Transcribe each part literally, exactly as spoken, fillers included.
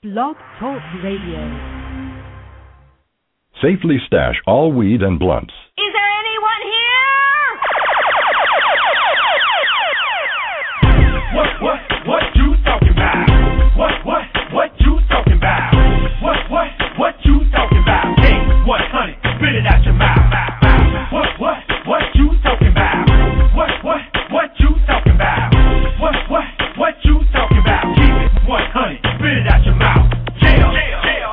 Blog Talk Radio. Safely stash all weed and blunts. Is there anyone here? What, what, what you talking about? What, what, what you talking about? What, what, what you talking about? Hey, what, honey, spit it out your mouth. What, what, what you talking about? What, what, what you talking about? What, what, what you talking about? Keep it, what, honey, spit it out your mouth. Jail, jail, jail.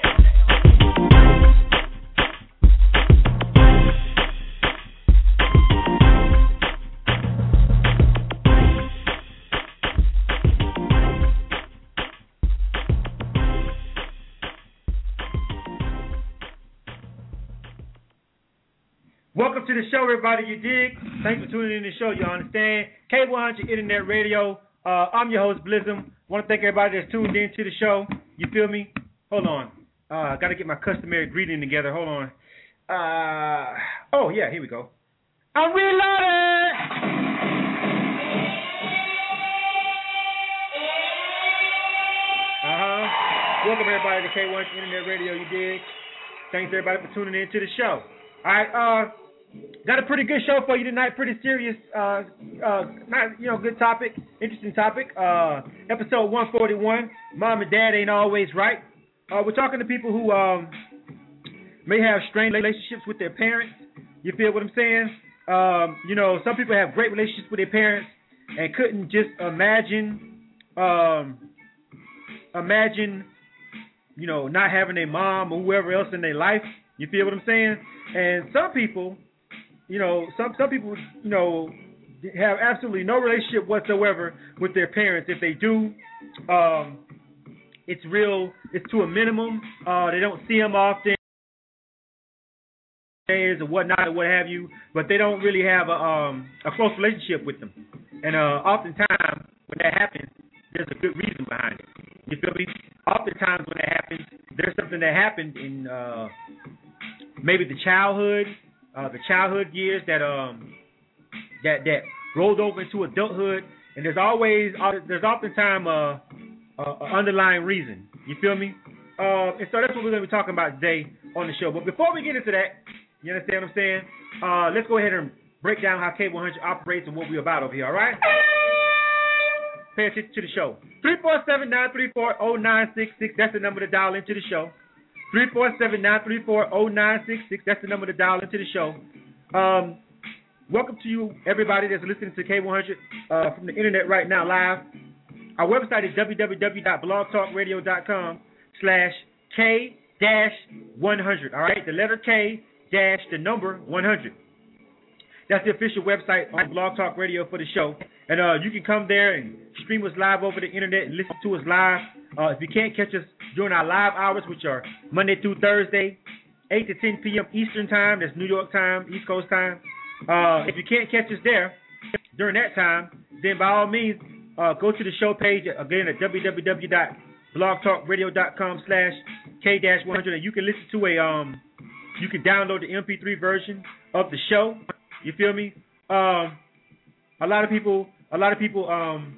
Welcome to the show, everybody. You dig? Thanks for tuning in to the show. You understand? K one hundred Internet Radio. Uh, I'm your host, Blizzum. Want to thank everybody that's tuned in to the show. You feel me? Hold on. Uh, got to get my customary greeting together. Hold on. Uh, oh, yeah, here we go. I'm reloaded! Uh-huh. Welcome, everybody, to K one hundred Internet Radio. You dig? Thanks, everybody, for tuning in to the show. All right, uh, got a pretty good show for you tonight. Pretty serious, uh, uh, not you know, good topic, interesting topic. Uh, episode one forty-one. Mom and Dad ain't always right. Uh, we're talking to people who um may have strained relationships with their parents. You feel what I'm saying? Um, you know, some people have great relationships with their parents and couldn't just imagine, um, imagine, you know, not having a mom or whoever else in their life. You feel what I'm saying? And some people, you know, some some people, you know, have absolutely no relationship whatsoever with their parents. If they do, um, it's real. It's to a minimum. Uh, they don't see them often, or whatnot, or what have you. But they don't really have a um, a close relationship with them. And uh, oftentimes, when that happens, there's a good reason behind it. You feel me? Oftentimes, when that happens, there's something that happened in. Uh, Maybe the childhood, uh, the childhood years that um that that rolled over into adulthood, and there's always uh, there's oftentimes a, a, a underlying reason. You feel me? Uh, and so that's what we're going to be talking about today on the show. But before we get into that, you understand what I'm saying? Uh, let's go ahead and break down how K one hundred operates and what we're about over here. All right? Pay attention to the show. three four seven, nine three four, zero nine six six. That's the number to dial into the show. three four seven, nine three four, zero nine six six. That's the number to dial into the show. Um, welcome to you, everybody that's listening to K one hundred uh, from the internet right now live. Our website is w w w dot blog talk radio dot com slash K one hundred. All right, the letter K dash the number one hundred. That's the official website on Blog Talk Radio for the show. And uh, you can come there and stream us live over the internet and listen to us live. Uh, if you can't catch us during our live hours, which are Monday through Thursday, eight to ten p.m. Eastern Time, that's New York time, East Coast time. Uh, if you can't catch us there during that time, then by all means, uh, go to the show page, again, at w w w dot blog talk radio dot com slash K one hundred, and you can listen to a, um, you can download the M P three version of the show. You feel me? Um, a lot of people, a lot of people um,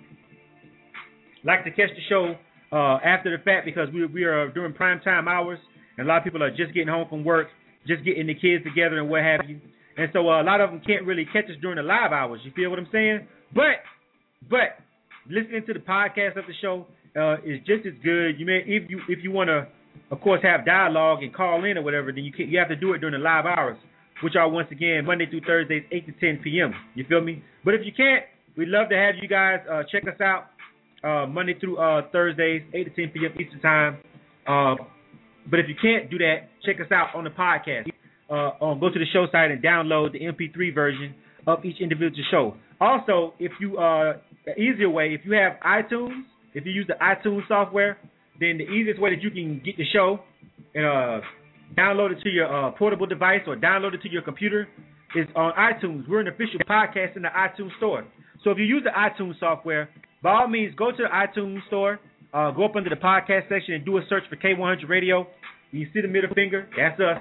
like to catch the show uh, after the fact because we we are during prime time hours, and a lot of people are just getting home from work, just getting the kids together and what have you. And so uh, a lot of them can't really catch us during the live hours. You feel what I'm saying? But but listening to the podcast of the show uh, is just as good. You may if you if you want to, of course, have dialogue and call in or whatever, then you can, you have to do it during the live hours, which are, once again, Monday through Thursdays, eight to ten p.m. You feel me? But if you can't, we'd love to have you guys uh, check us out uh, Monday through uh, Thursdays, eight to ten p.m. Eastern Time. Uh, but if you can't do that, check us out on the podcast. Uh, um, go to the show site and download the M P three version of each individual show. Also, if you, uh, the easier way, if you have iTunes, if you use the iTunes software, then the easiest way that you can get the show and uh, download it to your uh, portable device or download it to your computer is on iTunes. We're an official podcast in the iTunes store. So if you use the iTunes software, by all means, go to the iTunes store, uh, go up under the podcast section and do a search for K one hundred Radio. You see the middle finger? That's us.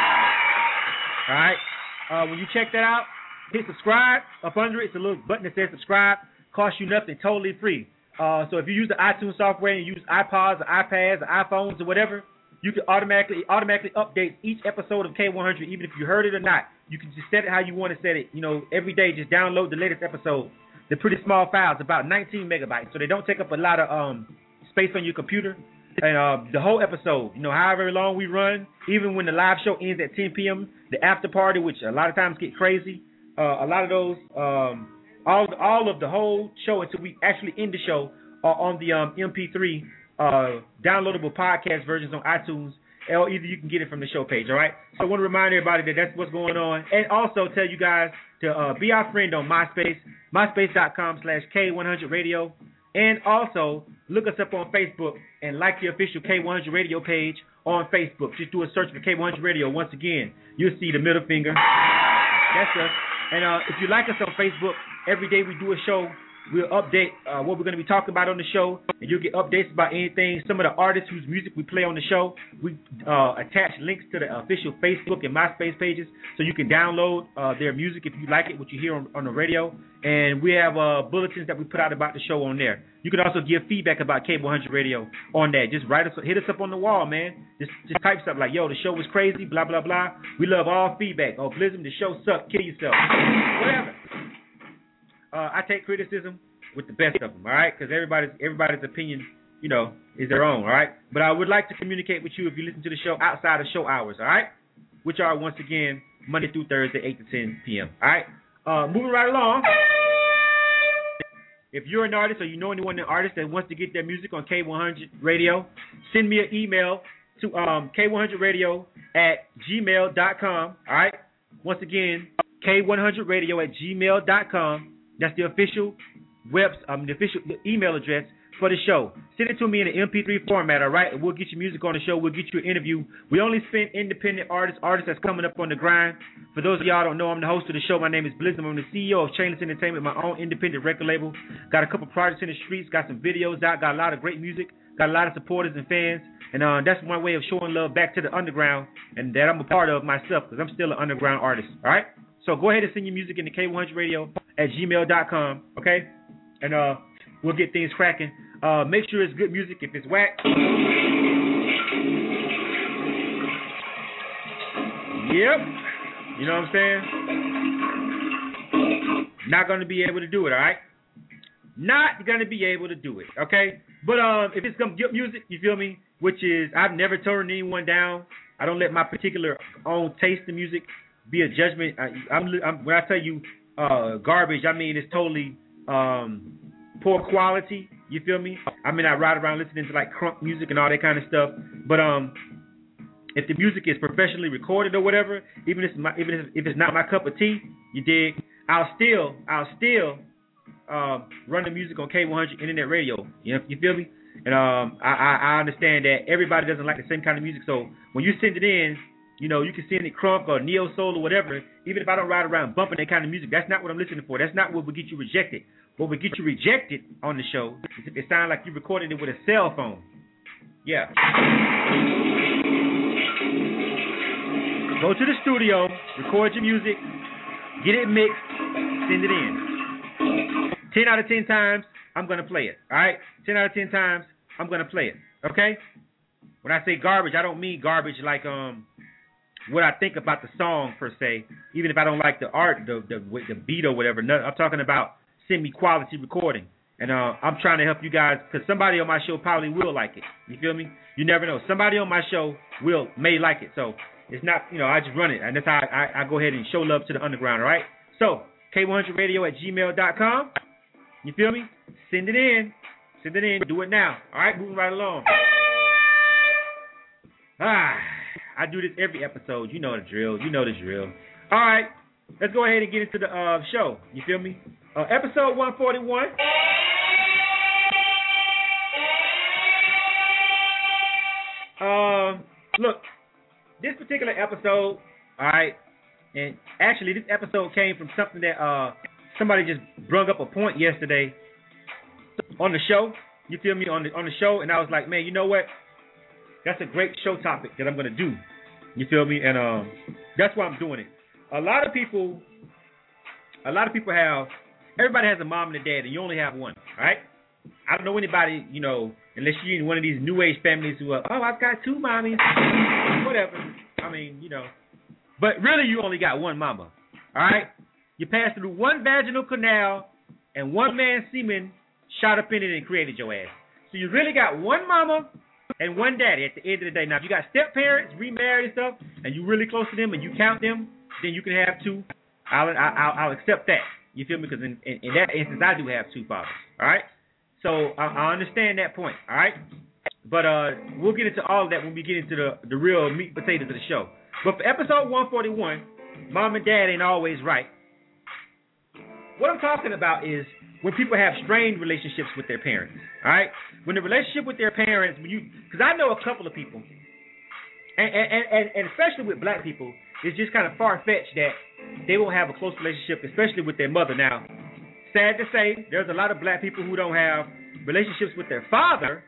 All right. Uh, when you check that out, hit subscribe. Up under it, it's a little button that says subscribe. Costs you nothing, totally free. Uh, so if you use the iTunes software and you use iPods or iPads or iPhones or whatever, you can automatically automatically update each episode of K one hundred, even if you heard it or not. You can just set it how you want to set it. You know, every day just download the latest episode. They're pretty small files, about nineteen megabytes, so they don't take up a lot of um space on your computer. And uh, the whole episode, you know, however long we run, even when the live show ends at ten p.m., the after party, which a lot of times get crazy, uh, a lot of those, um, all all of the whole show until we actually end the show are on the um, M P three uh, downloadable podcast versions on iTunes, or either you can get it from the show page, all right? So I want to remind everybody that that's what's going on, and also tell you guys to uh, be our friend on MySpace, myspace.com slash K100radio. And also, look us up on Facebook and like the official K one hundred Radio page on Facebook. Just do a search for K one hundred Radio. Once again, you'll see the middle finger. That's us. And uh, if you like us on Facebook, every day we do a show. We'll update uh, what we're going to be talking about on the show, and you'll get updates about anything. Some of the artists whose music we play on the show, we uh, attach links to the official Facebook and MySpace pages, so you can download uh, their music if you like it, what you hear on, on the radio. And we have uh, bulletins that we put out about the show on there. You can also give feedback about K one hundred Radio on that. Just write us, hit us up on the wall, man. Just just type stuff like, yo, the show was crazy, blah, blah, blah. We love all feedback. Oh, Blizzard, the show sucked, kill yourself. Whatever. Uh, I take criticism with the best of them, all right? Because everybody's everybody's opinion, you know, is their own, all right? But I would like to communicate with you if you listen to the show outside of show hours, all right? Which are, once again, Monday through Thursday, eight to ten p.m., all right? Uh, moving right along. If you're an artist or you know anyone, an artist that wants to get their music on K one hundred Radio, send me an email to um, K one hundred radio at gmail dot com, all right? Once again, K one hundred radio at gmail dot com. That's the official web, um, the official email address for the show. Send it to me in an M P three format, all right? And we'll get your music on the show. We'll get you an interview. We only spend independent artists, artists that's coming up on the grind. For those of y'all who don't know, I'm the host of the show. My name is Blizzard. I'm the C E O of Chainless Entertainment, my own independent record label. Got a couple projects in the streets. Got some videos out. Got a lot of great music. Got a lot of supporters and fans. And uh, that's my way of showing love back to the underground, and that I'm a part of myself, because I'm still an underground artist, all right? So go ahead and send your music into K one hundred radio at gmail dot com, okay? And uh, we'll get things cracking. Uh, make sure it's good music. If it's whack, yep, you know what I'm saying? Not going to be able to do it, all right? Not going to be able to do it, okay? But uh, if it's some good music, you feel me, which is, I've never turned anyone down. I don't let my particular own taste in music be a judgment. I, I'm, I'm, when I tell you uh, garbage, I mean it's totally um, poor quality. You feel me? I mean, I ride around listening to like crunk music and all that kind of stuff. But um, if the music is professionally recorded or whatever, even if it's my, even if, if it's not my cup of tea, you dig? I'll still, I'll still um, run the music on K one hundred Internet Radio. You know, you feel me? And um, I, I, I understand that everybody doesn't like the same kind of music. So when you send it in, you know, you can send it crunk or neo soul or whatever. Even if I don't ride around bumping that kind of music, that's not what I'm listening for. That's not what will get you rejected. What will get you rejected on the show is if it sounds like you recorded it with a cell phone. Yeah. Go to the studio, record your music, get it mixed, send it in. Ten out of ten times, I'm going to play it. All right? Ten out of ten times, I'm going to play it. Okay? When I say garbage, I don't mean garbage like um what I think about the song per se. Even if I don't like the art, the the, the beat or whatever. No, I'm talking about send me quality recording. And uh, I'm trying to help you guys, because somebody on my show probably will like it. You feel me? You never know. Somebody on my show will may like it. So it's not, you know, I just run it. And that's how I, I, I go ahead and show love to the underground, all right? So K one hundred radio at gmail dot com. You feel me? Send it in. Send it in. Do it now. All right? Moving right along. Ah, I do this every episode. You know the drill. You know the drill. All right. Let's go ahead and get into the uh, show. You feel me? Uh, episode one forty-one. Um, look, this particular episode, all right, and actually this episode came from something that uh somebody just brung up a point yesterday on the show. You feel me? On the on the show, and I was like, man, you know what? That's a great show topic that I'm gonna do. You feel me? And um, that's why I'm doing it. A lot of people, a lot of people have. Everybody has a mom and a dad, and you only have one. All right? I don't know anybody, you know, unless you're in one of these new age families who are, oh, I've got two mommies, whatever. I mean, you know. But really, you only got one mama, all right? You passed through one vaginal canal, and one man's semen shot up in it and created your ass. So you really got one mama and one daddy at the end of the day. Now, if you got step parents, remarried and stuff, and you're really close to them and you count them, then you can have two. I'll I'll, I'll accept that. You feel me? Because in, in, in that instance, I do have two fathers. All right. So I, I understand that point. All right. But uh, we'll get into all of that when we get into the the real meat and potatoes of the show. But for episode one forty-one, mom and dad ain't always right. What I'm talking about is when people have strained relationships with their parents. All right. When the relationship with their parents, when you, because I know a couple of people, and and, and and especially with black people, it's just kind of far-fetched that they won't have a close relationship, especially with their mother. Now, sad to say, there's a lot of black people who don't have relationships with their father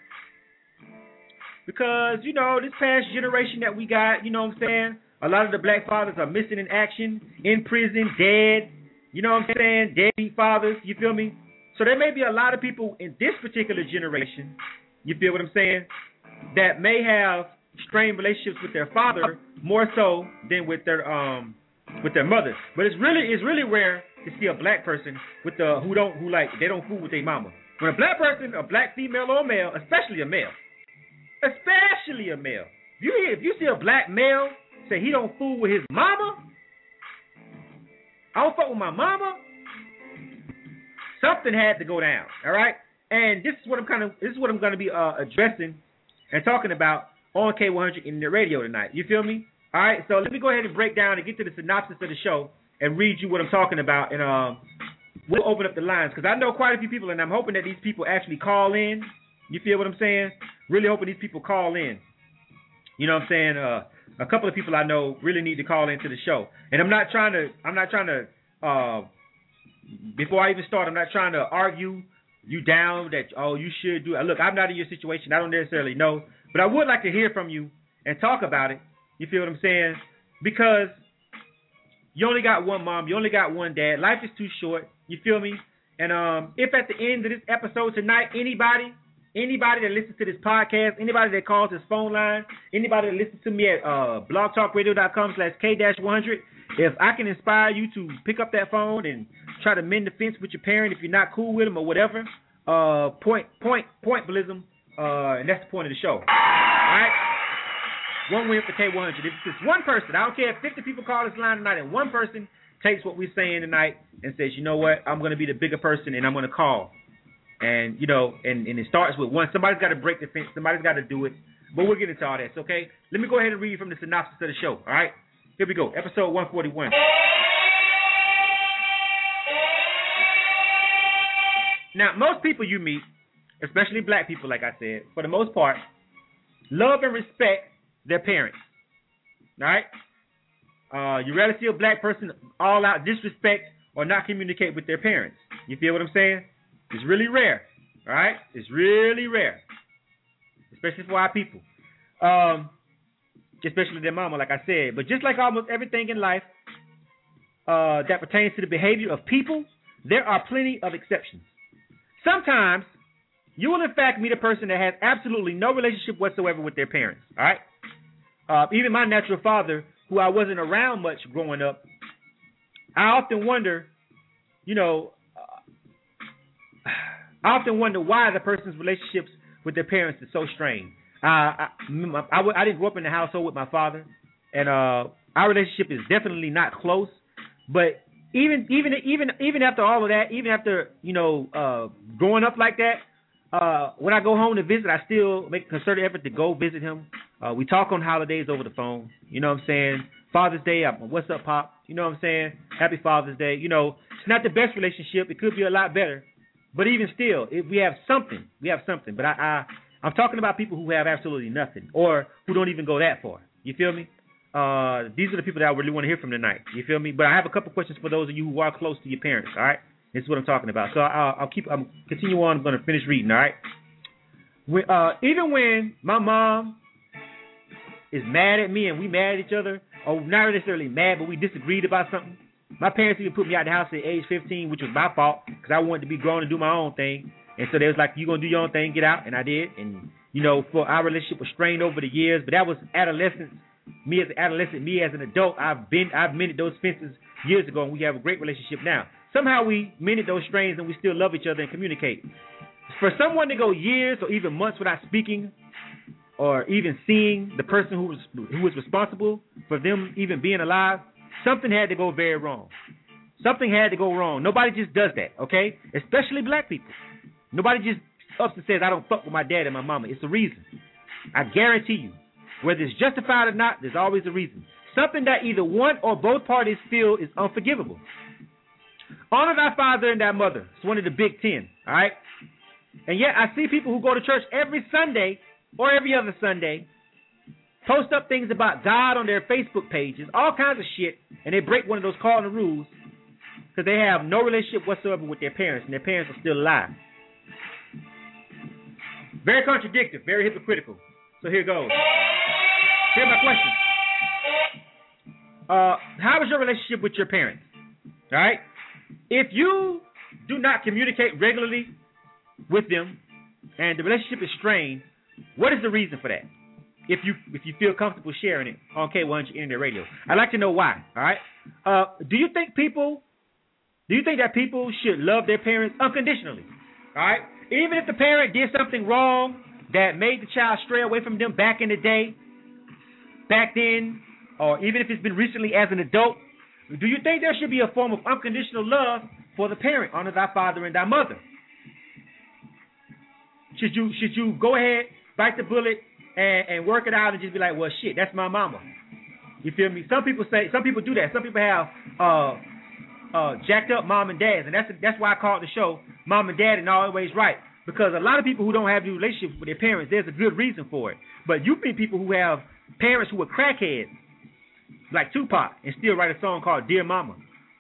because, you know, this past generation that we got, you know what I'm saying, a lot of the black fathers are missing in action, in prison, dead, you know what I'm saying, deadbeat fathers, you feel me? So there may be a lot of people in this particular generation, you feel what I'm saying, that may have strained relationships with their father more so than with their um with their mother. But it's really it's really rare to see a black person with the who don't who like they don't fool with their mama. When a black person, a black female or a male, especially a male, especially a male, you hear if you see a black male say he don't fool with his mama, I don't fuck with my mama, something had to go down. All right, and this is what I'm kind of this is what I'm going to be uh, addressing and talking about on K one hundred Internet Radio tonight. You feel me? All right, so let me go ahead and break down and get to the synopsis of the show and read you what I'm talking about, and um, we'll open up the lines because I know quite a few people, and I'm hoping that these people actually call in. You feel what I'm saying? Really hoping these people call in. You know what I'm saying? Uh, a couple of people I know really need to call into the show, and I'm not trying to. I'm not trying to. Uh, before I even start, I'm not trying to argue you down that oh you should do it. Look, I'm not in your situation. I don't necessarily know. But I would like to hear from you and talk about it. You feel what I'm saying? Because you only got one mom. You only got one dad. Life is too short. You feel me? And um, if at the end of this episode tonight, anybody, anybody that listens to this podcast, anybody that calls this phone line, anybody that listens to me at uh, blogtalkradio.com slash K-100, if I can inspire you to pick up that phone and try to mend the fence with your parent if you're not cool with them or whatever, uh, point, point, point, Blizzum. Uh, and that's the point of the show. All right? One win for K one hundred. If it's one person, I don't care if fifty people call this line tonight, and one person takes what we're saying tonight and says, you know what, I'm going to be the bigger person, and I'm going to call. And, you know, and, and it starts with one. Somebody's got to break the fence. Somebody's got to do it. But we'll get into all that, okay? Let me go ahead and read from the synopsis of the show, all right? Here we go. Episode one forty-one. Now, most people you meet, especially black people, like I said, for the most part, love and respect their parents. All right? Uh, you rarely see a black person all out disrespect or not communicate with their parents. You feel what I'm saying? It's really rare. All right? It's really rare. Especially for our people. Um, especially their mama, like I said. But just like almost everything in life uh, that pertains to the behavior of people, there are plenty of exceptions. Sometimes you will, in fact, meet a person that has absolutely no relationship whatsoever with their parents, all right? Uh, even my natural father, who I wasn't around much growing up, I often wonder, you know, uh, I often wonder why the person's relationships with their parents is so strained. Uh, I, I, I, I didn't grow up in the household with my father, and uh, our relationship is definitely not close, but even even even even after all of that, even after, you know, uh, growing up like that, Uh, when I go home to visit, I still make a concerted effort to go visit him. Uh, we talk on holidays over the phone. You know what I'm saying? Father's Day, I'm, what's up, Pop? You know what I'm saying? Happy Father's Day. You know, it's not the best relationship. It could be a lot better. But even still, if we have something, we have something. But I, I, I'm talking about people who have absolutely nothing or who don't even go that far. You feel me? Uh, these are the people that I really want to hear from tonight. You feel me? But I have a couple questions for those of you who are close to your parents, all right? This is what I'm talking about. So I'll, I'll keep. I'll continue on. I'm going to finish reading. All right. When, uh, even when my mom is mad at me and we mad at each other, or not necessarily mad, but we disagreed about something, my parents even put me out of the house at age fifteen, which was my fault because I wanted to be grown and do my own thing. And so they was like, you going to do your own thing, get out. And I did. And, you know, for our relationship was strained over the years. But that was adolescence. Me as an adolescent, me as an adult, I've been, I've mended those fences years ago, and we have a great relationship now. Somehow we mended those strains, and we still love each other and communicate. For someone to go years or even months without speaking or even seeing the person who was who was responsible for them even being alive, something had to go very wrong. Something had to go wrong. Nobody just does that, okay? Especially black people. Nobody just ups and says, I don't fuck with my dad and my mama. It's a reason. I guarantee you. Whether it's justified or not, there's always a reason. Something that either one or both parties feel is unforgivable. Honor thy father and thy mother. It's one of the big ten, all right? And yet I see people who go to church every Sunday or every other Sunday post up things about God on their Facebook pages, all kinds of shit, and they break one of those cardinal rules because they have no relationship whatsoever with their parents, and their parents are still alive. Very contradictory, very hypocritical. So here goes. Here's my question. Uh, how is your relationship with your parents? All right? If you do not communicate regularly with them and the relationship is strained, what is the reason for that? If you if you feel comfortable sharing it on K one hundred Internet Radio. I'd like to know why, all right? Uh, do you think people, do you think that people should love their parents unconditionally, all right? Even if the parent did something wrong that made the child stray away from them back in the day, back then, or even if it's been recently as an adult, do you think there should be a form of unconditional love for the parent? Honor thy father and thy mother. Should you should you go ahead, bite the bullet, and, and work it out and just be like, well, shit, that's my mama. You feel me? Some people say, some people do that. Some people have uh, uh, jacked up mom and dads, and that's that's why I call it the show Mom and Dad and Always Right. Because a lot of people who don't have the relationship with their parents, there's a good reason for it. But you meet people who have parents who are crackheads, like Tupac, and still write a song called Dear Mama.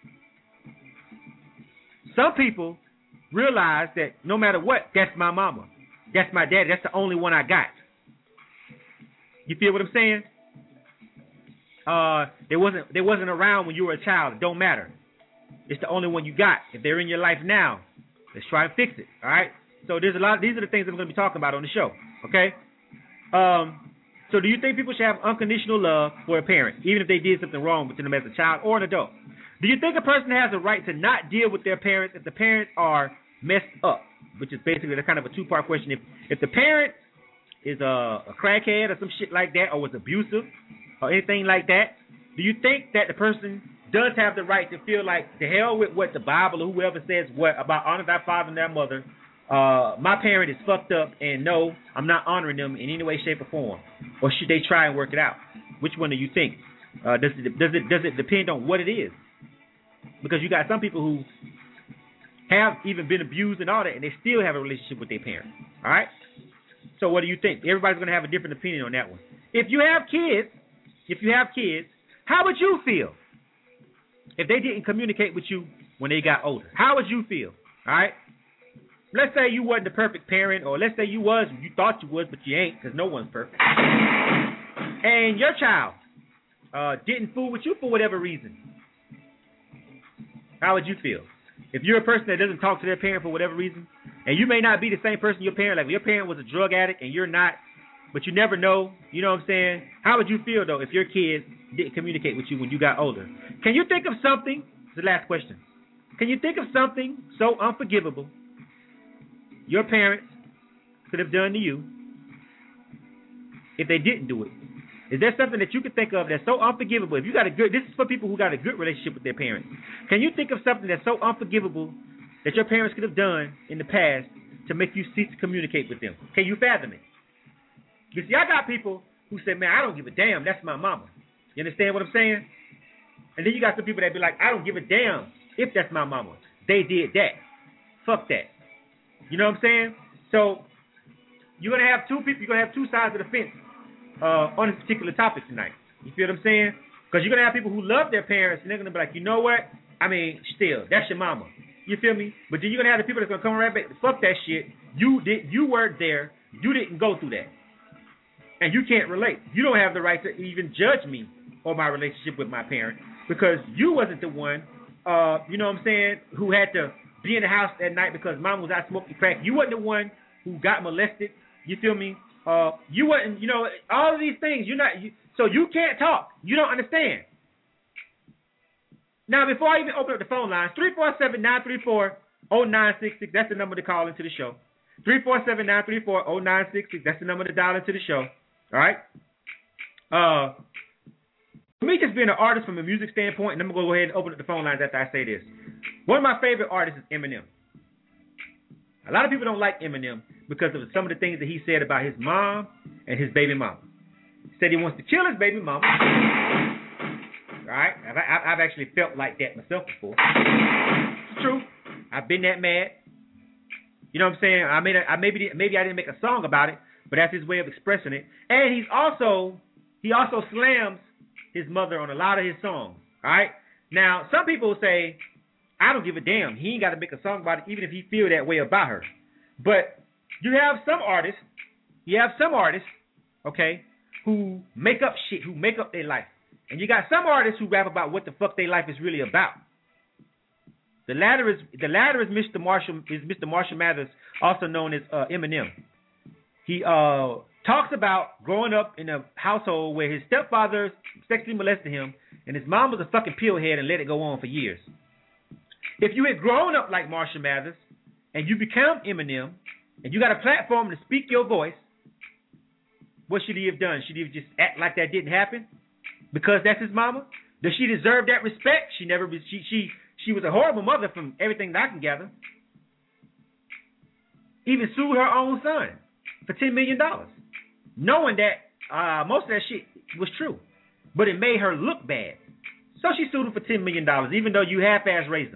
Some people realize that no matter what, that's my mama. That's my daddy. That's the only one I got. You feel what I'm saying? Uh, they wasn't they wasn't around when you were a child. It don't matter. It's the only one you got. If they're in your life now, let's try and fix it. All right. So there's a lot. These are the things I'm going to be talking about on the show. Okay. Um. So do you think people should have unconditional love for a parent, even if they did something wrong with them as a child or an adult? Do you think a person has a right to not deal with their parents if the parents are messed up? Which is basically the kind of a two-part question. If if the parent is a, a crackhead or some shit like that, or was abusive or anything like that, do you think that the person does have the right to feel like, to hell with what the Bible or whoever says what about honor thy father and thy mother? Uh, my parent is fucked up, and no, I'm not honoring them in any way, shape, or form. Or should they try and work it out? Which one do you think? Uh, does it does it does it depend on what it is? Because you got some people who have even been abused and all that, and they still have a relationship with their parents. All right. So what do you think? Everybody's going to have a different opinion on that one. If you have kids, if you have kids, how would you feel if they didn't communicate with you when they got older? How would you feel? All right. Let's say you wasn't the perfect parent, or let's say you was, you thought you was, but you ain't, because no one's perfect. And your child uh, didn't fool with you for whatever reason. How would you feel? If you're a person that doesn't talk to their parent for whatever reason, and you may not be the same person your parent, like your parent was a drug addict and you're not, but you never know, you know what I'm saying? How would you feel, though, if your kid didn't communicate with you when you got older? Can you think of something, this is the last question, can you think of something so unforgivable your parents could have done to you if they didn't do it? Is there something that you can think of that's so unforgivable? If you got a good, this is for people who got a good relationship with their parents. Can you think of something that's so unforgivable that your parents could have done in the past to make you cease to communicate with them? Can you fathom it? You see, I got people who say, man, I don't give a damn. That's my mama. You understand what I'm saying? And then you got some people that be like, I don't give a damn if that's my mama. They did that. Fuck that. You know what I'm saying? So you're going to have two people, you're going to have two sides of the fence uh, on this particular topic tonight. You feel what I'm saying? Because you're going to have people who love their parents, and they're going to be like, you know what? I mean, still, that's your mama. You feel me? But then you're going to have the people that's going to come right back, fuck that shit. You did, you weren't there. You didn't go through that. And you can't relate. You don't have the right to even judge me or my relationship with my parent because you wasn't the one, uh, you know what I'm saying, who had to be in the house at night because mom was out smoking crack. You wasn't the one who got molested. You feel me? Uh, you wasn't, you know, all of these things. You're not, you, so you can't talk. You don't understand. Now, before I even open up the phone lines, three four seven, nine three four, zero nine six six, that's the number to call into the show. three four seven, nine three four, zero nine six six, that's the number to dial into the show. All right? Uh, for me, just being an artist from a music standpoint, and I'm going to go ahead and open up the phone lines after I say this. One of my favorite artists is Eminem. A lot of people don't like Eminem because of some of the things that he said about his mom and his baby mama. He said he wants to kill his baby mama. Right? I've, I've actually felt like that myself before. It's true. I've been that mad. You know what I'm saying? I made a, I maybe maybe I didn't make a song about it, but that's his way of expressing it. And he's also he also slams his mother on a lot of his songs. All right? Now, some people say, I don't give a damn. He ain't got to make a song about it, even if he feel that way about her. But you have some artists, you have some artists, okay, who make up shit, who make up their life. And you got some artists who rap about what the fuck their life is really about. The latter is the latter is Mister Marshall is Mister Marshall Mathers, also known as uh, Eminem. He uh, talks about growing up in a household where his stepfather sexually molested him, and his mom was a fucking pillhead and let it go on for years. If you had grown up like Marshall Mathers and you become Eminem and you got a platform to speak your voice, what should he have done? Should he have just act like that didn't happen? Because that's his mama? Does she deserve that respect? She never. She she she was a horrible mother from everything that I can gather. Even sued her own son for ten million dollars, knowing that uh, most of that shit was true, but it made her look bad. So she sued him for ten million dollars, even though you half-ass raised him.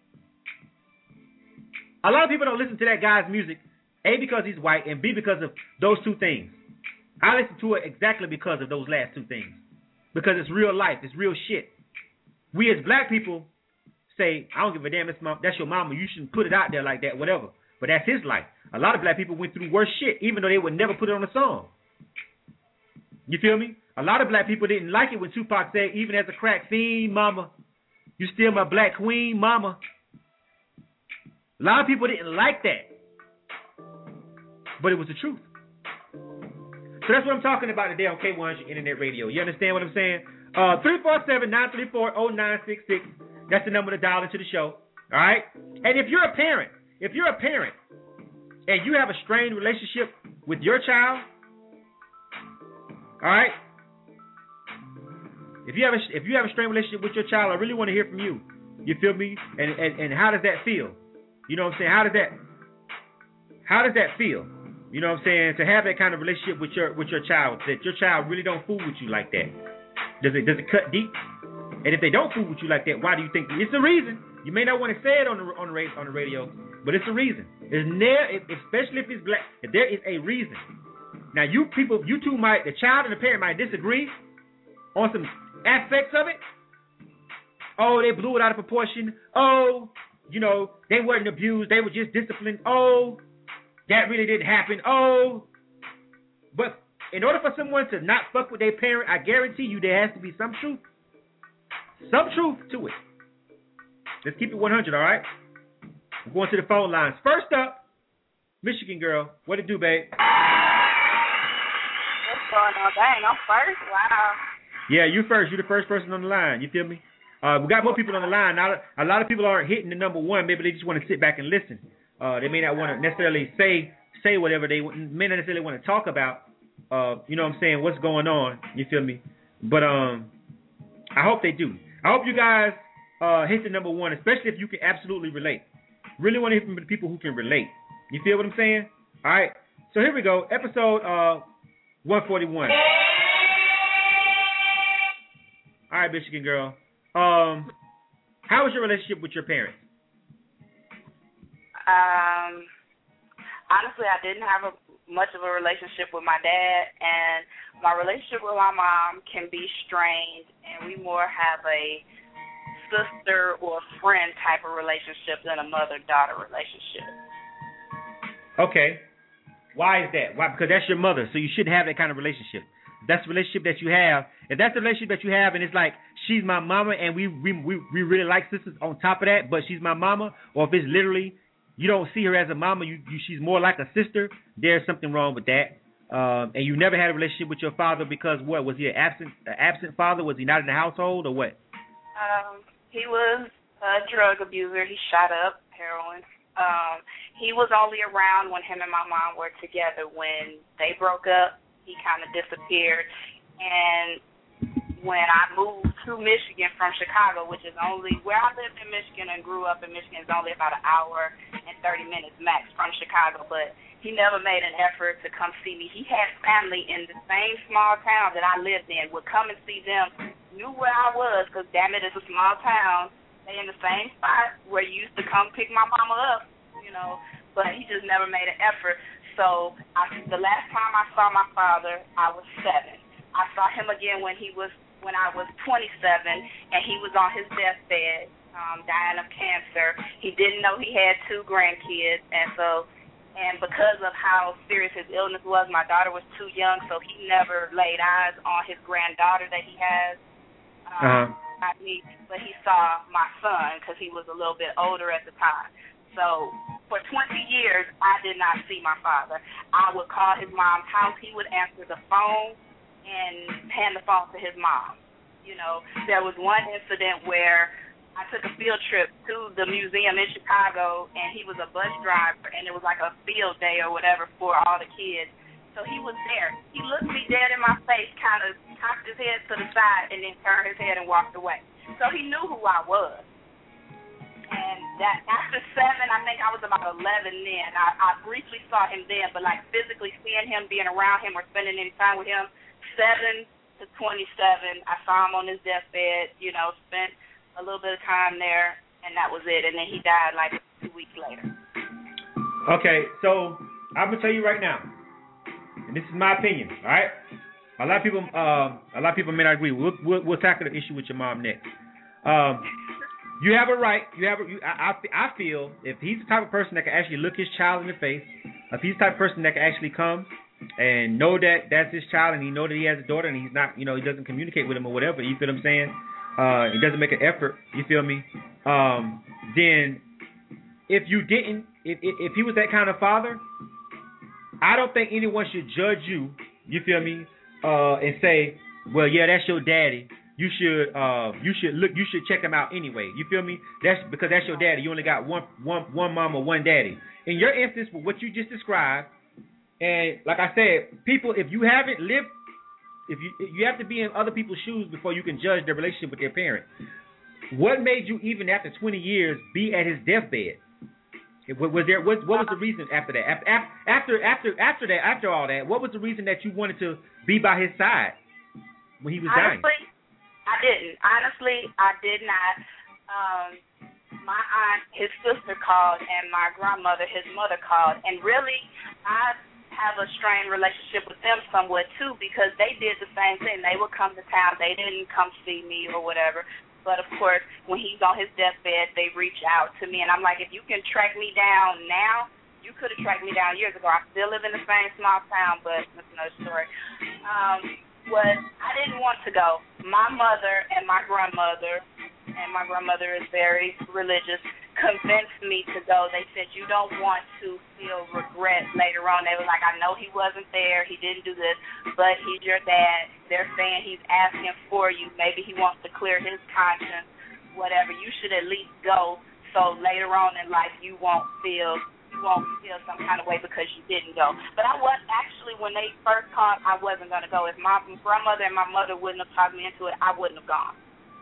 A lot of people don't listen to that guy's music, A, because he's white, and B, because of those two things. I listen to it exactly because of those last two things. Because it's real life. It's real shit. We as black people say, I don't give a damn, that's, my, that's your mama. You shouldn't put it out there like that, whatever. But that's his life. A lot of black people went through worse shit, even though they would never put it on a song. You feel me? A lot of black people didn't like it when Tupac said, even as a crack fiend, mama, you still my black queen, mama. A lot of people didn't like that. But it was the truth. So that's what I'm talking about today on K one hundred Internet Radio. You understand what I'm saying? Uh, three four seven, nine three four, zero nine six six. That's the number to dial into the show. All right? And if you're a parent, if you're a parent and you have a strained relationship with your child, all right? If you have a if you have a strained relationship with your child, I really want to hear from you. You feel me? And and, and how does that feel? You know what I'm saying? How does that how does that feel? You know what I'm saying? To have that kind of relationship with your with your child, that your child really don't fool with you like that. Does it does it cut deep? And if they don't fool with you like that, why do you think? It's the reason. You may not want to say it on the on the radio, on the radio, but it's the reason. It's never, especially if it's black. If there is a reason. Now you people, you two might, the child and the parent might disagree on some aspects of it. Oh, they blew it out of proportion. Oh, you know, they weren't abused. They were just disciplined. Oh, that really didn't happen. Oh, but in order for someone to not fuck with their parent, I guarantee you there has to be some truth. Some truth to it. Let's keep it one hundred, all right? I'm going to the phone lines. First up, Michigan girl. What it do, babe? What's going on? Dang, I'm first? Wow. Yeah, you first. You're the first person on the line. You feel me? Uh, we got more people on the line. Now, a lot of people aren't hitting the number one. Maybe they just want to sit back and listen. Uh, they may not want to necessarily say say whatever they may not necessarily want to talk about. Uh, you know what I'm saying? What's going on? You feel me? But um, I hope they do. I hope you guys uh, hit the number one, especially if you can absolutely relate. Really want to hear from the people who can relate. You feel what I'm saying? All right. So here we go. Episode uh, one forty-one. All right, Michigan girl. Um, how was your relationship with your parents? Um, honestly, I didn't have a, much of a relationship with my dad, and my relationship with my mom can be strained, and we more have a sister or friend type of relationship than a mother-daughter relationship. Okay. Why is that? Why? Because that's your mother, so you shouldn't have that kind of relationship. that's the relationship that you have. If that's the relationship that you have, and it's like she's my mama, and we we we, we really like sisters on top of that, but she's my mama, or if it's literally you don't see her as a mama, you, you she's more like a sister, there's something wrong with that. Um, and you never had a relationship with your father because what, was he an absent an absent father? Was he not in the household or what? Um, he was a drug abuser. He shot up heroin. Um, he was only around when him and my mom were together. When they broke up, he kind of disappeared. And when I moved to Michigan from Chicago, which is only where I lived in Michigan and grew up in Michigan, is only about an hour and thirty minutes max from Chicago, but he never made an effort to come see me. He had family in the same small town that I lived in, would come and see them, knew where I was, because damn it, it's a small town. They in the same spot where you used to come pick my mama up, you know, but he just never made an effort. So I, the last time I saw my father, I was seven. I saw him again when he was when I was twenty-seven, and he was on his deathbed, um, dying of cancer. He didn't know he had two grandkids, and so, and because of how serious his illness was, my daughter was too young, so he never laid eyes on his granddaughter that he has. Um, uh-huh. Not me, but he saw my son because he was a little bit older at the time. So for twenty years, I did not see my father. I would call his mom's house. He would answer the phone and hand the phone to his mom. You know, there was one incident where I took a field trip to the museum in Chicago, and he was a bus driver, and it was like a field day or whatever for all the kids. So he was there. He looked me dead in my face, kind of cocked his head to the side, and then turned his head and walked away. So he knew who I was. And that after seven, I think I was about eleven then. I, I briefly saw him then, but like physically seeing him, being around him, or spending any time with him, seven to twenty-seven, I saw him on his deathbed, you know, spent a little bit of time there, and that was it. And then he died like two weeks later. Okay, so I'm going to tell you right now, and this is my opinion, all right? A lot of people uh, a lot of people may not agree. We'll, we'll, we'll tackle the issue with your mom next. Um, you have a right. You have. A, you, I, I feel if he's the type of person that can actually look his child in the face, if he's the type of person that can actually come and know that that's his child, and he know that he has a daughter, and he's not, you know, he doesn't communicate with him or whatever. You feel what I'm saying? Uh, he doesn't make an effort. You feel me? Um, then if you didn't, if, if if he was that kind of father, I don't think anyone should judge you. You feel me? Uh, and say, well, yeah, that's your daddy. You should, uh, you should look. You should check him out anyway. You feel me? That's because that's your daddy. You only got one, one, one mom or one daddy. In your instance, with what you just described, and like I said, people, if you haven't lived, if you you have to be in other people's shoes before you can judge their relationship with their parent. What made you, even after twenty years, be at his deathbed? Was there what, what was the reason after that? After after after after that after all that, what was the reason that you wanted to be by his side when he was dying? Honestly, I didn't. Honestly, I did not. Um, my aunt, his sister called, and my grandmother, his mother called, and really, I have a strained relationship with them somewhat too, because they did the same thing. They would come to town. They didn't come see me or whatever. But, of course, when he's on his deathbed, they reach out to me. And I'm like, if you can track me down now, you could have tracked me down years ago. I still live in the same small town, but that's another story. Um, was I didn't want to go. My mother and my grandmother, and my grandmother is very religious, convinced me to go. They said, you don't want to feel regret later on. They were like, I know he wasn't there. He didn't do this, but he's your dad. They're saying he's asking for you. Maybe he wants to clear his conscience, whatever. You should at least go so later on in life you won't feel you won't feel some kind of way because you didn't go. But I was actually, when they first called, I wasn't going to go. If my grandmother and my mother wouldn't have talked me into it, I wouldn't have gone.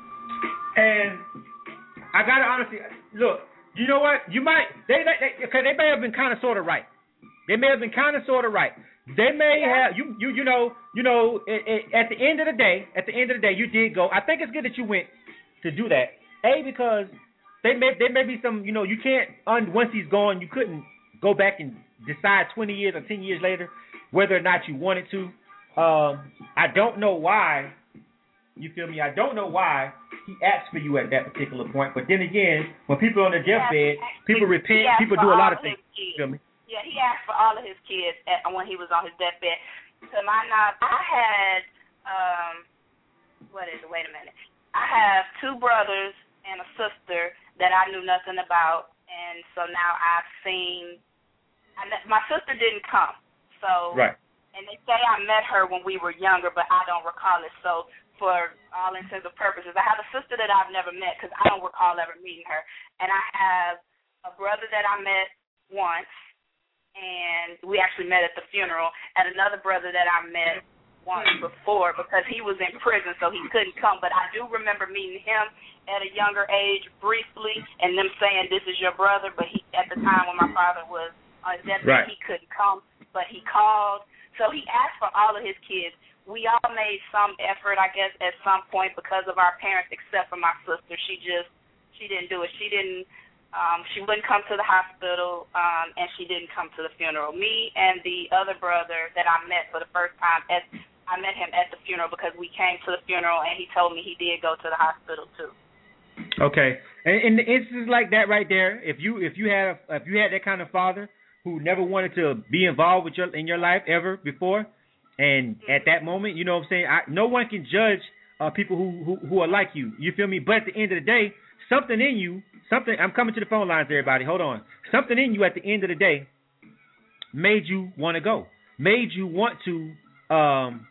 And I gotta honestly look. You know what? You might they they okay. They may have been kind of sort of right. They may have been kind of sort of right. They may have you you you know you know it, it, at the end of the day at the end of the day you did go. I think it's good that you went to do that. A, because they may there may be some, you know, you can't un, once he's gone, you couldn't go back and decide twenty years or ten years later whether or not you wanted to. Um, I don't know why. You feel me? I don't know why he asked for you at that particular point. But then again, when people are on their deathbed, people repent, people do a lot of things. You feel me? Yeah, he asked for all of his kids at, when he was on his deathbed. to my knowledge, I had, um, what is it? Wait a minute. I have two brothers and a sister that I knew nothing about, and so now I've seen. I, my sister didn't come, so. Right. And they say I met her when we were younger, but I don't recall it. So for all intents and purposes, I have a sister that I've never met because I don't recall ever meeting her, and I have a brother that I met once. And we actually met at the funeral, and another brother that I met once before because he was in prison, so he couldn't come. But I do remember meeting him at a younger age briefly, and them saying, "This is your brother." But he, at the time when my father was on death, right. he couldn't come, but he called. So he asked for all of his kids. We all made some effort, I guess, at some point because of our parents, except for my sister. She just, she didn't do it. She didn't. Um, she wouldn't come to the hospital, um, and she didn't come to the funeral. Me and the other brother that I met for the first time, at, I met him at the funeral because we came to the funeral, and he told me he did go to the hospital too. Okay, and in instances like that right there, if you if you had a, if you had that kind of father who never wanted to be involved with your in your life ever before, and mm-hmm. at that moment, you know what I'm saying, I, no one can judge uh, people who, who who are like you. You feel me? But at the end of the day, something in you. Something, I'm coming to the phone lines, everybody. Hold on. Something in you at the end of the day made you want to go. Made you want to, um,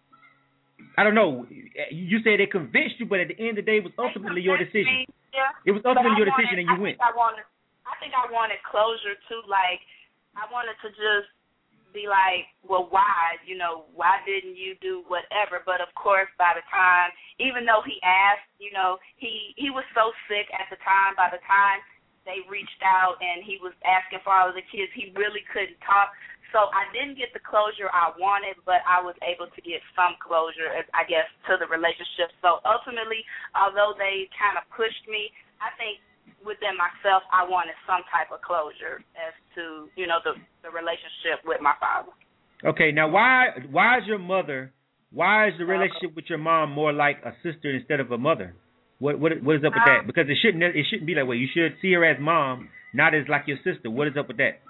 I don't know. You said it convinced you, but at the end of the day, it was ultimately your decision. Me, yeah. It was ultimately your wanted, decision, and you I went. Think I wanted, I think I wanted closure too. Like I wanted to just be like, well, why? You know, why didn't you do whatever? But of course, by the time, even though he asked, you know, he he was so sick at the time. By the time they reached out and he was asking for all of the kids, he really couldn't talk. So I didn't get the closure I wanted, but I was able to get some closure, I guess, to the relationship. So ultimately, although they kind of pushed me, I think within myself, I wanted some type of closure as to, you know, the, the relationship with my father. Okay, now why why is your mother, why is the relationship with your mom more like a sister instead of a mother? What what what is up with that? Because it shouldn't it shouldn't be that way. You should see her as mom, not as like your sister. What is up with that?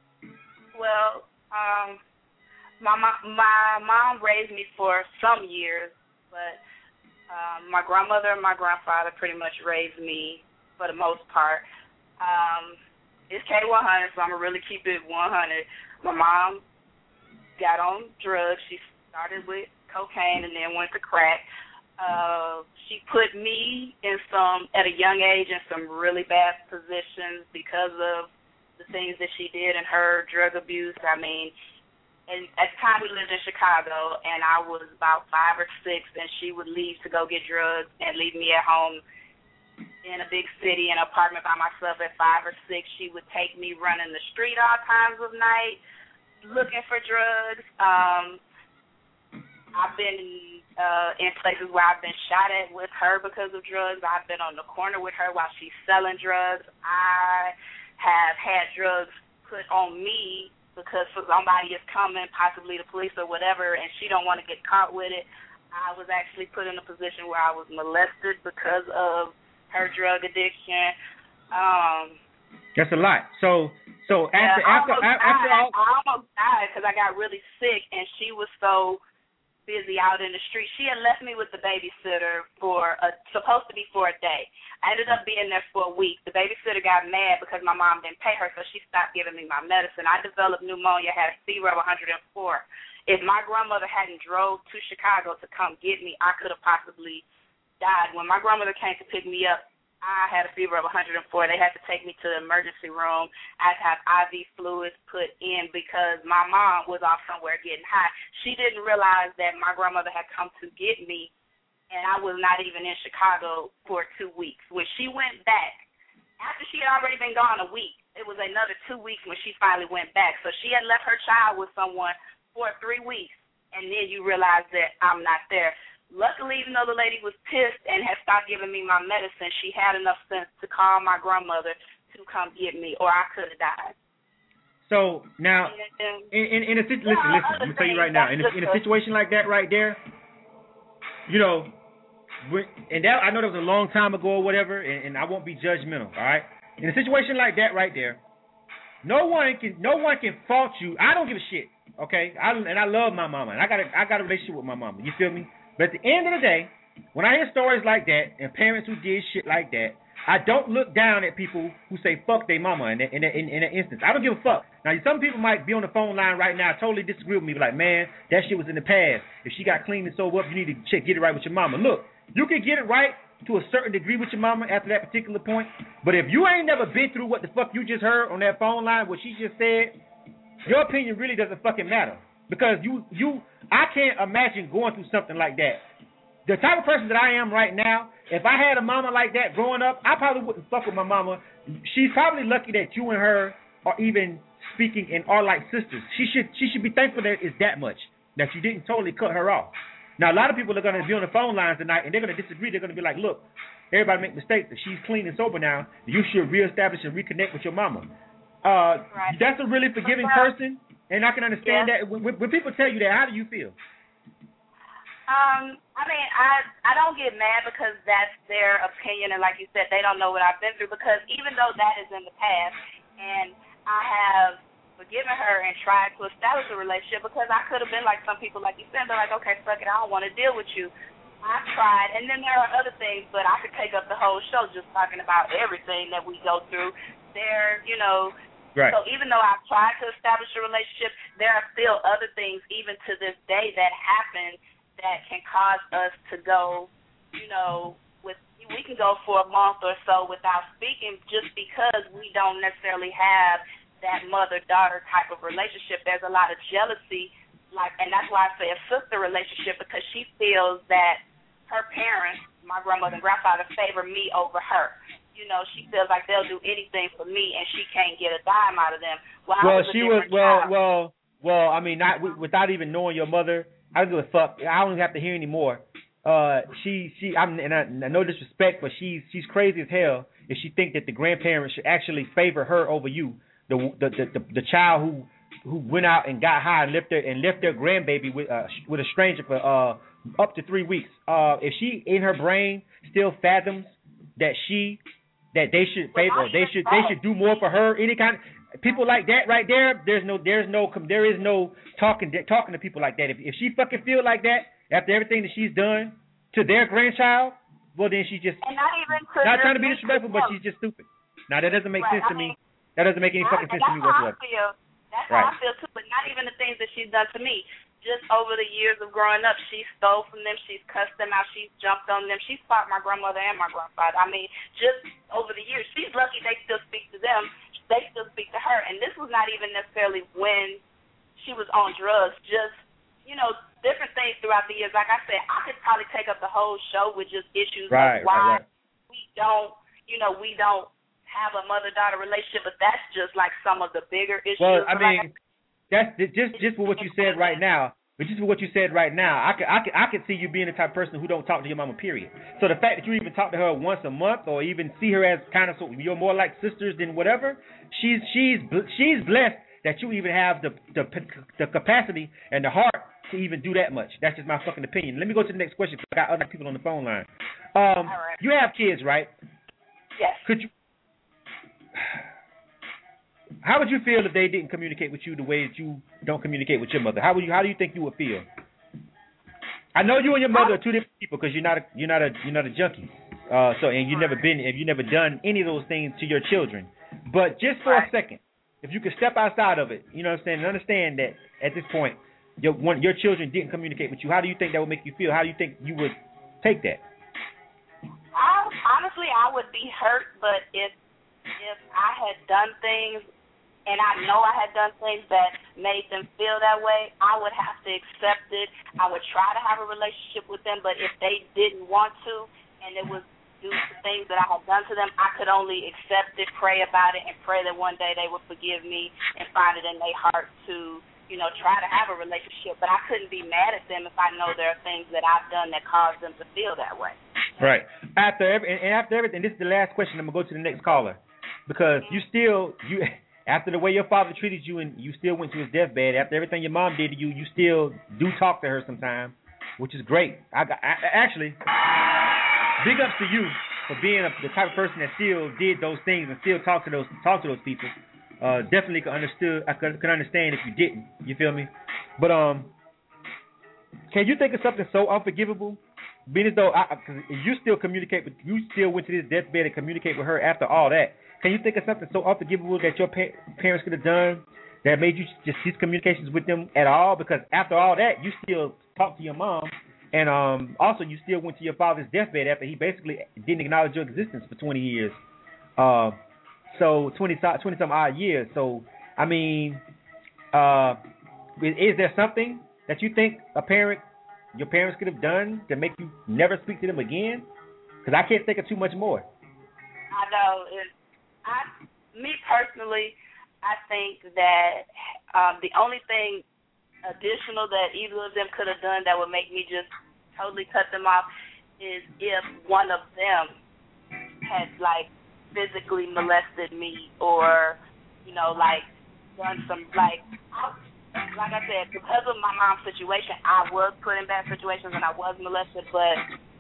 Well, um, my my mom raised me for some years, but um, my grandmother and my grandfather pretty much raised me for the most part. Um, it's K one hundred, so I'm going to really keep it one hundred. My mom got on drugs. She started with cocaine and then went to crack. Uh, she put me in some, at a young age, in some really bad positions because of the things that she did and her drug abuse. I mean, and at the time we lived in Chicago, and I was about five or six, and she would leave to go get drugs and leave me at home in a big city, in an apartment by myself at five or six. She would take me running the street all times of night, looking for drugs. Um, I've been uh, in places where I've been shot at with her because of drugs. I've been on the corner with her while she's selling drugs. I have had drugs put on me because somebody is coming, possibly the police or whatever, and she don't want to get caught with it. I was actually put in a position where I was molested because of her drug addiction. Um, That's a lot. So, so after yeah, after I after died. all, I almost died because I got really sick, and she was so busy out in the street. She had left me with the babysitter for a, supposed to be for a day. I ended up being there for a week. The babysitter got mad because my mom didn't pay her, so she stopped giving me my medicine. I developed pneumonia, had a fever of one hundred four. If my grandmother hadn't drove to Chicago to come get me, I could have possibly died. When my grandmother came to pick me up, I had a fever of one hundred four. They had to take me to the emergency room. I had to have I V fluids put in because my mom was off somewhere getting high. She didn't realize that my grandmother had come to get me, and I was not even in Chicago for two weeks. When she went back, after she had already been gone a week, it was another two weeks when she finally went back. So she had left her child with someone for three weeks, and then you realize that I'm not there. Luckily, even though the lady was pissed and had stopped giving me my medicine, she had enough sense to call my grandmother to come get me, or I could have died. So now, in in, in a listen, listen, listen. Let me tell you right now, in a, in a situation like that, right there, you know, and that I know that was a long time ago or whatever, and, and I won't be judgmental. All right, in a situation like that, right there, no one can no one can fault you. I don't give a shit. Okay, I, and I love my mama, and I got a, I got a relationship with my mama. You feel me? But at the end of the day, when I hear stories like that and parents who did shit like that, I don't look down at people who say fuck their mama in that, in, that, in, in that instance. I don't give a fuck. Now, some people might be on the phone line right now, totally disagree with me, like, man, that shit was in the past. If she got clean and sober up, you need to check, get it right with your mama. Look, you can get it right to a certain degree with your mama after that particular point, but if you ain't never been through what the fuck you just heard on that phone line, what she just said, your opinion really doesn't fucking matter. Because you, you, I can't imagine going through something like that. The type of person that I am right now, if I had a mama like that growing up, I probably wouldn't fuck with my mama. She's probably lucky that you and her are even speaking and are like sisters. She should she should be thankful that it's that much, that you didn't totally cut her off. Now, a lot of people are going to be on the phone lines tonight, and they're going to disagree. They're going to be like, look, everybody make mistakes. If she's clean and sober now, you should reestablish and reconnect with your mama. Uh, right. That's a really forgiving person, and I can understand yeah. that. When, when people tell you that, how do you feel? Um, I mean, I I don't get mad because that's their opinion, and like you said, they don't know what I've been through. Because even though that is in the past, and I have forgiven her and tried to establish a relationship, because I could have been like some people, like you said, they're like, okay, fuck it, I don't want to deal with you. I tried, and then there are other things, but I could take up the whole show just talking about everything that we go through. There, you know. Right. So even though I've tried to establish a relationship, there are still other things, even to this day, that happen that can cause us to go, you know, with we can go for a month or so without speaking just because we don't necessarily have that mother-daughter type of relationship. There's a lot of jealousy, like, and that's why I say a sister relationship, because she feels that her parents, my grandmother and grandfather, favor me over her. You know, she feels like they'll do anything for me, and she can't get a dime out of them. Well, well was she was well, child. well, well. I mean, not without even knowing your mother. I don't give a fuck. I don't have to hear anymore. Uh, she, she, I'm, and I, no disrespect, but she's she's crazy as hell if she think that the grandparents should actually favor her over you, the the the, the, the child who who went out and got high and left their and left their grandbaby with uh, with a stranger for uh up to three weeks. Uh, if she in her brain still fathoms that she that they should favor, they should they should do more for her, any kind of. People like that right there, there's no, there's no, there is no talking, talking to people like that. If, if she fucking feel like that after everything that she's done to their grandchild, well then she just and not even not trying to be disrespectful, but she's just stupid. Now that doesn't make right. sense I to mean, me. That doesn't make any fucking sense to me whatsoever. That's how I feel. That's right. how I feel too. But not even the things that she's done to me. Just over the years of growing up, she stole from them. She's cussed them out. She's jumped on them. She's fought my grandmother and my grandfather. I mean, just over the years, she's lucky they still speak to them. They still speak to her, and this was not even necessarily when she was on drugs, just, you know, different things throughout the years. Like I said, I could probably take up the whole show with just issues right, like why right, right. we don't, you know, we don't have a mother-daughter relationship, but that's just like some of the bigger issues. Well, I but mean, like, that's just just for what you said right now. But just for what you said right now, I could, I could, I could see you being the type of person who don't talk to your mama, period. So the fact that you even talk to her once a month, or even see her as kind of so you're more like sisters than whatever, she's she's she's blessed that you even have the the the capacity and the heart to even do that much. That's just my fucking opinion. Let me go to the next question, because I got other people on the phone line. Um, right. You have kids, right? Yes. Could you? How would you feel if they didn't communicate with you the way that you don't communicate with your mother? How would you? How do you think you would feel? I know you and your mother are two different people, because you're not a you're not a you're not a junkie. Uh, so and you've never been if you've never done any of those things to your children. But just for a second, if you could step outside of it, you know what I'm saying, and understand that at this point, your one your children didn't communicate with you. How do you think that would make you feel? How do you think you would take that? I, honestly, I would be hurt, but if if I had done things, and I know I had done things that made them feel that way, I would have to accept it. I would try to have a relationship with them, but if they didn't want to, and it was due to things that I had done to them, I could only accept it, pray about it, and pray that one day they would forgive me and find it in their heart to, you know, try to have a relationship. But I couldn't be mad at them if I know there are things that I've done that caused them to feel that way. Right. After every, and after everything, this is the last question. I'm gonna go to the next caller, because you still you. After the way your father treated you, and you still went to his deathbed, after everything your mom did to you, you still do talk to her sometimes, which is great. I, got, I actually, big ups to you for being a, the type of person that still did those things and still talk to those talk to those people. uh, definitely could understood. I could, could understand if you didn't. You feel me? But um, can you think of something so unforgivable? Being as though I, cause you still communicate with, you still went to this deathbed and communicate with her after all that. Can you think of something so unforgivable that your pa- parents could have done that made you just cease communications with them at all? Because after all that, you still talk to your mom, and um, also you still went to your father's deathbed after he basically didn't acknowledge your existence for twenty years. Uh, so twenty, twenty some odd years. So I mean, uh, is, is there something that you think a parent, your parents could have done to make you never speak to them again? Because I can't think of too much more. I know. It, I, me personally, I think that um, the only thing additional that either of them could have done that would make me just totally cut them off is if one of them had, like, physically molested me or, you know, like, done some, like, like I said, because of my mom's situation, I was put in bad situations and I was molested, but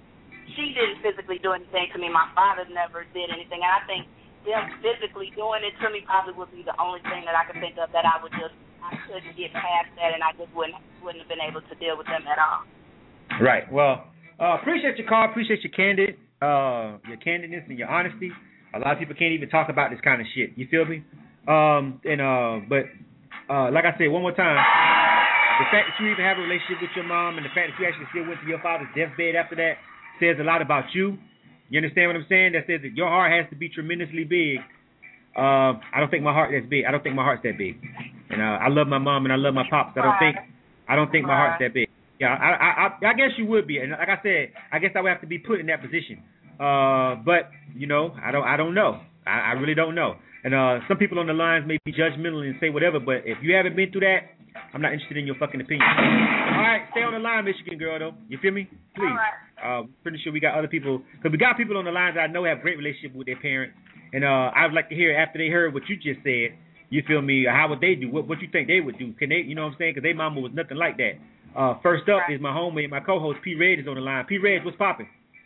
she didn't physically do anything to me. My father never did anything, and I think them physically doing it to me probably would be the only thing that I could think of that I would just, I couldn't get past that, and I just wouldn't wouldn't have been able to deal with them at all. Right. Well, uh, appreciate your call. Appreciate your candid, uh, your candidness and your honesty. A lot of people can't even talk about this kind of shit. You feel me? Um, and uh, but. Uh, like I said, one more time, the fact that you even have a relationship with your mom and the fact that you actually still went to your father's deathbed after that says a lot about you. You understand what I'm saying? That says that your heart has to be tremendously big. Uh, I don't think my heart that's big. I don't think my heart's that big. And uh, I love my mom and I love my pops. I don't think I don't think my heart's that big. Yeah, I, I I I guess you would be. And like I said, I guess I would have to be put in that position. Uh, but you know, I don't I don't know. I, I really don't know. And uh, some people on the lines may be judgmental and say whatever, but if you haven't been through that, I'm not interested in your fucking opinion. All right, stay on the line, Michigan girl, though. You feel me? Please. All right. Uh, pretty sure we got other people, because we got people on the lines that I know have great relationship with their parents. And uh, I'd like to hear after they heard what you just said, you feel me, how would they do? What what you think they would do? Can they, you know what I'm saying? Because their mama was nothing like that. Uh, first up right. is my homie and my co-host, P. Reg, is on the line. P. Reg, what's popping?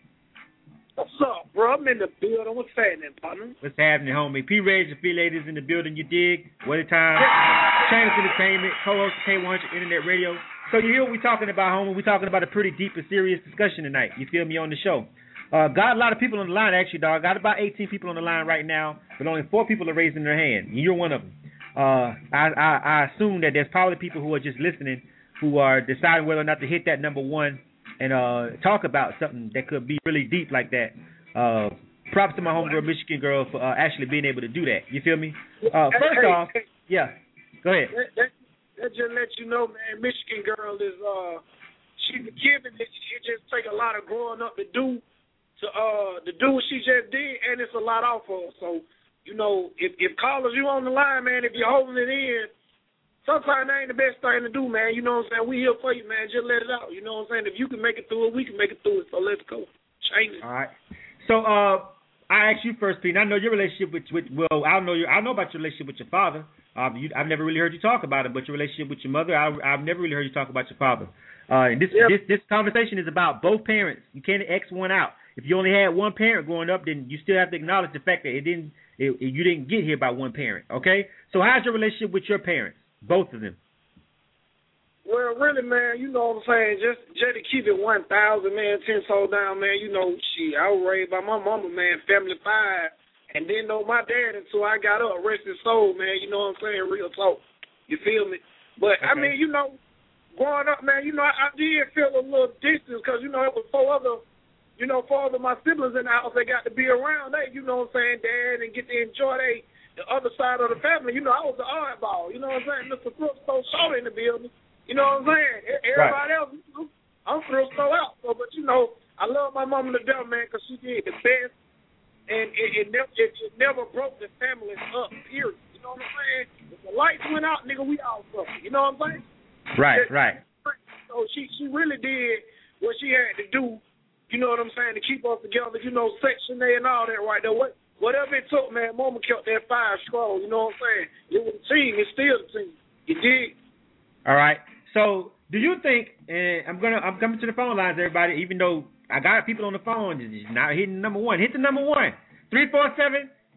What's up, bro? I'm in the building. What's happening, partner? What's happening, homie? P. Reg, affiliated is in the building. You dig? What a time. Chambers Entertainment, co-host of K one hundred Internet Radio. So you hear what we're talking about, homie. We're talking about a pretty deep and serious discussion tonight. You feel me on the show? Uh, got a lot of people on the line, actually, dog. Got about eighteen people on the line right now, but only four people are raising their hand. And you're one of them. Uh, I, I, I assume that there's probably people who are just listening who are deciding whether or not to hit that number one and uh, talk about something that could be really deep like that. Uh, props to my homegirl, Michigan girl, for uh, actually being able to do that. You feel me? Uh, first hey, off, hey, yeah, go ahead. That, that, that just let you know, man, Michigan girl is, uh, she's forgiving. It, it just take a lot of growing up to do, to uh, to do what she just did, and it's a lot off of her. So, you know, if, if callers, you on the line, man, if you're holding it in, sometimes that ain't the best thing to do, man. You know what I'm saying? We here for you, man. Just let it out. You know what I'm saying? If you can make it through it, we can make it through it. So let's go. Change it. All right. So uh, I asked you first, Pete. I know your relationship with, with well, I know your, I know about your relationship with your father. Um, you, I've never really heard you talk about it, but your relationship with your mother, I, I've never really heard you talk about your father. Uh, and this, yep. this this conversation is about both parents. You can't X one out. If you only had one parent growing up, then you still have to acknowledge the fact that it didn't, it, it, you didn't get here by one parent. Okay. So how's your relationship with your parents? Both of them. Well, really, man, you know what I'm saying, just just to keep it one thousand, man, ten soul down, man, you know, she, I was raised by my mama, man, family five, and didn't know my dad until I got up, rest his soul, man, you know what I'm saying, real talk, you feel me? But, okay. I mean, you know, growing up, man, you know, I, I did feel a little distance, because, you know, it was four other, you know, four other my siblings in the house, they got to be around, they, you know what I'm saying, dad, and get to enjoy they, the other side of the family, you know, I was the oddball, you know what I'm saying, Mister Crooks so short in the building. You know what I'm saying? Everybody right. else, you know, I'm through so out. So, but, you know, I love my mama to death, man, because she did the best. And it, it, never, it, it never broke the family up, period. You know what I'm saying? If the lights went out, nigga, we all suffer. You know what I'm saying? Right, it, right. So she, she really did what she had to do, you know what I'm saying, to keep us together, you know, Section A and all that right there. What, whatever it took, man, mama kept that fire strong. You know what I'm saying? It was a team. It's still a team. You dig? All right. So, do you think? And I'm gonna, I'm coming to the phone lines, everybody. Even though I got people on the phone, just not hitting number one. Hit the number one. Three four seven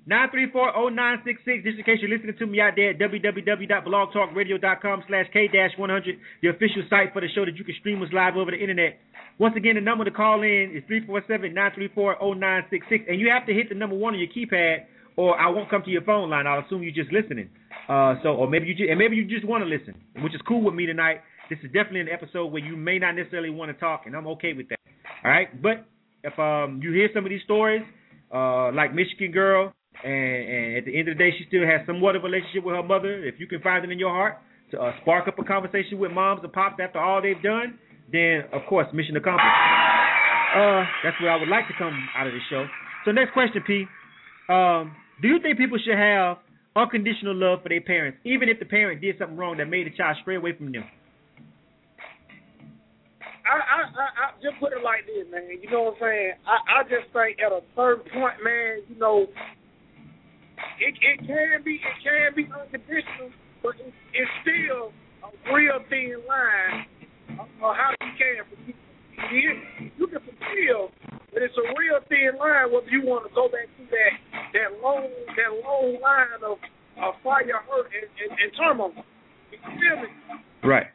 nine three four, oh nine six six. Just in case you're listening to me out there at w w w dot blog talk radio dot com slash K one hundred, the official site for the show that you can stream us live over the internet. Once again, the number to call in is three four seven, nine three four, oh nine six six. And you have to hit the number one on your keypad, or I won't come to your phone line. I'll assume you're just listening. Uh, so, or maybe you just, and maybe you just want to listen, which is cool with me tonight. This is definitely an episode where you may not necessarily want to talk, and I'm okay with that. All right, but if um you hear some of these stories, uh, like Michigan Girl, and, and at the end of the day, she still has somewhat of a relationship with her mother. If you can find it in your heart to uh, spark up a conversation with moms and pops after all they've done, then of course, mission accomplished. Uh, that's where I would like to come out of this show. So next question, P. Um, do you think people should have unconditional love for their parents, even if the parent did something wrong that made the child stray away from them? I, I, I, I just put it like this, man. You know what I'm saying? I, I just think at a certain point, man, you know, it it can be it can be unconditional, but it, it's still a real thin line of, of how you can forgive. You, you can forgive, but it's a real thin line whether you want to go back to that that long that long line of, of fire, hurt, and, and, and turmoil. You feel me? Right.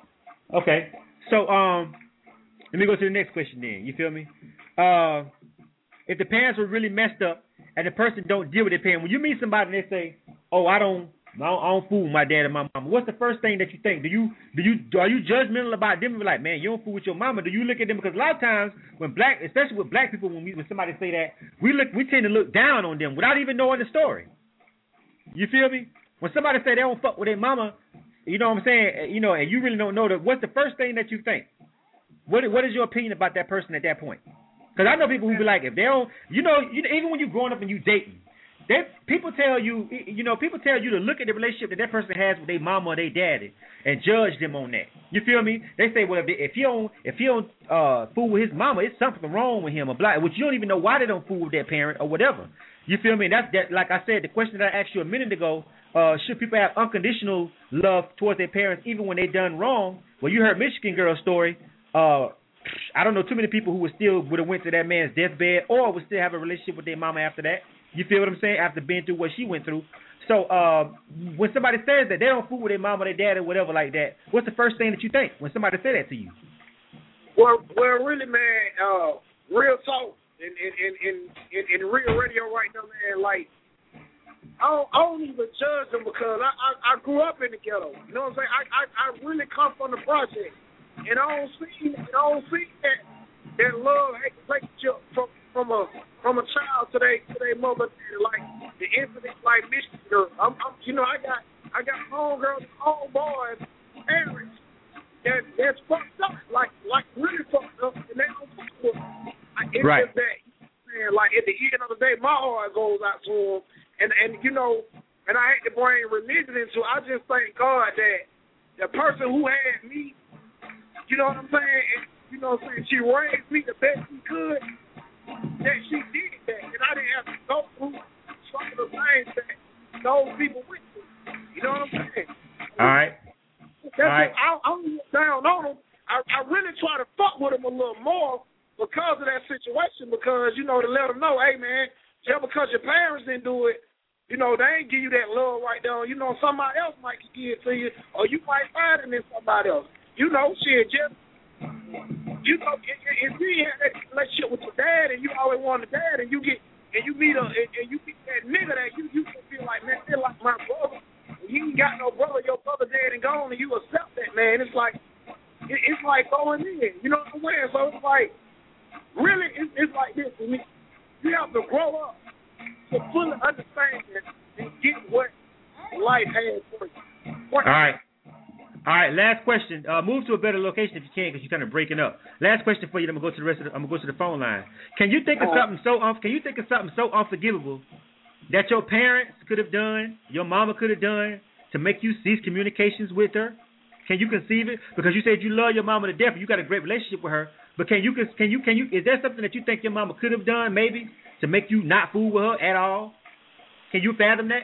Okay. So, um, let me go to the next question then. You feel me? Uh, if the parents were really messed up and the person don't deal with their parent, when you meet somebody and they say, "Oh, I don't, I don't, I don't fool with my dad and my mama," what's the first thing that you think? Do you, do you, are you judgmental about them? Like, man, you don't fool with your mama. Do you look at them? Because a lot of times when black, especially with black people, when we, when somebody say that, we look, we tend to look down on them without even knowing the story. You feel me? When somebody say they don't fuck with their mama, you know what I'm saying? You know, and you really don't know that. What's the first thing that you think? What What is your opinion about that person at that point? Because I know people who be like, if they don't, you know, you, even when you're growing up and you dating, they people tell you, you know, people tell you to look at the relationship that that person has with their mama or their daddy and judge them on that. You feel me? They say, well, if they, if he don't if he don't uh, fool with his mama, it's something wrong with him or blah. Which you don't even know why they don't fool with their parent or whatever. You feel me? That's that. Like I said, the question that I asked you a minute ago. Uh, should people have unconditional love towards their parents even when they done wrong? Well, you heard Michigan Girl's story. Uh, I don't know too many people who would still would have went to that man's deathbed or would still have a relationship with their mama after that. You feel what I'm saying? After being through what she went through. So uh, when somebody says that they don't fool with their mama, their dad, or whatever like that, what's the first thing that you think when somebody say that to you? Well, well, really, man, uh, real talk in in, in in in in real radio right now, man, like. I don't, I don't even judge them because I, I, I grew up in the ghetto. You know what I'm saying? I, I, I really come from the project, and I don't see I don't see that that love hate relationship from from a from a child to their to their mother, like the incident like Michigan Girl. I'm, I'm you know I got I got homegirls, homeboys, parents that that's fucked up, like like really fucked up, and they don't fuck with them. It's right. just that, man, like at the end of the day, my heart goes out to them. And, and you know, and I hate to bring religion into it. I just thank God that the person who had me, you know what I'm saying, and, you know what I'm saying, she raised me the best she could, that she did that. And I didn't have to go through some of the things that those people went through. You know what I'm saying? All right. That's All right. I, I don't look down on them. I, I really try to fuck with them a little more because of that situation, because, you know, to let them know, hey, man, just because your parents didn't do it, you know, they ain't give you that love right there. You know, somebody else might give it to you, or you might find it in somebody else. You know, shit, just, you know, if, if you had that relationship with your dad and you always wanted a dad and you get, and you meet a, and, and you meet that nigga that you, you can feel like, man, they're like my brother. You ain't got no brother, your brother dead and gone, and you accept that, man. It's like, it, it's like going in. You know what I'm saying? So it's like, really, it's, it's like this for me. You have to grow up to fully understand it and get what life has for you. What All right. All right, last question. Uh, move to a better location if you can, because you're kind of breaking up. Last question for you. Then I'm gonna go to the rest of the, I'm gonna go to the phone line. Can you think of uh, something so un, Can you think of something so unforgivable that your parents could have done, your mama could have done, to make you cease communications with her? Can you conceive it? Because you said you love your mama to death, and you got a great relationship with her. But can you can you can you? Is there something that you think your mama could have done, maybe, to make you not fool with her at all? Can you fathom that?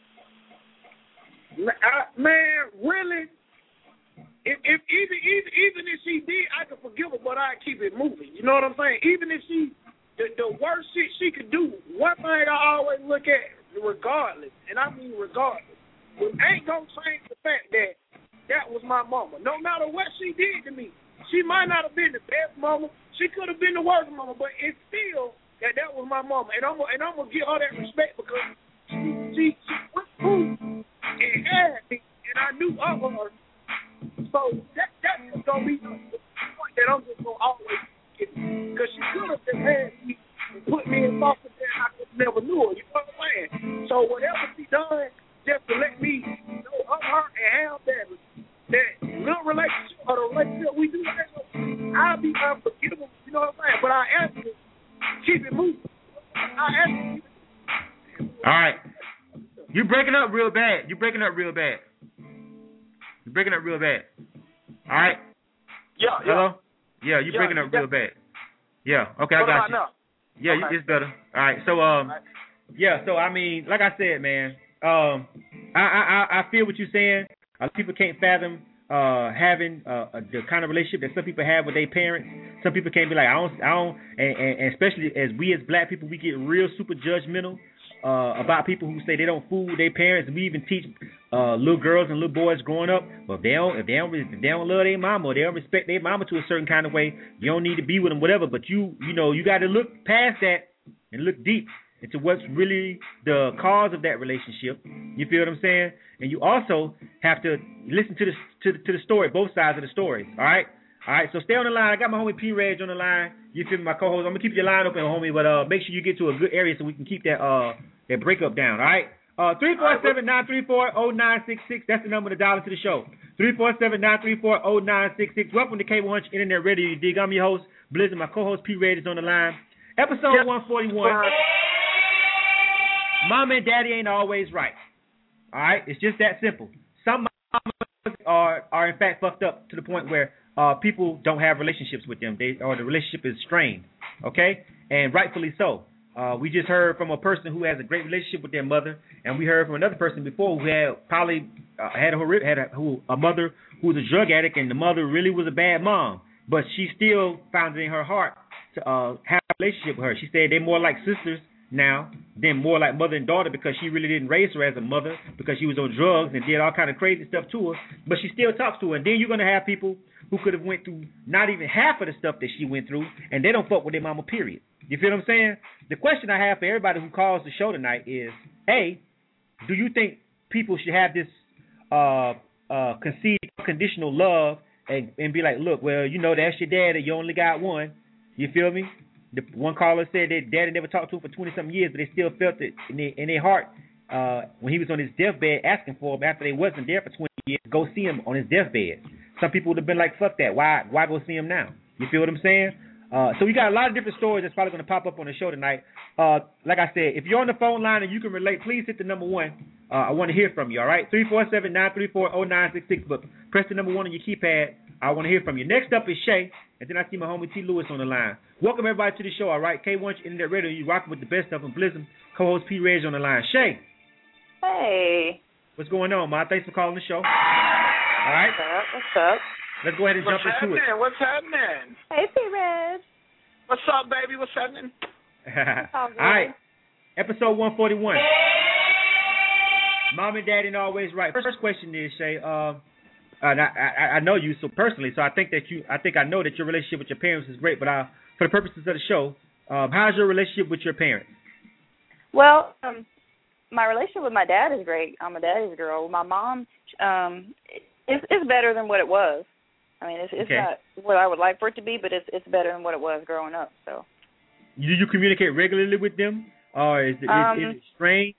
I, man, really? If, if even, even even if she did, I could forgive her, but I keep it moving. You know what I'm saying? Even if she the, the worst shit she could do, one thing I always look at, regardless, and I mean regardless, it ain't gonna change the fact that that was my mama. No matter what she did to me, she might not have been the best mama, she could have been the worst mama, but it's still that that was my mama, and I'm and I'm gonna give her that respect because she she, she went through and had me, and I knew of her. So that that's gonna be the point that I'm just gonna always get, because she could have just had me and put me in foster care, and I just never knew her. You know what I'm saying? So whatever she done, just to let me know of her and have that that good relationship or the relationship we do have, I'll be unforgivable. You know what I'm saying? But I ask you, keep it moving. I ask you. All right. You're breaking up real bad. You're breaking up real bad. You're breaking up real bad. All right. Yeah. yeah. Hello. Yeah, you're yeah, breaking up real bad. Yeah. Okay, what I got about you. Now? Yeah, okay. it's better. All right. So um, right. yeah. So I mean, like I said, man, um, I I I feel what you're saying. A lot of people can't fathom uh having uh, a, the kind of relationship that some people have with their parents. Some people can't be like, I don't, I don't, and, and, and especially as we as black people, we get real super judgmental uh about people who say they don't fool their parents. We even teach uh little girls and little boys growing up, well, if they don't, if they don't, if they don't love their mama or they don't respect their mama to a certain kind of way, you don't need to be with them, whatever. But you, you know, you got to look past that and look deep into what's really the cause of that relationship. You feel what I'm saying? And you also have to listen to the to the, to the story, both sides of the story. All right, all right. So stay on the line. I got my homie P. Reg on the line. You feel me, my co-host? I'm gonna keep your line open, homie, but uh, make sure you get to a good area so we can keep that uh that breakup down. All right. Uh, three four seven nine three four zero nine six six. That's the number to dial into the show. Three four seven nine three four zero nine six six. Welcome to K one hundred Internet Radio. You dig? I'm your host Blizzard. My co-host P. Reg is on the line. Episode yep. one forty-one. Mom and daddy ain't always right. All right, it's just that simple. Some moms are are in fact fucked up to the point where uh, people don't have relationships with them. They or the relationship is strained. Okay, and rightfully so. Uh, we just heard from a person who has a great relationship with their mother, and we heard from another person before who had probably uh, had a had a, who, a mother who was a drug addict, and the mother really was a bad mom, but she still found it in her heart to uh, have a relationship with her. She said they're more like sisters now than more like mother and daughter because she really didn't raise her as a mother because she was on drugs and did all kind of crazy stuff to her, but she still talks to her. And then you're going to have people who could have went through not even half of the stuff that she went through, and they don't fuck with their mama, period. You feel what I'm saying? The question I have for everybody who calls the show tonight is, A, do you think people should have this uh, uh, conceived conditional love and, and be like, look, well, you know, that's your daddy, you only got one. You feel me? The one caller said that daddy never talked to him for twenty-something years, but they still felt it in their, in their heart uh, when he was on his deathbed asking for him after they wasn't there for twenty years, go see him on his deathbed. Some people would have been like, fuck that. Why why go see him now? You feel what I'm saying? Uh, so we got a lot of different stories that's probably going to pop up on the show tonight. Uh, like I said, if you're on the phone line and you can relate, please hit the number one. Uh, I want to hear from you, all right? three four seven nine three four zero nine six six. But press the number one on your keypad. I want to hear from you. Next up is Shay, and then I see my homie T. Lewis on the line. Welcome, everybody, to the show, all right? K one Internet Radio, you rocking with the best of them. Blizzard, co-host P. Reg on the line. Shay. Hey. What's going on, Ma? Thanks for calling the show. All right? What's up? What's up? Let's go ahead and What's jump into happening? it. What's happening? Hey, P. Reg. What's up, baby? What's happening? All right. Episode one forty-one. Mom and Dad ain't always right. First question is, Shay, uh, and I, I, I know you so personally, so I think that you, I think I know that your relationship with your parents is great. But uh, for the purposes of the show, um, how's your relationship with your parents? Well, um, my relationship with my dad is great. I'm a daddy's girl. My mom, um, it's, it's better than what it was. I mean, it's, it's okay. not what I would like for it to be, but it's it's better than what it was growing up. So, do you communicate regularly with them, or is it, um, is, is it strange?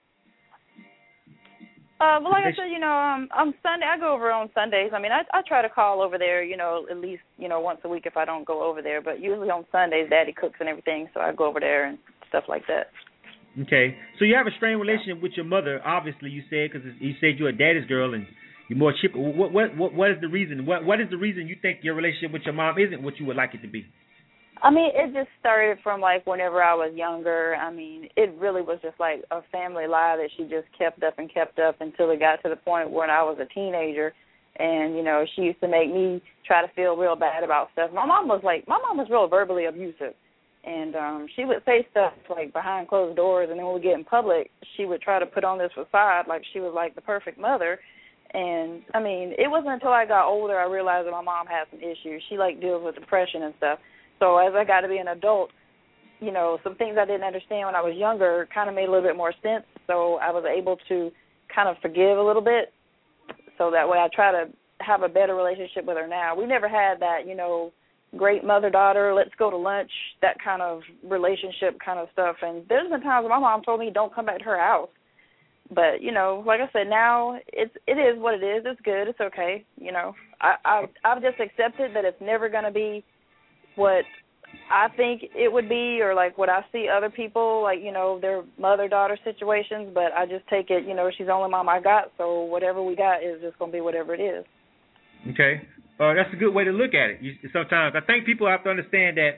Uh, well, like I said, you know, um, on Sunday I go over on Sundays. I mean, I I try to call over there, you know, at least you know once a week if I don't go over there. But usually on Sundays, Daddy cooks and everything, so I go over there and stuff like that. Okay, so you have a strained relationship with your mother, obviously. You said because you said you're a daddy's girl and you're more chipper. What what what what is the reason? What what is the reason you think your relationship with your mom isn't what you would like it to be? I mean, it just started from, like, whenever I was younger. I mean, it really was just, like, a family lie that she just kept up and kept up until it got to the point when I was a teenager. And, you know, she used to make me try to feel real bad about stuff. My mom was, like, my mom was real verbally abusive. And um, she would say stuff like behind closed doors, and then when we get in public, she would try to put on this facade like she was like the perfect mother. And, I mean, it wasn't until I got older I realized that my mom had some issues. She, like, deals with depression and stuff. So as I got to be an adult, you know, some things I didn't understand when I was younger kind of made a little bit more sense. So I was able to kind of forgive a little bit. So that way I try to have a better relationship with her now. We never had that, you know, great mother-daughter, let's go to lunch, that kind of relationship kind of stuff. And there's been times when my mom told me don't come back to her house. But, you know, like I said, now it's it is what it is. It's good. It's okay. You know, I, I, I've just accepted that it's never going to be what I think it would be or, like, what I see other people, like, you know, their mother-daughter situations. But I just take it, you know, she's the only mom I got, so whatever we got is just going to be whatever it is. Okay. Uh, that's a good way to look at it. You, sometimes I think people have to understand that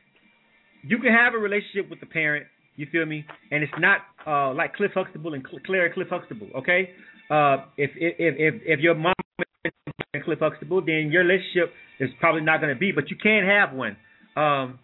you can have a relationship with the parent, you feel me, and it's not uh, like Cliff Huxtable and Claire Cliff Huxtable, okay? Uh, if, if if if your mom is Cliff Huxtable, then your relationship is probably not going to be, but you can have one. Um,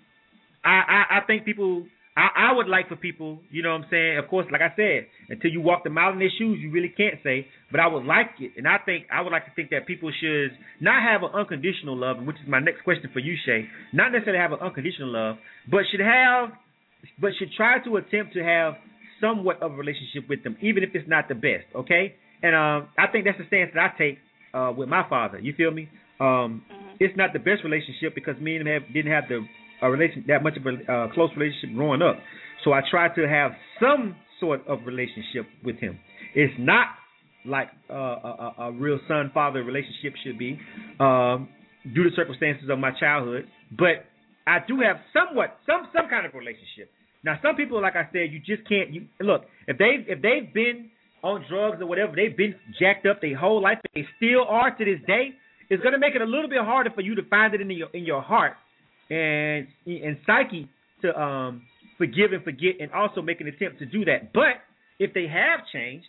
I, I, I think people, I, I would like for people, you know what I'm saying, of course, like I said, until you walk them out in their shoes, you really can't say, but I would like it, and I think, I would like to think that people should not have an unconditional love, which is my next question for you, Shay, not necessarily have an unconditional love, but should have, but should try to attempt to have somewhat of a relationship with them, even if it's not the best, okay? And um, I think that's the stance that I take uh, with my father, you feel me? Um, mm-hmm. It's not the best relationship because me and him have, didn't have the a relation that much of a uh, close relationship growing up. So I try to have some sort of relationship with him. It's not like uh, a, a real son-father relationship should be um, due to circumstances of my childhood, but I do have somewhat some some kind of relationship. Now, some people, like I said, you just can't. You look if they if they've been on drugs or whatever, they've been jacked up their whole life, they still are to this day. It's going to make it a little bit harder for you to find it in your in your heart and and psyche to um, forgive and forget, and also make an attempt to do that. But if they have changed,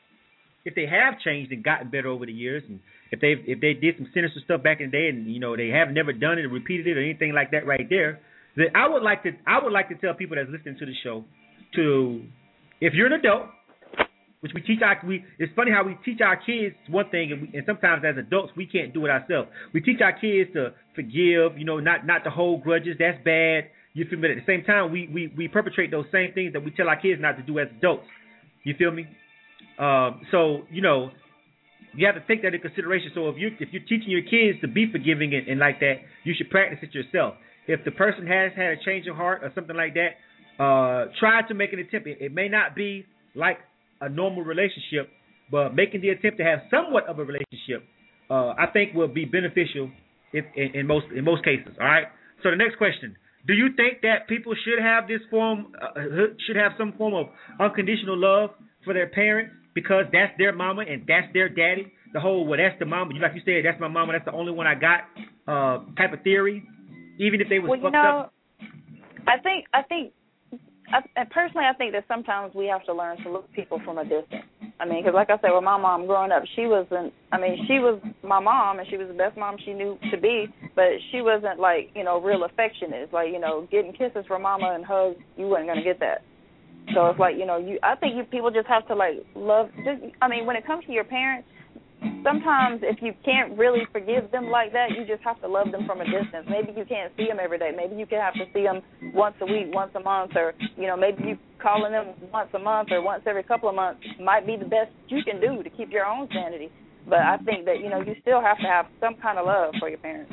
if they have changed and gotten better over the years, and if they if they did some sinister stuff back in the day, and you know they have never done it or repeated it or anything like that, right there, then I would like to I would like to tell people that's listening to the show to, if you're an adult, which we teach our we it's funny how we teach our kids one thing, and, we, and sometimes as adults we can't do it ourselves. We teach our kids to forgive, you know, not not to hold grudges. That's bad. You feel me? But at the same time, we, we, we perpetrate those same things that we tell our kids not to do as adults. You feel me? Um, so you know, you have to take that into consideration. So if you if you're teaching your kids to be forgiving and, and like that, you should practice it yourself. If the person has had a change of heart or something like that, uh, try to make an attempt. It, it may not be like a normal relationship, but making the attempt to have somewhat of a relationship, uh, I think will be beneficial if, in, in most in most cases. All right. So the next question: do you think that people should have this form, uh, should have some form of unconditional love for their parents because that's their mama and that's their daddy? The whole, well, that's the mama, like you said, that's my mama, that's the only one I got, uh, type of theory. Even if they was well, fucked you know, up. I think I think. I, personally, I think that sometimes we have to learn to look at people from a distance. I mean, because like I said, with my mom growing up, she wasn't, I mean, she was my mom, and she was the best mom she knew to be, but she wasn't, like, you know, real affectionate. It's like, you know, getting kisses from mama and hugs, you weren't going to get that. So it's like, you know, you. I think you people just have to, like, love, just, I mean, when it comes to your parents, sometimes if you can't really forgive them like that, you just have to love them from a distance. Maybe you can't see them every day. Maybe you can have to see them once a week, once a month, or, you know, maybe you calling them once a month or once every couple of months might be the best you can do to keep your own sanity. But I think that, you know, you still have to have some kind of love for your parents.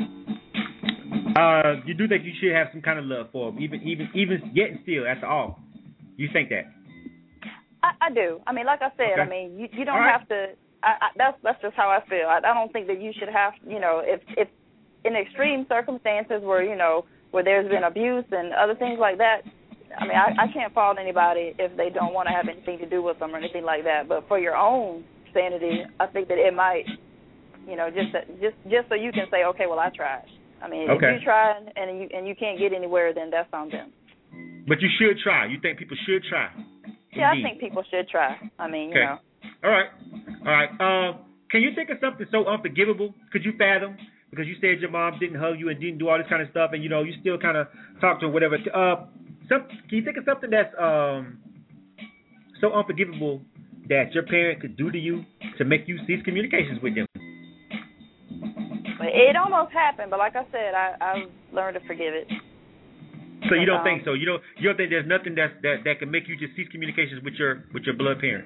Uh, you do think you should have some kind of love for them, even even even yet and still, after all. You think that? I, I do. I mean, like I said, okay. I mean, you, you don't right. have to. I, I, that's that's just how I feel. I, I don't think that you should have, you know, if if in extreme circumstances where, you know, where there's been abuse and other things like that, I mean, I, I can't fault anybody if they don't want to have anything to do with them or anything like that. But for your own sanity, I think that it might, you know, just just just so you can say, okay, well, I tried. I mean, okay. if you try and you and you can't get anywhere, then that's on them. But you should try. You think people should try? Yeah, Indeed. I think people should try. I mean, okay. you know. All right. All right. Uh, can you think of something so unforgivable? Could you fathom because you said your mom didn't hug you and didn't do all this kind of stuff, and you know you still kind of talk to her, whatever. Uh, some, can you think of something that's um so unforgivable that your parent could do to you to make you cease communications with them? It almost happened, but like I said, I I've learned to forgive it. So you don't think so? You don't you don't think there's nothing that's, that that can make you just cease communications with your with your blood parent?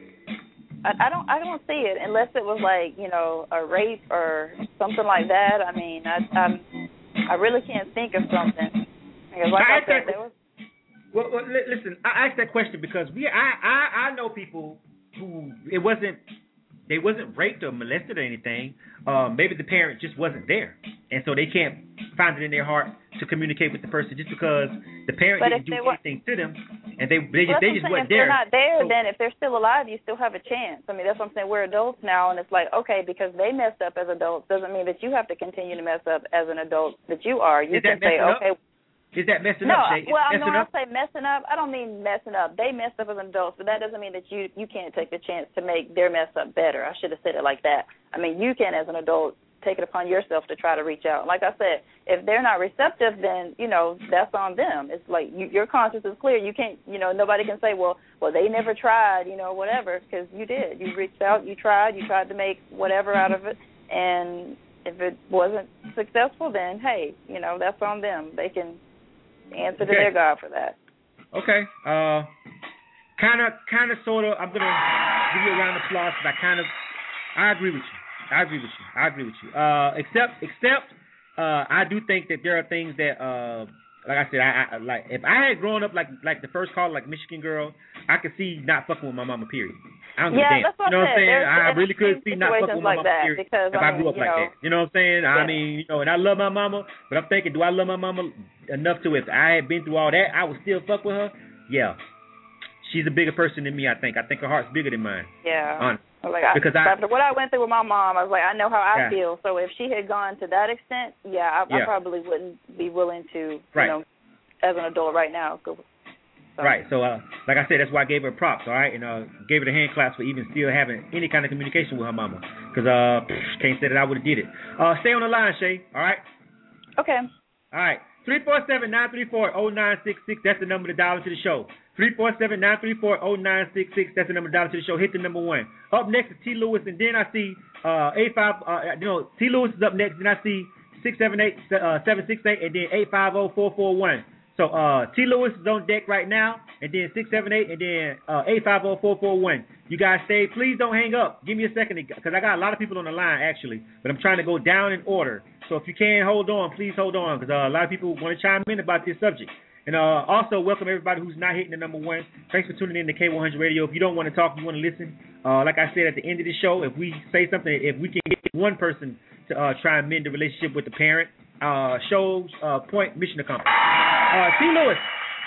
I, I don't I don't see it unless it was like, you know, a rape or something like that. I mean, I I'm, I really can't think of something. Because like I, I said, there was. Well, well, listen, I asked that question because we I, I I know people who it wasn't. They wasn't raped or molested or anything. Uh, maybe the parent just wasn't there, and so they can't find it in their heart to communicate with the person just because the parent but didn't do were, anything to them, and they they well, just they just saying, weren't there. If they're not there, so, then if they're still alive, you still have a chance. I mean, that's what I'm saying. We're adults now, and it's like, okay, because they messed up as adults doesn't mean that you have to continue to mess up as an adult that you are. You can say, okay. Up? Is that messing no, up, Shay? well, messing no, when up? I say messing up, I don't mean messing up. They messed up as adults, but that doesn't mean that you, you can't take the chance to make their mess up better. I should have said it like that. I mean, you can, as an adult, take it upon yourself to try to reach out. Like I said, if they're not receptive, then, you know, that's on them. It's like you, your conscience is clear. You can't, you know, nobody can say, well, well, they never tried, you know, whatever, because you did. You reached out, you tried, you tried to make whatever out of it, and if it wasn't successful, then, hey, you know, that's on them. They can answer okay. to their God for that. Okay. Uh, kind of, kind of, sort of. I'm gonna give you a round of applause because I kind of, I agree with you. I agree with you. I agree with you. Uh, except, except, uh, I do think that there are things that, uh, like I said, I, I like if I had grown up like like the first call, like Michigan girl, I could see not fucking with my mama. Period. I don't give yeah, a damn. That's what you know what I'm saying? There's, I really could see not fucking with my like mama. That Period. because, if I, I mean, grew up like know, that, you know what I'm saying? Yeah. I mean, you know, and I love my mama, but I'm thinking, do I love my mama enough to if I had been through all that, I would still fuck with her? Yeah. She's a bigger person than me, I think. I think her heart's bigger than mine. Yeah. Honestly. Like I, because I, after what I went through with my mom, I was like, I know how I yeah. feel. So if she had gone to that extent, yeah, I, yeah. I probably wouldn't be willing to, right. you know, as an adult right now. So. Right. So, uh, like I said, that's why I gave her props, all right, and uh, gave her the hand claps for even still having any kind of communication with her mama. Because uh, can't say that I would have did it. Uh, stay on the line, Shay. All right. Okay. All right. three four seven, nine three four, zero nine six six. That's the number to dial into the show. three four seven, nine three four, zero nine six six. That's the number to dial into the show. Hit the number one. Up next is T. Lewis, and then I see uh, eight five. Uh, you know, T. Lewis is up next. Then I see six seven eight uh, seven six eight, and then eight five zero four four one. So uh, T. Lewis is on deck right now, and then six seven eight, and then uh, eight five zero four four one. You guys stay. Please don't hang up. Give me a second, because I got a lot of people on the line, actually, but I'm trying to go down in order. So if you can hold on, please hold on, because uh, a lot of people want to chime in about this subject. And uh, also, welcome everybody who's not hitting the number one. Thanks for tuning in to K one hundred Radio. If you don't want to talk, you want to listen, uh, like I said at the end of the show, if we say something, if we can get one person to uh, try and mend the relationship with the parent, uh, shows uh, point mission accomplished. Uh, T. Lewis.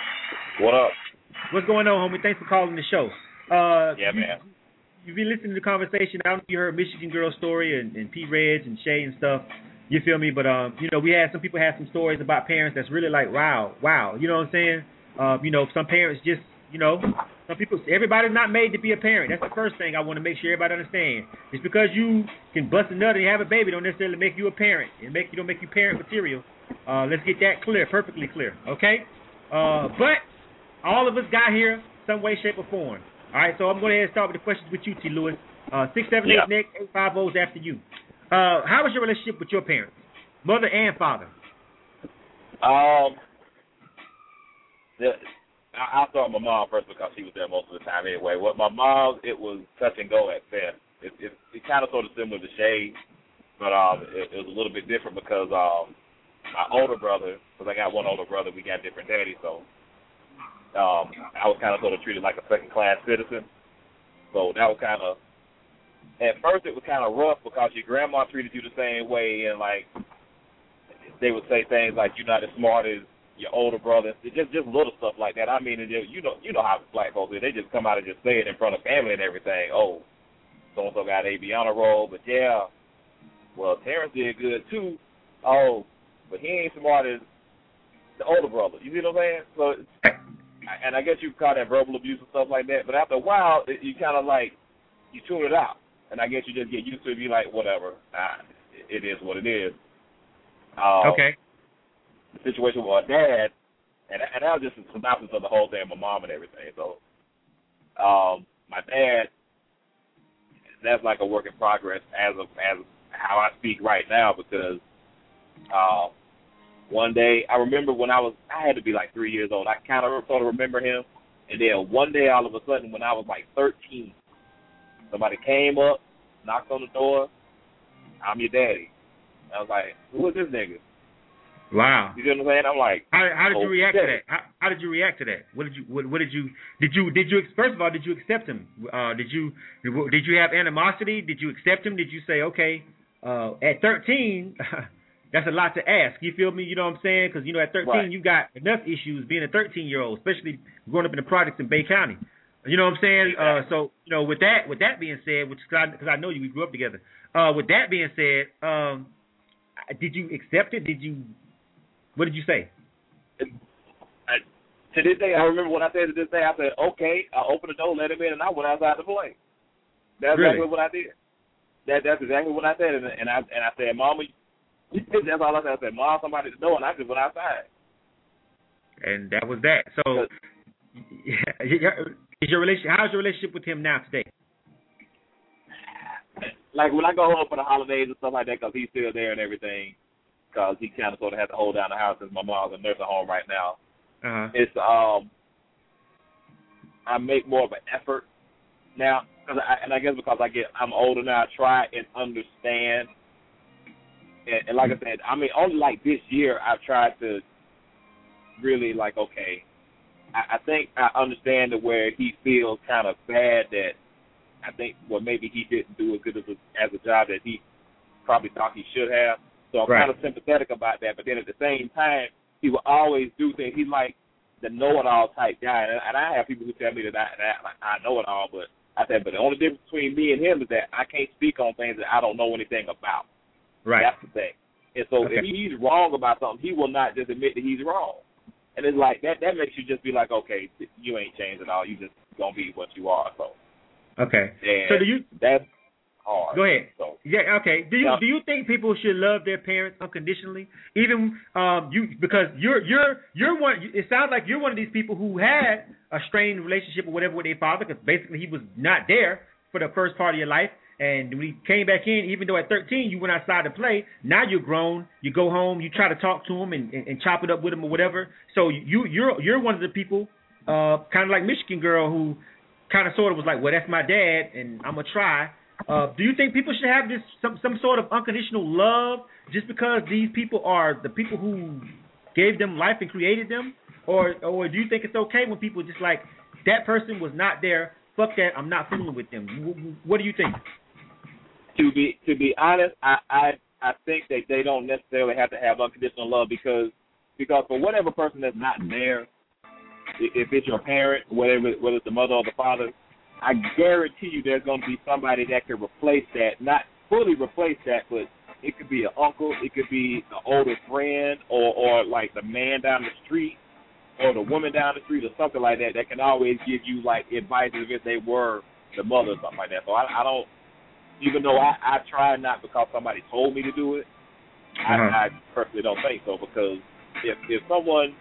What up? What's going on, homie? Thanks for calling the show. Uh, yeah, you, man. You've been listening to the conversation. I don't know if you heard Michigan Girl story and, and P. Reds and Shay and stuff. You feel me? But, um, you know, we had some people have some stories about parents that's really like, wow, wow. You know what I'm saying? Uh, you know, some parents just, you know, some people, everybody's not made to be a parent. That's the first thing I want to make sure everybody understands. Just because you can bust a nut and have a baby don't necessarily make you a parent. It make you don't make you parent material. Uh, let's get that clear, perfectly clear, okay? Uh, but all of us got here some way, shape, or form. All right, so I'm going to start with the questions with you, T. Lewis. Uh, six seven eight next, eight five O's after you. Uh, how was your relationship with your parents, mother and father? Um, the, I, I'll start with my mom first because she was there most of the time anyway. With my mom, it was touch and go at best. It, it, it kind of sort of similar to Shay, but um, it, it was a little bit different because um, my older brother, because I got one older brother, we got different daddies, so um, I was kind of sort of treated like a second-class citizen. So that was kind of, at first it was kind of rough because your grandma treated you the same way, and like they would say things like you're not as smart as your older brother, just just little stuff like that. I mean, you know, you know how black folks do. They just come out and just say it in front of family and everything. Oh, so and so got A B honor roll, but yeah, well Terrence did good too. Oh, but he ain't smart as the older brother. You see what I'm saying? So, and I guess you call that verbal abuse and stuff like that. But after a while, it, you kind of like you tune it out. And I guess you just get used to it, be like, whatever, ah, it is what it is. Um, okay. The situation with my dad, and and that was just a synopsis of the whole thing, my mom and everything. So, um, my dad, that's like a work in progress as of as how I speak right now, because uh, one day I remember when I was I had to be like three years old. I kind of sort of remember him, and then one day all of a sudden when I was like thirteen, somebody came up, knocked on the door. I'm your daddy. I was like, who is this nigga? Wow. You know what I'm saying? I'm like, how, how did oh, you react shit. to that? How, how did you react to that? What did you what, what did you did you did you first of all did you accept him? Uh, did you did you have animosity? Did you accept him? Did you say, okay, uh, at thirteen, that's a lot to ask. You feel me? You know what I'm saying? Because you know at thirteen right. you got enough issues being a thirteen year old, especially growing up in the projects in Bay County. You know what I'm saying? Uh, so you know with that with that being said, which because I, I know you, we grew up together. Uh, with that being said, um, did you accept it? Did you? What did you say? I, to this day, I remember when I said to this day, I said, okay, I opened the door, let him in, and I went outside to play. That's really? exactly what I did. That That's exactly what I said. And, and I and I said, Mama, that's all I said. I said, Mom, somebody at the door, and I just went outside. And that was that. So, is your relationship? How's your relationship with him now today? Like when I go home for the holidays and stuff like that, because he's still there and everything, because he kind of sort of had to hold down the house since my mom's in nursing home right now. Uh-huh. It's um, I make more of an effort now, cause I, and I guess because I get I'm older now, I try and understand. And, and like I said, I mean, only like this year I've tried to really like, okay, I, I think I understand to where he feels kind of bad that I think well maybe he didn't do as good as a, as a job that he probably thought he should have. So I'm right. kind of sympathetic about that. But then at the same time, he will always do things. He's like the know-it-all type guy. And, and I have people who tell me that I, that I know it all, but I said, but the only difference between me and him is that I can't speak on things that I don't know anything about. Right. That's the thing. And so okay. if he's wrong about something, he will not just admit that he's wrong. And it's like that. That makes you just be like, okay, you ain't changed at all. You just gonna be what you are. So. Okay. And so do you? That's hard. Go ahead. So, yeah. Okay. Do you now, do you think people should love their parents unconditionally, even um you because you're you're you're one. It sounds like you're one of these people who had a strained relationship or whatever with their father, because basically he was not there for the first part of your life. And when he came back in, even though at thirteen you went outside to play, now you're grown. You go home, you try to talk to him and, and, and chop it up with him or whatever. So you you're you're one of the people, uh, kind of like Michigan girl who kind of sort of was like, well, that's my dad, and I'm gonna try. Uh, do you think people should have this some some sort of unconditional love just because these people are the people who gave them life and created them, or or do you think it's okay when people just like that person was not there? Fuck that, I'm not fooling with them. What do you think? To be to be honest, I, I I think that they don't necessarily have to have unconditional love because because for whatever person that's not there, if it's your parent, whatever whether it's the mother or the father, I guarantee you there's going to be somebody that can replace that, not fully replace that, but it could be an uncle, it could be an older friend, or or like the man down the street, or the woman down the street, or something like that that can always give you like advice as if they were the mother or something like that. So I, I don't. Even though I, I try not because somebody told me to do it, uh-huh. I, I personally don't think so because if if someone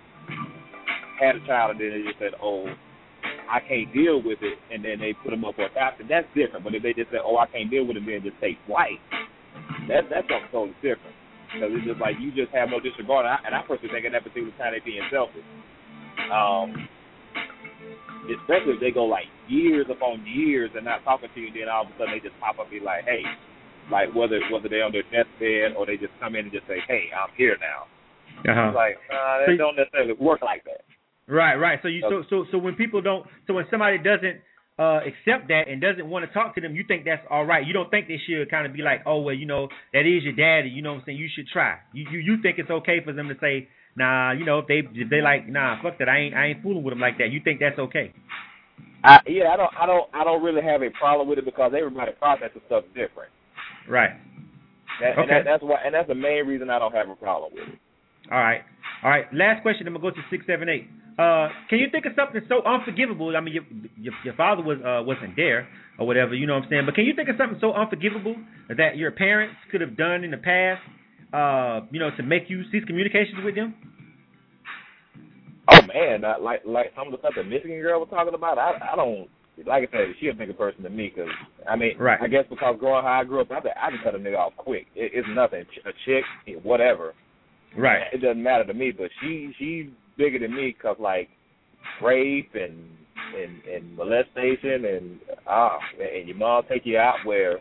had a child and then they just said, oh, I can't deal with it, and then they put them up for adoption, that's different. But if they just say, oh, I can't deal with it, and then just take flight, that, that's something totally different. Because it's just like you just have no disregard. And I, and I personally think at that particular time they're being selfish. Um, especially if they go like years upon years and not talking to you, then all of a sudden they just pop up and be like, hey, like whether whether they're on their deathbed or they just come in and just say, hey, I'm here now. Uh-huh. It's like, uh, that so, don't necessarily work like that. Right, right. So you so so so when people don't, so when somebody doesn't uh, accept that and doesn't want to talk to them, you think that's all right. You don't think they should kind of be like, oh well, you know, that is your daddy. You know what I'm saying? You should try. You you, you think it's okay for them to say, nah, you know, if they if they like, nah, fuck that, I ain't I ain't fooling with them like that. You think that's okay? I, yeah, I don't, I don't, I don't really have a problem with it because everybody processes stuff different. Right. That, okay. And that, that's why, and that's the main reason I don't have a problem with it. All right, all right. Last question. I'm gonna go to six, seven, eight. Uh, can you think of something so unforgivable? I mean, your your, your father was uh, wasn't there or whatever. You know what I'm saying? But can you think of something so unforgivable that your parents could have done in the past uh, you know, to make you cease communications with them? Oh man, I, like like some of the stuff that Michigan girl was talking about, I I don't. Like I said, she a bigger person than me, because, I mean, right. I guess because growing how I grew up, I, I just cut a nigga off quick. It, it's nothing. A chick, whatever. Right. It doesn't matter to me, but she she's bigger than me because, like, rape and, and, and molestation and, ah, and your mom take you out where,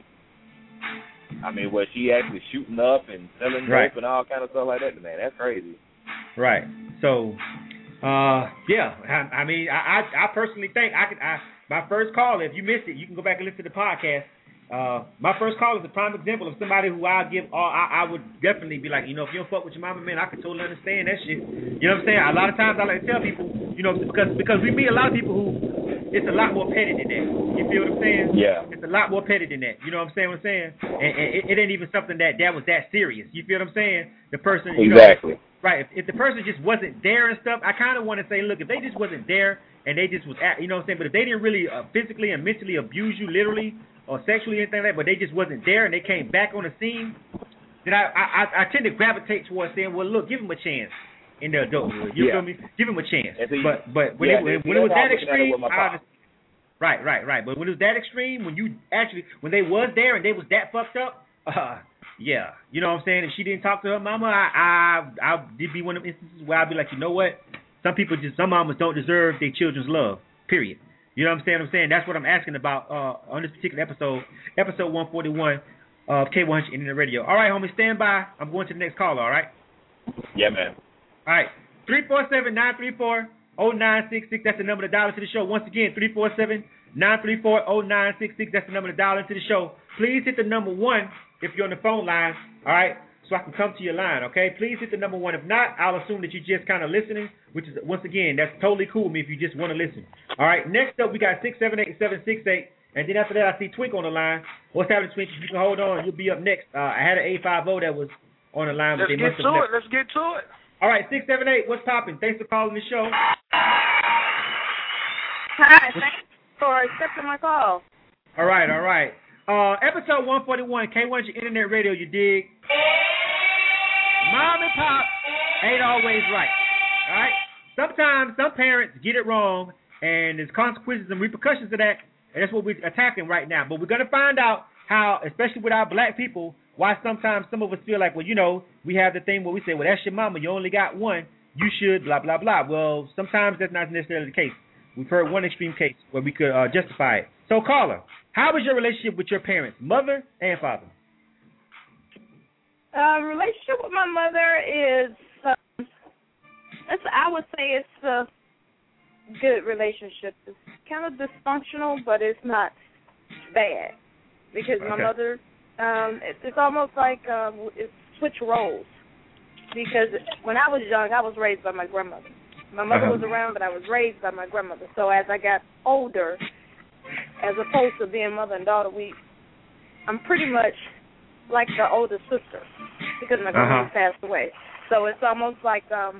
I mean, where she actually shooting up and selling right. dope and all kind of stuff like that, man. That's crazy. Right. So, uh, yeah, I, I mean, I, I, I personally think I could, I, my first call, if you missed it, you can go back and listen to the podcast. Uh, my first call is a prime example of somebody who I give all. I, I would definitely be like, you know, if you don't fuck with your mama, man, I can totally understand that shit. You know what I'm saying? A lot of times I like to tell people, you know, because because we meet a lot of people who it's a lot more petty than that. You feel what I'm saying? Yeah. It's a lot more petty than that. You know what I'm saying? What I'm saying? And, and it, it ain't even something that that was that serious. You feel what I'm saying? The person, you exactly. know, right? If, if the person just wasn't there and stuff, I kind of want to say, look, if they just wasn't there. And they just was, at, you know what I'm saying? But if they didn't really uh, physically and mentally abuse you, literally or sexually, anything like that, but they just wasn't there and they came back on the scene, then I I, I tend to gravitate towards saying, well, look, give them a chance in the adulthood. You yeah. feel me? Give them a chance. So you, but but when, yeah, it, when, when it was that extreme, I right, right, right. But when it was that extreme, when you actually, when they was there and they was that fucked up, uh, yeah, you know what I'm saying? If she didn't talk to her mama, I I I did be one of the instances where I'd be like, you know what? Some people just, some mamas don't deserve their children's love, period. You know what I'm saying? I'm saying that's what I'm asking about uh, on this particular episode, episode one forty-one of K one hundred Internet Radio. All right, homie, stand by. I'm going to the next caller, all right? Yeah, man. All right, three four seven, nine three four, zero nine six six. That's the number to dial into the show. Once again, three four seven, nine three four, zero nine six six. That's the number to dial into the show. Please hit the number one if you're on the phone line, all right? So I can come to your line, okay? Please hit the number one. If not, I'll assume that you're just kind of listening, which is, once again, that's totally cool with me if you just want to listen. All right, next up, we got six seven eight, seven six eight, and then after that, I see Twink on the line. What's happening, Twink? You can hold on. You'll be up next. Uh, I had an eight five zero that was on the line. But Let's they get must to have it. Let's get to it. All right, six seven eight, what's popping? Thanks for calling the show. Hi, thanks for accepting my call. All right, all right. Uh, episode one forty-one, K one hundred Internet Radio, you dig? Mom and pop ain't always right, all right? Sometimes some parents get it wrong, and there's consequences and repercussions to that, and that's what we're attacking right now. But we're going to find out how, especially with our black people, why sometimes some of us feel like, well, you know, we have the thing where we say, well, that's your mama, you only got one, you should, blah, blah, blah. Well, sometimes that's not necessarily the case. We've heard one extreme case where we could uh, justify it. So, caller, how was your relationship with your parents, mother and father? Uh, relationship with my mother is, uh, it's, I would say it's a good relationship. It's kind of dysfunctional, but it's not bad. Because my okay. mother, um, it, it's almost like um, it's switch roles. Because when I was young, I was raised by my grandmother. My mother uh-huh. was around, but I was raised by my grandmother. So as I got older, as opposed to being mother and daughter, we, I'm pretty much like the older sister because my grandmother uh-huh. passed away. So it's almost like, um,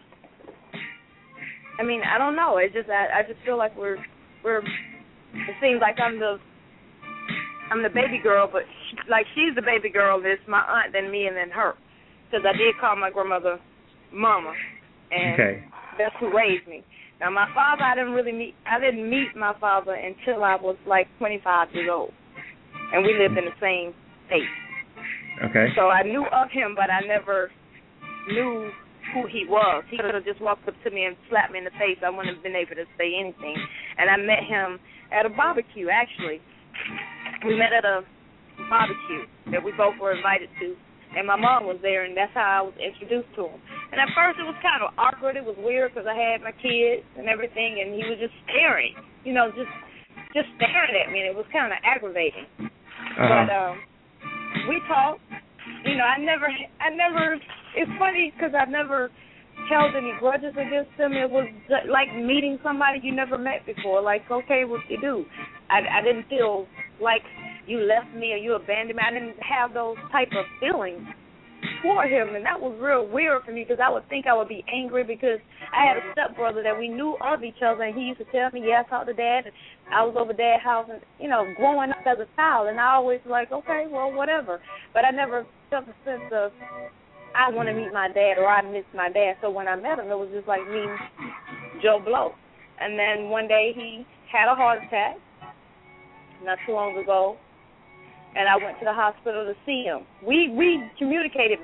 I mean, I don't know. It just, I, I just feel like we're, we're. It seems like I'm the, I'm the baby girl, but she, like she's the baby girl. It's my aunt, then me, and then her. Because I did call my grandmother Mama, and okay. that's who raised me. Now my father, I didn't really meet. I didn't meet my father until I was like twenty-five years old, and we lived in the same state. Okay. So I knew of him, but I never knew who he was. He could have just walked up to me and slapped me in the face. I wouldn't have been able to say anything. And I met him at a barbecue, actually. We met at a barbecue that we both were invited to, and my mom was there, and that's how I was introduced to him. And at first it was kind of awkward. It was weird because I had my kids and everything, and he was just staring, you know, just just staring at me, and it was kind of aggravating. Uh-huh. But um, we talked. You know, I never, I never, it's funny because I never held any grudges against him. It was like meeting somebody you never met before. Like, okay, what you do? I, I didn't feel like you left me or you abandoned me. I didn't have those type of feelings for him, and that was real weird for me because I would think I would be angry because I had a stepbrother that we knew of each other, and he used to tell me, yeah, I talked to Dad, and I was over Dad's house, and, you know, growing up as a child, and I always like, okay, well, whatever. But I never felt a sense of, I want to meet my dad or I miss my dad. So when I met him, it was just like meeting Joe Blow. And then one day he had a heart attack not too long ago, and I went to the hospital to see him. We we communicated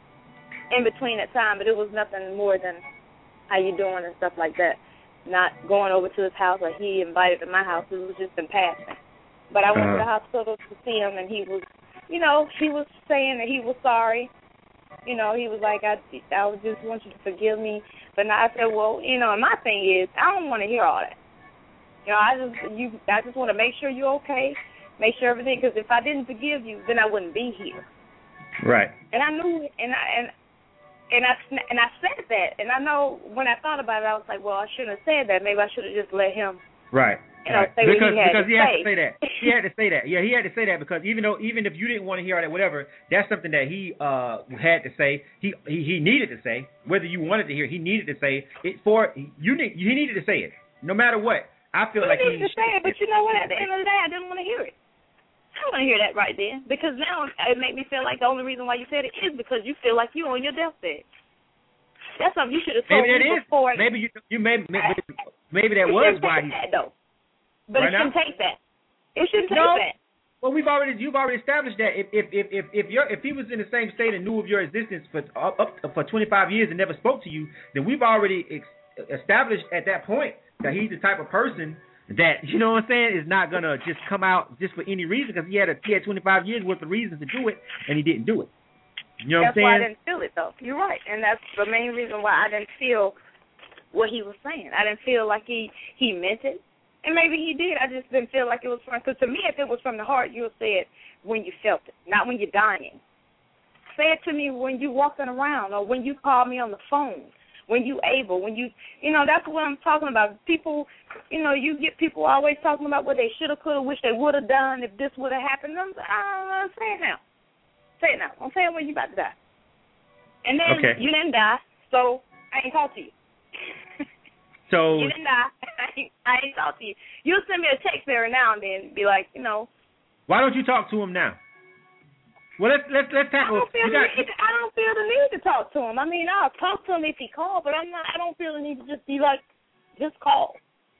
in between that time, but it was nothing more than how you doing and stuff like that. Not going over to his house or he invited to my house. It was just in passing. But I went uh-huh. to the hospital to see him, and he was, you know, he was saying that he was sorry. You know, he was like, I, I just want you to forgive me. But now I said, well, you know, and my thing is, I don't want to hear all that. You know, I just you, I just want to make sure you're okay, make sure everything, because if I didn't forgive you, then I wouldn't be here. Right. And I knew, and I and and I and I said that, and I know when I thought about it, I was like, well, I shouldn't have said that. Maybe I should have just let him. Right. You know, right. say because what he had because to he had say. to say that. He had to say that. Yeah, he had to say that because even though even if you didn't want to hear all that, whatever, that's something that he uh had to say. He he, he needed to say. Whether you wanted to hear, he needed to say it for you. Need he needed to say it, no matter what. I feel he like needed he to say it, but you know what? At the end of the day, I didn't want to hear it. I don't want to hear that right then because now it made me feel like the only reason why you said it is because you feel like you're on your deathbed. That's something you should have told maybe me that before. Is. Maybe you you maybe maybe, maybe that it was why he. That, though. But right it shouldn't now? take that. It shouldn't take no. that. Well, we've already you've already established that if if if if if, you're, if he was in the same state and knew of your existence for up, up for twenty-five years and never spoke to you, then we've already ex- established at that point that he's the type of person that, you know what I'm saying, is not gonna just come out just for any reason because he had a he had twenty-five years worth of reasons to do it and he didn't do it. You know that's what I'm saying? That's why I didn't feel it though. You're right, and that's the main reason why I didn't feel what he was saying. I didn't feel like he he meant it. And maybe he did. I just didn't feel like it was from, because to me, if it was from the heart, you would say it when you felt it, not when you're dying. Say it to me when you're walking around or when you call me on the phone, when you able, when you, you know, that's what I'm talking about. People, you know, you get people always talking about what they should have, could have, wish they would have done if this would have happened. I'm, I'm say it now. Say it now. I'm saying when you about to die. And then okay. you didn't die, so I ain't talk to you. So you didn't die. I ain't, I ain't talk to you. You'll send me a text every now and then and be like, you know. Why don't you talk to him now? Well, let's let's let's tackle. I don't feel the got, need. To, I don't feel the need to talk to him. I mean, I'll talk to him if he calls, but I'm not. I don't feel the need to just be like, just call.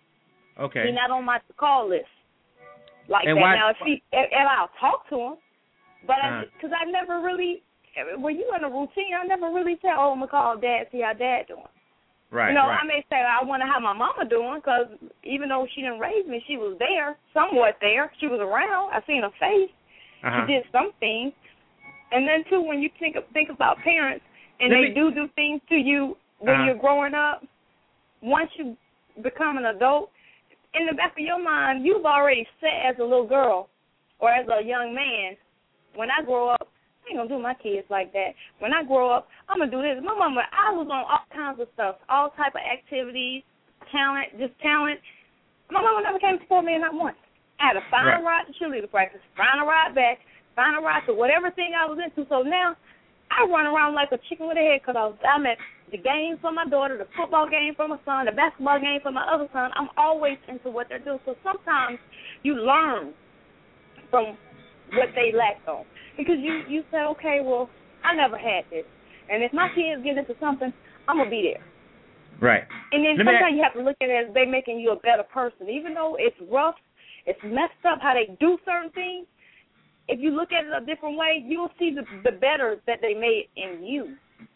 Okay. He's not on my call list like and that. Why, now, if he, if, if I'll talk to him, but because uh, I, I never really, when you in a routine, I never really say, oh, I'm gonna call Dad, see how Dad doing. Right, you know, right. I may say I wonder how my mama doing because even though she didn't raise me, she was there, somewhat there. She was around. I seen her face. Uh-huh. She did some things. And then, too, when you think of, think about parents and Let they me, do do things to you when uh-huh. you're growing up, once you become an adult, in the back of your mind, you've already said as a little girl or as a young man, when I grow up, I ain't going to do my kids like that. When I grow up, I'm going to do this. My mama, I was on all kinds of stuff, all type of activities, talent, just talent. My mama never came to support me not once. I had to find right. a ride to cheerleader practice, find a ride back, find a ride to whatever thing I was into. So now I run around like a chicken with a head because I'm at the game for my daughter, the football game for my son, the basketball game for my other son. I'm always into what they're doing. So sometimes you learn from what they lacked on. Because you, you say, okay, well, I never had this. And if my kids get into something, I'm going to be there. Right. And then Let sometimes me, you have to look at it as they making you a better person. Even though it's rough, it's messed up how they do certain things, if you look at it a different way, you'll see the, the better that they made in you.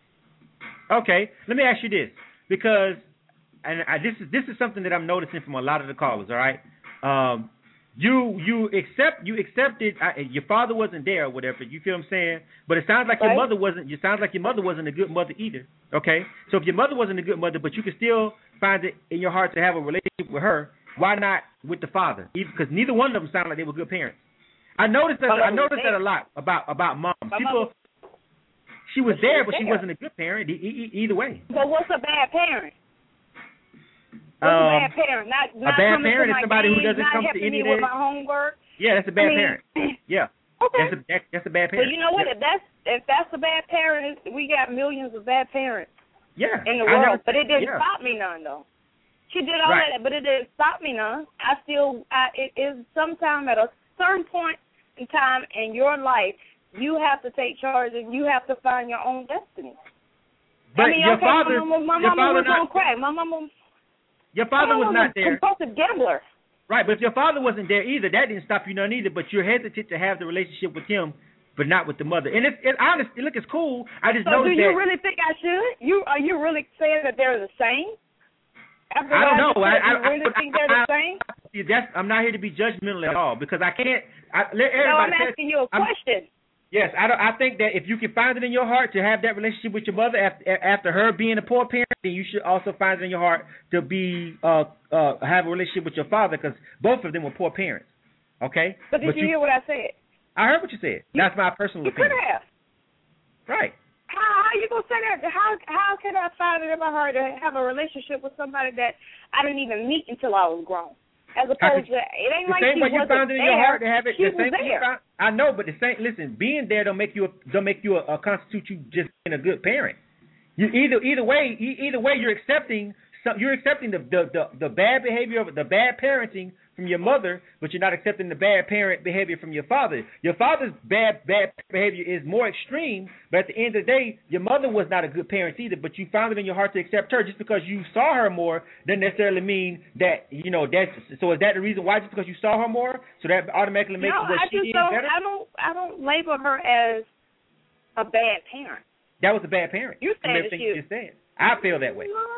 Okay. Let me ask you this. Because and I, this is this is something that I'm noticing from a lot of the callers, all right? Um You you accept you accepted uh, your father wasn't there or whatever. You feel what I'm saying? But it sounds like right. your mother wasn't. It sounds like your mother wasn't a good mother either. Okay, so if your mother wasn't a good mother, but you can still find it in your heart to have a relationship with her, why not with the father? Because neither one of them sound like they were good parents. I noticed that. I noticed that a lot about about moms. My People. mother, she was she there, was but she there. wasn't a good parent. E- e- either way. But what's a bad parent? What's Um, a bad parent? Not, not a bad coming parent to is my somebody who games, doesn't not come to helping any me of with their- my homework. Yeah, that's a bad I mean, parent. Yeah. Okay. That's a that, that's a bad parent. But you know what? Yeah. If that's if that's a bad parent, we got millions of bad parents Yeah. in the I world. never, but it didn't yeah. stop me none though. She did all Right. that, but it didn't stop me none. I still, I, it is sometime at a certain point in time in your life you have to take charge and you have to find your own destiny. But I mean, your okay, father, my mama, my your mama father was not, on crack. My mama, your father my was mama not there. a compulsive gambler. Right, but if your father wasn't there either, that didn't stop you none either. But you're hesitant to have the relationship with him, but not with the mother. And it's it, honestly, look, it's cool. I just So noticed do you that. really think I should? You are you really saying that they're the same? After I don't know. just I, said, I, you really I, think they're I, the same? I, that's, I'm not here to be judgmental at all because I can't. I, let everybody No, I'm tell- asking you a I'm- question. Yes, I, don't, I think that if you can find it in your heart to have that relationship with your mother after, after her being a poor parent, then you should also find it in your heart to be uh, uh, have a relationship with your father because both of them were poor parents. Okay? But did but you, you hear what I said? I heard what you said. You, That's my personal you opinion. could have. Right. How, how you gonna say that? How how can I find it in my heart to have a relationship with somebody that I didn't even meet until I was grown? As opposed to, it ain't the like same she way you wasn't found it in there. your heart to have it. She the was same way you there. found, I know, but the same. Listen, being there don't make you a, don't make you a, a constitute you just being a good parent. You either either way e- either way you're accepting some, you're accepting the, the the the bad behavior of the bad parenting from your mother, but you're not accepting the bad parent behavior from your father. Your father's bad bad behavior is more extreme, but at the end of the day, your mother was not a good parent either. But you found it in your heart to accept her. Just because you saw her more doesn't necessarily mean that you know that's. So is that the reason why? Just because you saw her more, so that automatically makes no, what I she just did don't, better? I don't. I don't label her as a bad parent. That was a bad parent. You from said everything you. you just said. I feel that way. No,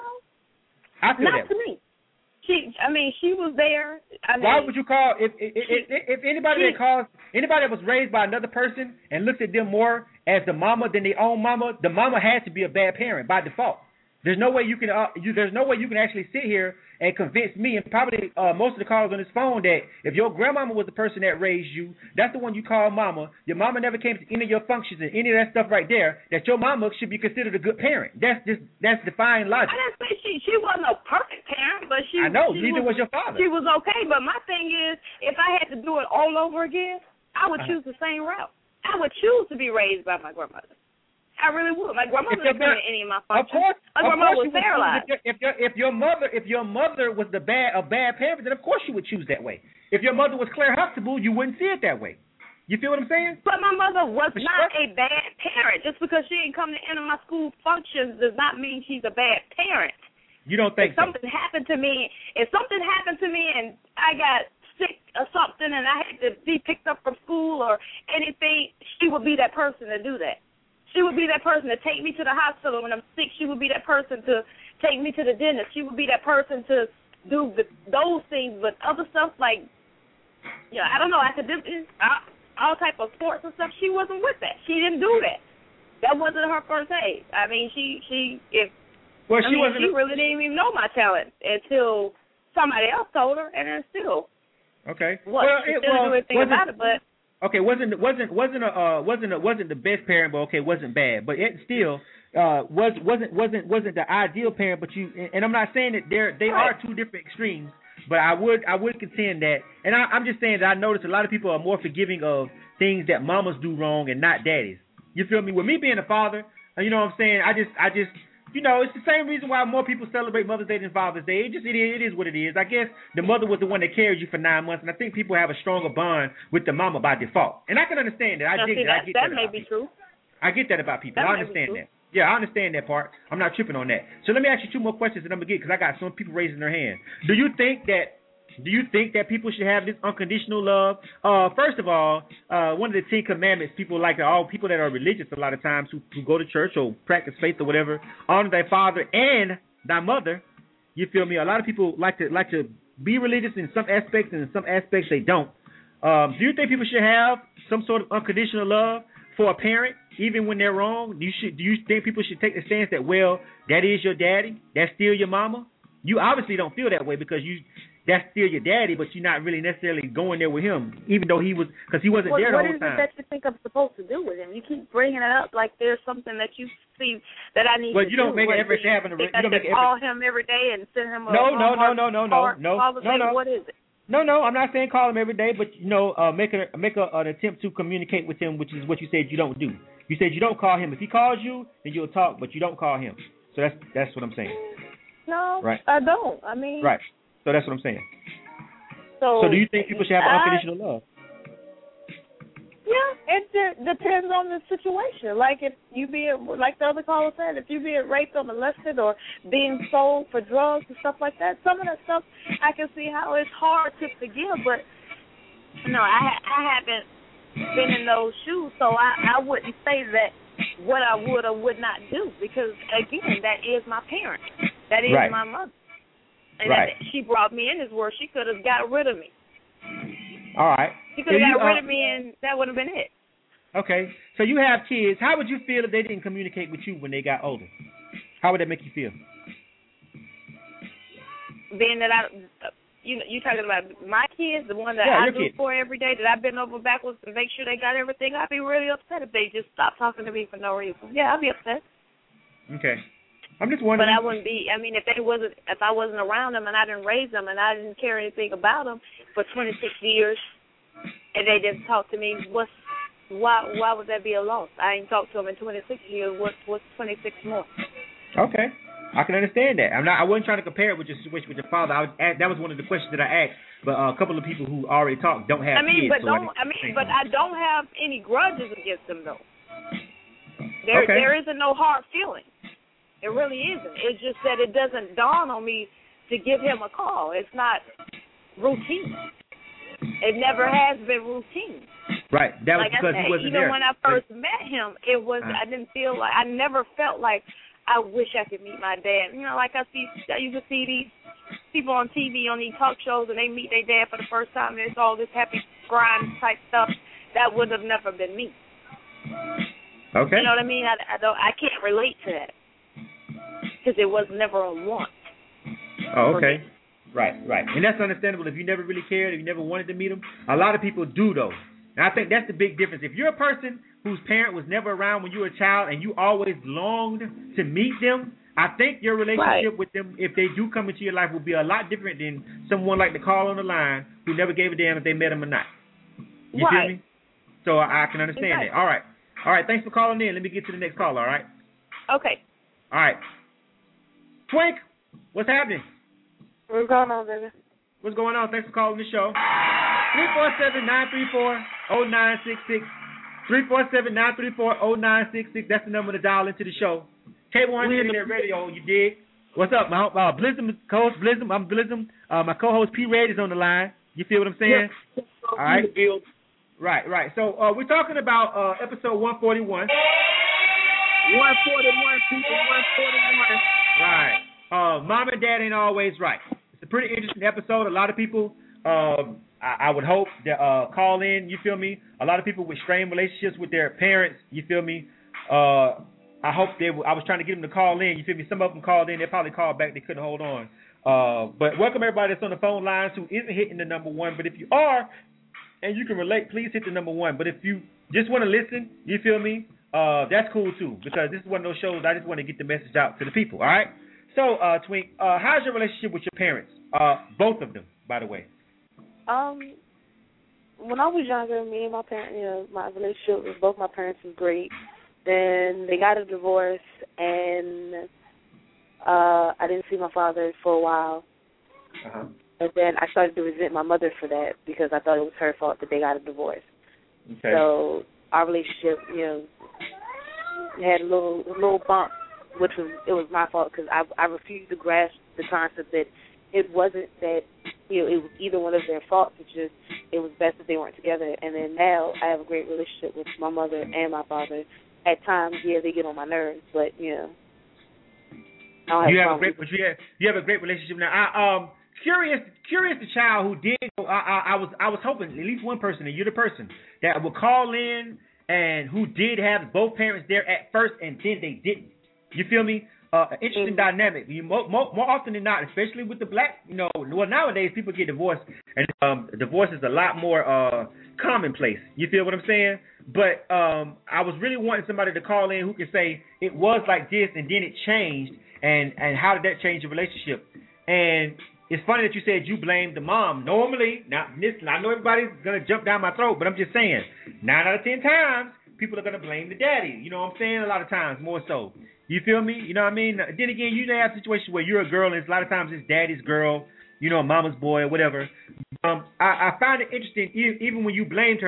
I feel not that to way. me. She, I mean, she was there. I mean, Why would you call if if, she, if, if anybody she, that calls anybody that was raised by another person and looks at them more as the mama than their own mama, the mama has to be a bad parent by default. There's no way you can uh, you there's no way you can actually sit here and convince me and probably uh, most of the callers on this phone that if your grandmama was the person that raised you, that's the one you call mama. Your mama never came to any of your functions and any of that stuff right there. That your mama should be considered a good parent. That's just that's defying logic. I didn't say she she wasn't a perfect parent, but she. I know she neither was, was your father. She was okay, but my thing is, if I had to do it all over again, I would Uh-huh. choose the same route. I would choose to be raised by my grandmother. I really would. My grandmother didn't come in any of my Of functions. course, my of grandmother course was you would paralyzed. choose If, your, if your mother, if your mother was the bad a bad parent, then of course you would choose that way. If your mother was Claire Huxtable, you wouldn't see it that way. You feel what I'm saying? But my mother was But not she- a bad parent. Just because she didn't come to any of my school functions does not mean she's a bad parent. You don't think if something so? happened to me, if something happened to me and I got sick or something and I had to be picked up from school or anything, she would be that person to do that. She would be that person to take me to the hospital when I'm sick. She would be that person to take me to the dentist. She would be that person to do the, those things. But other stuff like, yeah, I don't know, academic, all, all type of sports and stuff, she wasn't with that. She didn't do that. That wasn't her first aid. I mean, she, she if Well, I she mean, wasn't. she really didn't even know my talent until somebody else told her, and then still, Okay. what? Well, she it, didn't well, do anything wasn't- about it, but. Okay, wasn't wasn't wasn't a uh, wasn't a, wasn't the best parent, but okay, wasn't bad, but it still uh, was wasn't wasn't wasn't the ideal parent. But you and I'm not saying that they're they Right. are two different extremes, but I would I would contend that, and I, I'm just saying that I notice a lot of people are more forgiving of things that mamas do wrong and not daddies. You feel me? With me being a father, you know what I'm saying? I just I just. You know, it's the same reason why more people celebrate Mother's Day than Father's Day. It just it is, it is what it is. I guess the mother was the one that carried you for nine months, and I think people have a stronger bond with the mama by default. And I can understand that. I Now, dig see, that. I that, get that that. may about be people. true. I get that about people. That I may be understand true. that. Yeah, I understand that part. I'm not tripping on that. So let me ask you two more questions, and I'm gonna get because I got some people raising their hand. Do you think that? Do you think that people should have this unconditional love? Uh, first of all, uh, one of the Ten Commandments, people like all people that are religious a lot of times who, who go to church or practice faith or whatever, honor thy father and thy mother. You feel me? A lot of people like to like to be religious in some aspects, and in some aspects they don't. Um, do you think people should have some sort of unconditional love for a parent, even when they're wrong? Do you should do you think people should take the stance that, well, that is your daddy, that's still your mama? You obviously don't feel that way because you. That's still your daddy, but you're not really necessarily going there with him, even though he was, because he wasn't What, there the what whole is time. it that you think I'm supposed to do with him? You keep bringing it up like there's something that you see that I need Well, to you don't do. make What, an effort do to have an- think you I don't should make an call him every day and send him a No, no, no, Hallmark no, no, no, card, no, Father's no, Day? no. What is it? No, no, I'm not saying call him every day, but you know, uh, make a make a, an attempt to communicate with him, which is what you said you don't do. You said you don't call him. If he calls you, then you'll talk, but you don't call him. So that's that's what I'm saying. No, Right. I don't. I mean, Right. So that's what I'm saying. So, So do you think people should have I, unconditional love? Yeah, Yeah, it de- depends on the situation. Like if you being, like the other caller said, if you being raped or molested or being sold for drugs and stuff like that, some of that stuff I can see how it's hard to forgive. But no, I I haven't been in those shoes, so I, I wouldn't say that what I would or would not do, because again, that is my parent, that is right. my mother, and right. that, she brought me in this world. She could have got rid of me. All right. She could have so got you, rid uh, of me, and that would have been it. Okay. So you have kids. How would you feel if they didn't communicate with you when they got older? How would that make you feel? Being that I, you you talking about my kids, the one that yeah, I do kids. for every day, that I bend over backwards to make sure they got everything, I'd be really upset if they just stopped talking to me for no reason. Yeah, I'd be upset. Okay. I'm just wondering. But I wouldn't be. I mean, if they wasn't, if I wasn't around them and I didn't raise them and I didn't care anything about them for twenty-six years, and they didn't talk to me, what's why? Why would that be a loss? I ain't talked to them in twenty-six years. What's what's twenty-six more? Okay, I can understand that. I'm not. I wasn't trying to compare it with your situation with your father. I was. That was one of the questions that I asked. But uh, a couple of people who already talked don't have I mean, kids. but so don't. I, I mean, but I don't have any grudges against them though. There, okay. there isn't no hard feeling. It really isn't. It's just that it doesn't dawn on me to give him a call. It's not routine. It never has been routine. Right. That was like because I said, he wasn't even there. when I first but, met him, it was uh, I didn't feel like I never felt like I wish I could meet my dad. You know, like I see, I used to see these people on T V on these talk shows, and they meet their dad for the first time, and it's all this happy grind type stuff. That would have never been me. Okay. You know what I mean? I, I don't. I can't relate to that. Because it was never a want. Oh, okay. Right, right. And that's understandable. If you never really cared, if you never wanted to meet them, a lot of people do, though. And I think that's the big difference. If you're a person whose parent was never around when you were a child and you always longed to meet them, I think your relationship right. with them, if they do come into your life, will be a lot different than someone like the call on the line who never gave a damn if they met them or not. You right. feel me? So I, I can understand exactly. that. All right. All right. Thanks for calling in. Let me get to the next call, all right? Okay. All right. Twink, what's happening? What's going on, baby? What's going on? Thanks for calling the show. three four seven, nine three four, zero nine six six. three four seven, nine three four, zero nine six six. That's the number to dial into the show. Cable one Internet Radio, you dig? What's up? My uh, Blizzum, co-host Blizzum. I'm Blizzum. Uh, my co-host P. Red is on the line. You feel what I'm saying? Yeah. All right. Right, right. So uh, we're talking about uh, episode one forty-one. one forty-one, people, one forty-one. Right. Uh, Mom and Dad ain't always right. It's a pretty interesting episode. A lot of people, um, I, I would hope, that uh, call in, you feel me? A lot of people with strained relationships with their parents, you feel me? Uh, I hope they w- I was trying to get them to call in, you feel me? Some of them called in. They probably called back. They couldn't hold on. Uh, but welcome everybody that's on the phone lines who isn't hitting the number one. But if you are and you can relate, please hit the number one. But if you just want to listen, you feel me? Uh, that's cool, too, because this is one of those shows I just want to get the message out to the people, all right? So, uh, Twink, uh, how's your relationship with your parents? Uh, both of them, by the way. Um, when I was younger, me and my parents, you know, my relationship with both my parents was great. Then they got a divorce, and uh, I didn't see my father for a while. Uh-huh. And then I started to resent my mother for that because I thought it was her fault that they got a divorce. Okay. So our relationship, you know, had a little a little bump, which was it was my fault because I I refused to grasp the concept that it wasn't that, you know, it was either one of their faults. It's just it was best that they weren't together. And then now I have a great relationship with my mother and my father. At times, yeah, they get on my nerves, but you know, I don't have you a have a problem. great, but you have you have a great relationship now. I um curious curious the child who did. I, I, I was I was hoping at least one person, and you're the person that would call in and who did have both parents there at first, and then they didn't. You feel me? Uh, an interesting mm-hmm. dynamic. You, more, more, more often than not, especially with the black, you know, well, nowadays people get divorced, and um, divorce is a lot more uh, commonplace. You feel what I'm saying? But um, I was really wanting somebody to call in who could say it was like this, and then it changed, and, and how did that change your relationship? And it's funny that you said you blamed the mom. Normally, now, listen, I know everybody's going to jump down my throat, but I'm just saying, nine out of ten times, people are going to blame the daddy. You know what I'm saying? A lot of times, more so. You feel me? You know what I mean? Then again, you may have situations where you're a girl, and it's a lot of times it's daddy's girl, you know, mama's boy or whatever. Um, I, I find it interesting, even when you blamed her,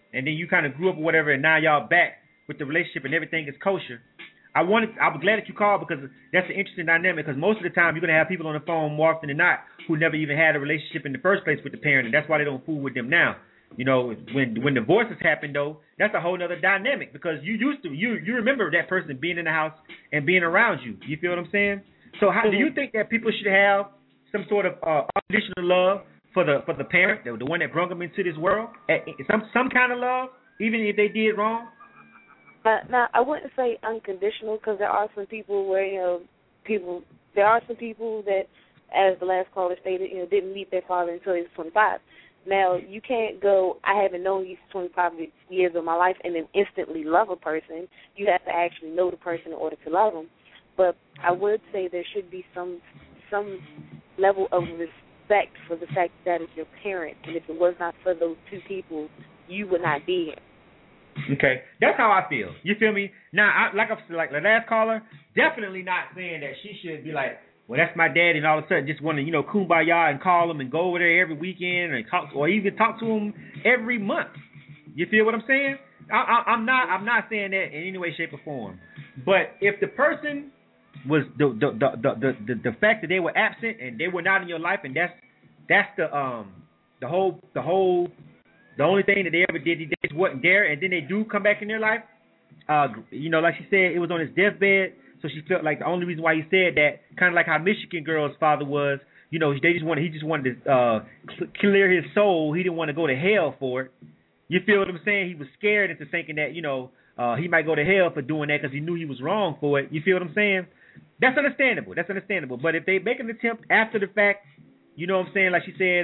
and then you kind of grew up or whatever, and now y'all back with the relationship and everything is kosher. I wanted, I was glad that you called because that's an interesting dynamic. Because most of the time you're gonna have people on the phone more often than not who never even had a relationship in the first place with the parent, and that's why they don't fool with them now. You know, when when divorces happen though, that's a whole other dynamic because you used to you you remember that person being in the house and being around you. You feel what I'm saying? So how mm-hmm. do you think that people should have some sort of uh, unconditional love for the for the parent, the, the one that brought them into this world? Some some kind of love, even if they did wrong. Uh, now, I wouldn't say unconditional because there are some people where, you know, people, there are some people that, as the last caller stated, you know, didn't meet their father until he was twenty-five. Now, you can't go, I haven't known you for twenty-five years of my life and then instantly love a person. You have to actually know the person in order to love them. But I would say there should be some some level of respect for the fact that it's your parent, and if it was not for those two people, you would not be here. Okay, that's how I feel. You feel me? Now, I, like I like the last caller, definitely not saying that she should be like, well, that's my dad, and all of a sudden just want to, you know, kumbaya and call him and go over there every weekend and talk, or even talk to him every month. You feel what I'm saying? I, I, I'm not, I'm not saying that in any way, shape, or form. But if the person was the the the the the, the fact that they were absent and they were not in your life, and that's that's the um the whole the whole. The only thing that they ever did, they just wasn't there, and then they do come back in their life. Uh, you know, like she said, it was on his deathbed, so she felt like the only reason why he said that, kind of like how Michigan Girl's father was, you know, they just wanted, he just wanted to uh, clear his soul. He didn't want to go to hell for it. You feel what I'm saying? He was scared into thinking that, you know, uh, he might go to hell for doing that because he knew he was wrong for it. You feel what I'm saying? That's understandable. That's understandable. But if they make an attempt after the fact, you know what I'm saying? Like she said,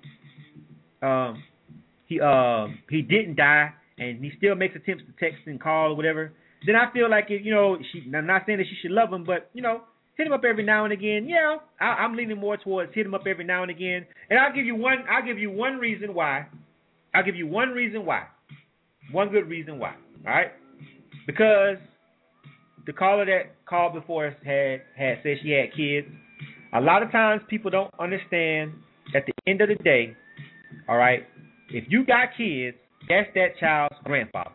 uh, um. He uh he didn't die, and he still makes attempts to text and call or whatever. Then I feel like it, you know, she. I'm not saying that she should love him, but you know, hit him up every now and again. Yeah, I, I'm leaning more towards hit him up every now and again. And I'll give you one. I'll give you one reason why. I'll give you one reason why. One good reason why. All right, because the caller that called before us had had said she had kids. A lot of times people don't understand. At the end of the day, all right. If you got kids, that's that child's grandfather.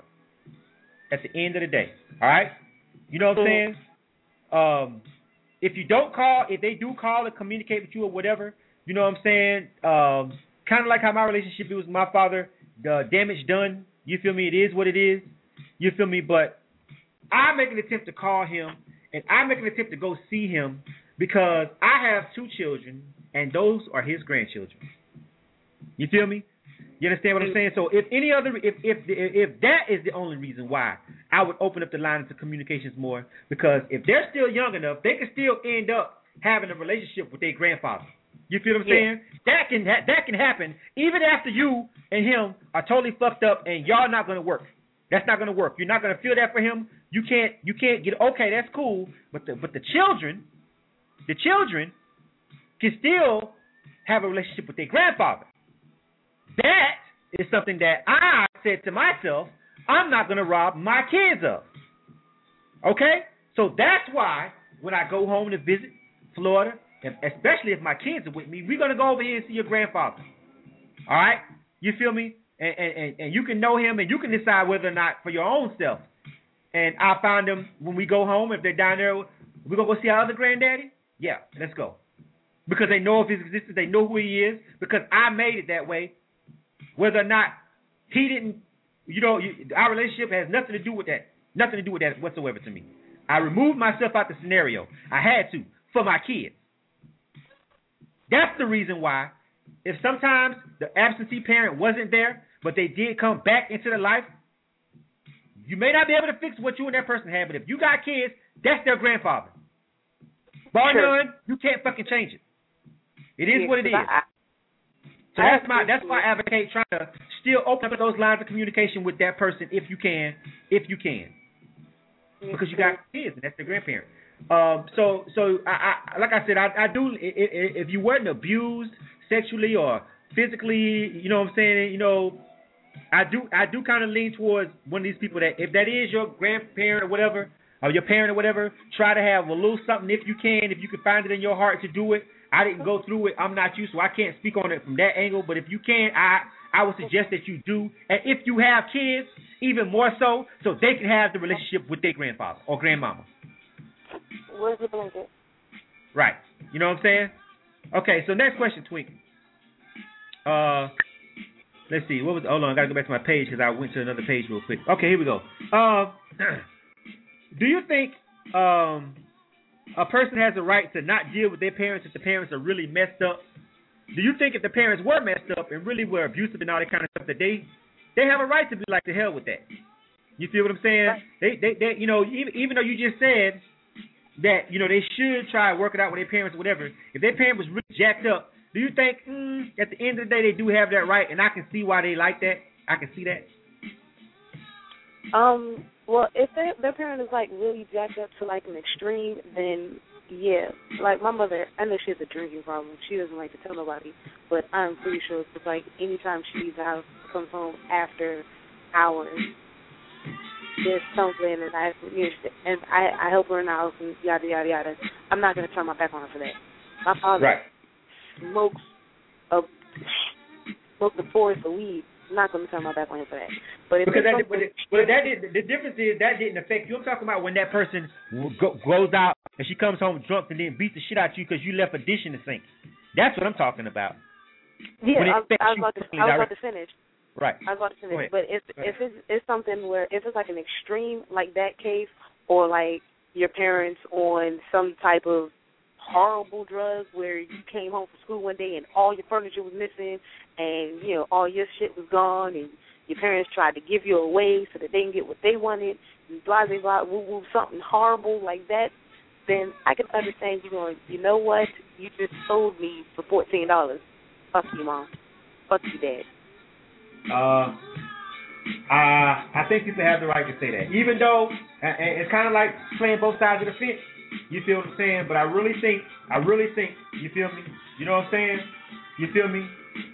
At the end of the day, all right? You know what I'm saying? Um, if you don't call, if they do call and communicate with you or whatever, you know what I'm saying? Um, kind of like how my relationship was with my father, the damage done. You feel me? It is what it is. You feel me? But I make an attempt to call him, and I make an attempt to go see him because I have two children, and those are his grandchildren. You feel me? You understand what I'm saying? So if any other, if if if that is the only reason why, I would open up the lines of communications more, because if they're still young enough, they can still end up having a relationship with their grandfather. You feel what I'm yeah. saying? That can ha- that can happen even after you and him are totally fucked up and y'all not gonna work. That's not gonna work. You're not gonna feel that for him. You can't you can't get okay. That's cool, but the but the children, the children can still have a relationship with their grandfather. That is something that I said to myself, I'm not going to rob my kids of. Okay? So that's why when I go home to visit Florida, especially if my kids are with me, we're going to go over here and see your grandfather. All right? You feel me? And, and, and you can know him, and you can decide whether or not for your own self. And I find them when we go home, if they're down there, we're going to go see our other granddaddy? Yeah, let's go. Because they know of his existence. They know who he is. Because I made it that way. Whether or not he didn't, you know, you, our relationship has nothing to do with that. Nothing to do with that whatsoever to me. I removed myself out the scenario. I had to for my kids. That's the reason why. If sometimes the absentee parent wasn't there, but they did come back into the life, you may not be able to fix what you and that person had, but if you got kids, that's their grandfather. Bar sure. none, you can't fucking change it. It is yeah, what it is. I, So that's my that's why I advocate trying to still open up those lines of communication with that person if you can, if you can, because you got kids and that's their grandparent. Um, so so I, I like I said I, I do if you weren't abused sexually or physically, you know what I'm saying, you know, I do I do kind of lean towards one of these people that if that is your grandparent or whatever, or your parent or whatever, try to have a little something if you can, if you can find it in your heart to do it. I didn't go through it. I'm not you, so I can't speak on it from that angle. But if you can, I I would suggest that you do. And if you have kids, even more so, so they can have the relationship with their grandfather or grandmama. Where's the blanket? Right. You know what I'm saying? Okay, so next question, Twink. Uh, let's see. What was? Hold on, I gotta go back to my page because I went to another page real quick. Okay, here we go. Uh, do you think um a person has a right to not deal with their parents if the parents are really messed up? Do you think if the parents were messed up and really were abusive and all that kind of stuff, that they they have a right to be like, the hell with that? You feel what I'm saying? Right. They, they, they, you know, even, even though you just said that, you know, they should try to work it out with their parents or whatever, if their parent was really jacked up, do you think mm, at the end of the day they do have that right? And I can see why they like that. I can see that. Um. Well, if they, their parent is like really jacked up to like an extreme, then yeah. Like my mother, I know she has a drinking problem. She doesn't like to tell nobody, but I'm pretty sure it's like anytime she leaves the house, comes home after hours, there's something, and I you know, and I I help her in the house and yada yada yada. I'm not gonna turn my back on her for that. My father right. smokes a smokes the forest of weed. I'm not going to turn my back on him for that. But if because that, but, it, but that did, the difference is that didn't affect you. I'm talking about when that person go, goes out and she comes home drunk and then beats the shit out of you because you left a dish in the sink. That's what I'm talking about. Yeah, I, I, was about to, I was about to finish. Right. I was about to finish. But if if it's, it's something where if it's like an extreme like that case, or like your parents on some type of horrible drugs where you came home from school one day and all your furniture was missing and, you know, all your shit was gone and your parents tried to give you away so that they can get what they wanted and blah, blah, blah, woo, woo, something horrible like that, then I can understand you going, you know what, you just sold me for fourteen dollars. Fuck you, Mom. Fuck you, Dad. Uh, uh, I think people have the right to say that. Even though uh, it's kind of like playing both sides of the fence. You feel what I'm saying? But I really think, I really think, you feel me? You know what I'm saying? You feel me?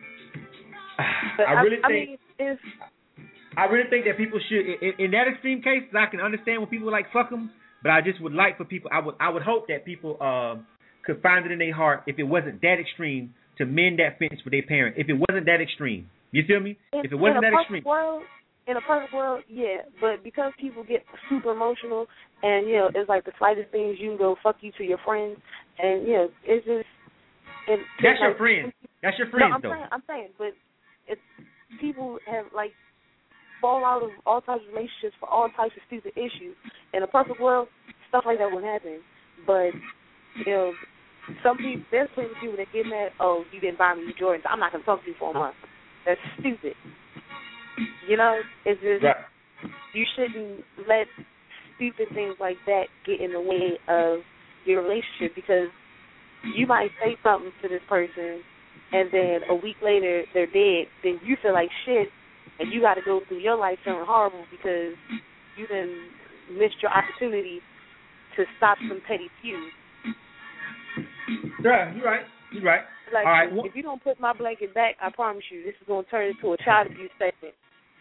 But I really I, think, I mean, if, I really think that people should, in, in that extreme case, I can understand when people are like, fuck them, but I just would like for people, I would I would hope that people um, could find it in their heart, if it wasn't that extreme, to mend that fence with their parent. If it wasn't that extreme. You feel me? In, if it wasn't in that extreme. World, in a perfect world, yeah, but because people get super emotional and, you know, it's like the slightest things you can go fuck you to your friends and, you know, it's just... It, That's it's your like, friends. That's your friends, no, I'm though. Saying, I'm saying, but it's, people have, like, fall out of all types of relationships for all types of stupid issues. In a perfect world, stuff like that wouldn't happen. But, you know, some people, there's plenty of people that get mad, oh, you didn't buy me new Jordans, I'm not going to talk to you for a month. That's stupid. You know, it's just, right. You shouldn't let stupid things like that get in the way of your relationship, because you might say something to this person and then a week later they're dead, then you feel like shit and you got to go through your life feeling horrible because you done missed your opportunity to stop some petty feuds. Yeah, you're right. You're right. Like, all right. If you don't put my blanket back, I promise you, this is going to turn into a child abuse segment.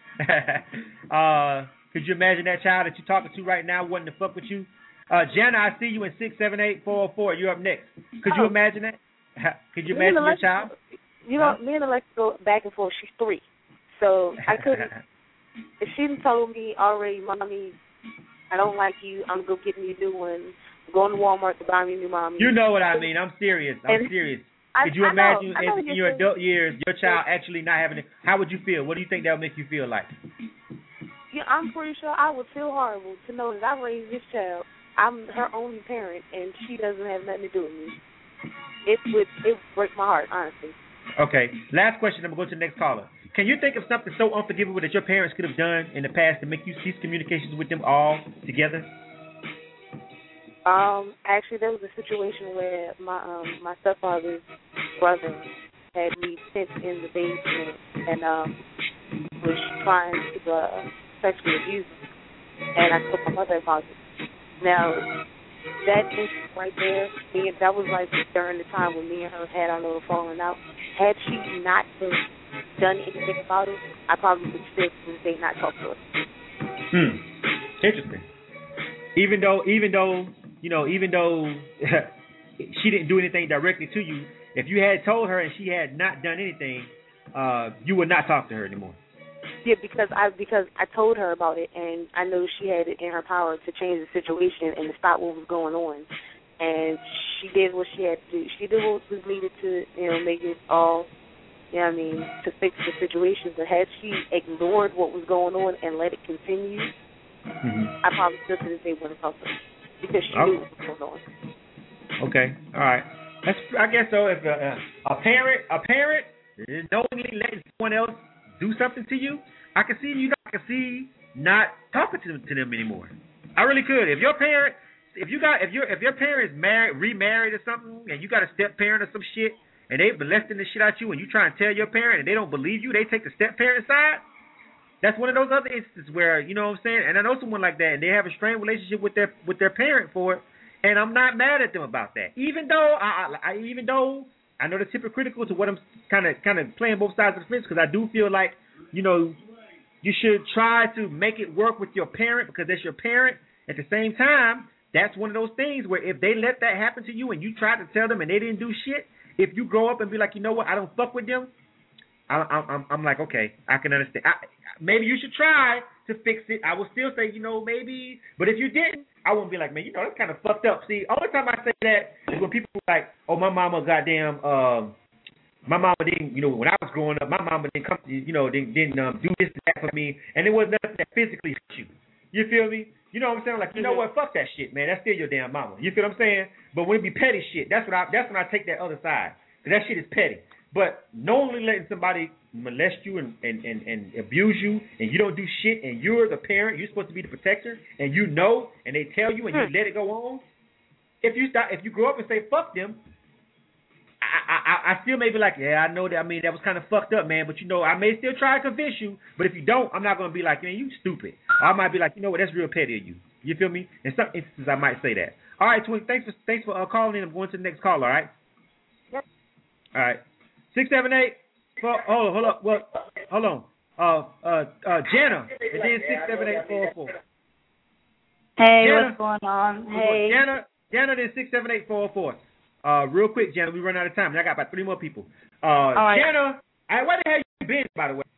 uh, could you imagine that child that you're talking to right now wanting to fuck with you? Uh, Jana, I see you in six seven eight four oh four. You're up next. Could oh. you imagine that? Could you imagine your child? You know, huh? Me and Alexa go back and forth. She's three. So I couldn't. If she told me already, Mommy, I don't like you, I'm going to get me a new one. I'm going to Walmart to buy me a new mommy. You know what I mean. I'm serious. I'm and serious. Could you I, I imagine know, in, in your adult years, your child actually not having it? How would you feel? What do you think that would make you feel like? Yeah, I'm pretty sure I would feel horrible to know that I raised this child. I'm her only parent, and she doesn't have nothing to do with me. It would it would break my heart, honestly. Okay. Last question. I'm going to go to the next caller. Can you think of something so unforgivable that your parents could have done in the past to make you cease communications with them all together? Um, actually, there was a situation where my um my stepfather's brother had me pent in the basement and um was trying to uh, sexually abuse me, and I told my mother about it. Now, that instance right there, me, that was like during the time when me and her had our little falling out. Had she not have done anything about it, I probably would still to this day not talk to her. Hmm. Interesting. Even though, even though, you know, even though she didn't do anything directly to you, if you had told her and she had not done anything, uh, you would not talk to her anymore. Yeah, because I because I told her about it, and I know she had it in her power to change the situation and to stop what was going on. And she did what she had to do. She did what was needed to, you know, make it all, you know what I mean, to fix the situation. But had she ignored what was going on and let it continue, mm-hmm. I probably still to this day wouldn't talk to her because she okay. knew what was going on. Okay, all right. That's, I guess so. If a, a parent, a parent, knowingly letting someone else do something to you, I can see you. I can see not talking to them, to them anymore. I really could. If your parent, if you got, if your if your parents married, remarried or something, and you got a step parent or some shit, and they molesting the shit out you, and you try and tell your parent, and they don't believe you, they take the step parent side. That's one of those other instances where, you know what I'm saying. And I know someone like that, and they have a strained relationship with their with their parent for it. And I'm not mad at them about that, even though I, I even though I know that's hypocritical to what I'm kind of kind of playing both sides of the fence, because I do feel like, you know, you should try to make it work with your parent because that's your parent. At the same time, that's one of those things where if they let that happen to you and you try to tell them and they didn't do shit, if you grow up and be like, you know what, I don't fuck with them, I, I, I'm I'm like, okay, I can understand. I, maybe you should try to fix it. I will still say, you know, maybe, but if you didn't, I wouldn't be like, man, you know, that's kind of fucked up. See, only time I say that is when people are like, oh, my mama goddamn, um, my mama didn't, you know, when I was growing up, my mama didn't come, to, you know, didn't, didn't um, do this and that for me, and it was nothing that physically hurt you. You feel me? You know what I'm saying? Like, you know what? Fuck that shit, man. That's still your damn mama. You feel what I'm saying? But when it be petty shit, that's what I, that's when I take that other side, because that shit is petty. But knowingly letting somebody molest you and, and, and, and abuse you, and you don't do shit, and you're the parent, you're supposed to be the protector, and you know, and they tell you, and you let it go on. If you start, if you grow up and say fuck them, I, I I still may be like, yeah, I know that. I mean, that was kind of fucked up, man. But you know, I may still try to convince you. But if you don't, I'm not gonna be like, man, you stupid. Or I might be like, you know what, that's real petty of you. You feel me? In some instances, I might say that. All right, Twin. Thanks for thanks for uh, calling in. I'm going to the next call. All right. Yep. All right. Six seven eight. Four, hold on, hold on. Well, hold on. Uh, uh, uh, Jana. And then six seven eight four four. Hey, Jana, what's going on? Hey. Jana. Jana. Then six seven eight four four. Uh, real quick, Jana. We run out of time. I got about three more people. Uh, All right. Jana. I, where the hell you been, by the way?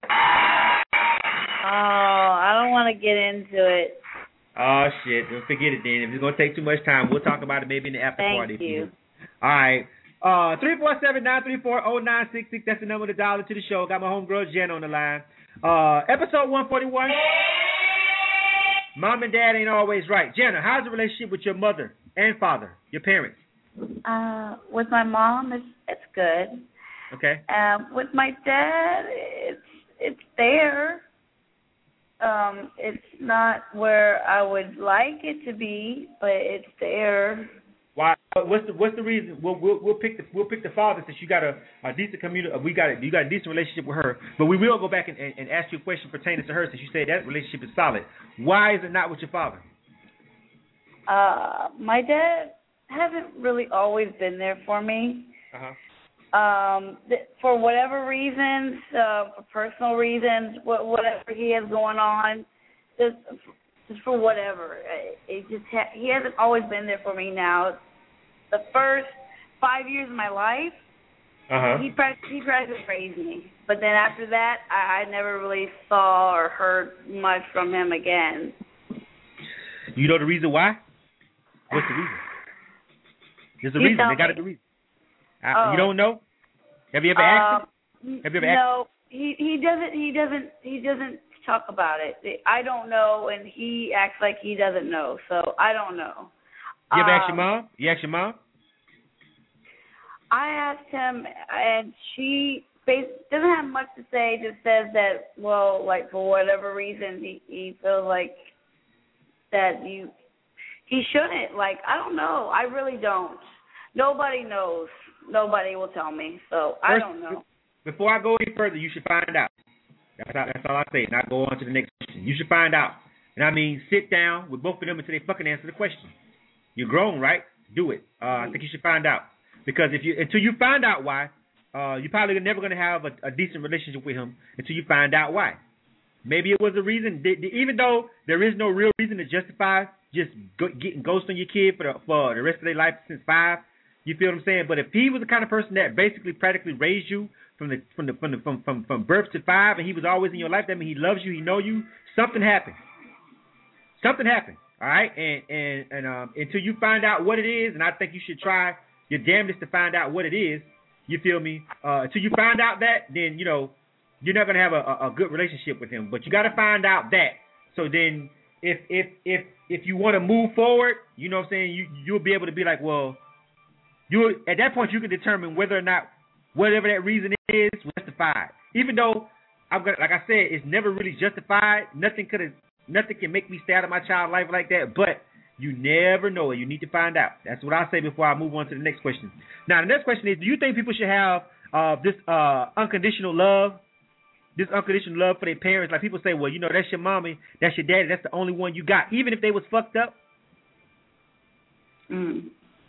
Oh, I don't want to get into it. Oh shit. Well, forget it then. If it's gonna take too much time, we'll talk about it maybe in the after Thank party. Thank you. All right. Uh, three four seven nine three four zero nine six six. That's the number to dial into the show. Got my homegirl Jen on the line. Uh, episode one forty-one. Mom and Dad ain't always right. Jenna, how's the relationship with your mother and father, your parents? Uh, with my mom, it's it's good. Okay. Um, with my dad, it's it's there. Um, it's not where I would like it to be, but it's there. Why? What's the What's the reason? We'll we'll, we'll pick the we'll pick the father since you got a, a decent community. We got a, you got a decent relationship with her. But we will go back and, and, and ask you a question pertaining to her since you said that relationship is solid. Why is it not with your father? Uh, my dad hasn't really always been there for me. Uh-huh. Um, th- for whatever reasons, uh, for personal reasons, wh- whatever he has going on, just just for whatever. It just ha- he hasn't always been there for me. Now, the first five years of my life, uh-huh. he practiced he practiced raised me. But then after that, I, I never really saw or heard much from him again. You know the reason why? What's the reason? There's a You reason. They got me. it the reason. Uh, Oh. You don't know? Have you ever asked him? Um, Have you ever no, he he doesn't he doesn't he doesn't talk about it. I don't know, and he acts like he doesn't know. So I don't know. You ever um, asked your mom? You asked your mom? I asked him, and she bas- doesn't have much to say. Just says that, well, like for whatever reason, he he feels like that you he shouldn't. Like I don't know. I really don't. Nobody knows. Nobody will tell me. So I First, don't know. Before I go any further, you should find out. That's all, that's all I say. Not go on to the next question. You should find out. And I mean, sit down with both of them until they fucking answer the question. You're grown, right? Do it. Uh, I think you should find out. Because if you until you find out why, uh, you're probably never going to have a, a decent relationship with him until you find out why. Maybe it was a reason. Even though there is no real reason to justify just go, getting ghost on your kid for the, for the rest of their life since five, You feel what I'm saying? But if he was the kind of person that basically practically raised you from the from the from the from from, from birth to five, and he was always in your life, that means he loves you, he know you. Something happened. Something happened. All right, and and and um, until you find out what it is, and I think you should try your damnedest to find out what it is. You feel me? Uh, until you find out that, then you know you're not gonna have a, a, a good relationship with him. But you got to find out that. So then, if if if if you want to move forward, you know what I'm saying, you you'll be able to be like, well, you at that point you can determine whether or not whatever that reason is justified. Even though I'm gonna, like I said, it's never really justified. Nothing could have. Nothing can make me stay out of my child's life like that, but you never know it. You need to find out. That's what I say before I move on to the next question. Now, the next question is, do you think people should have uh, this uh, unconditional love, this unconditional love for their parents? Like people say, well, you know, that's your mommy, that's your daddy, that's the only one you got, even if they was fucked up? Mm.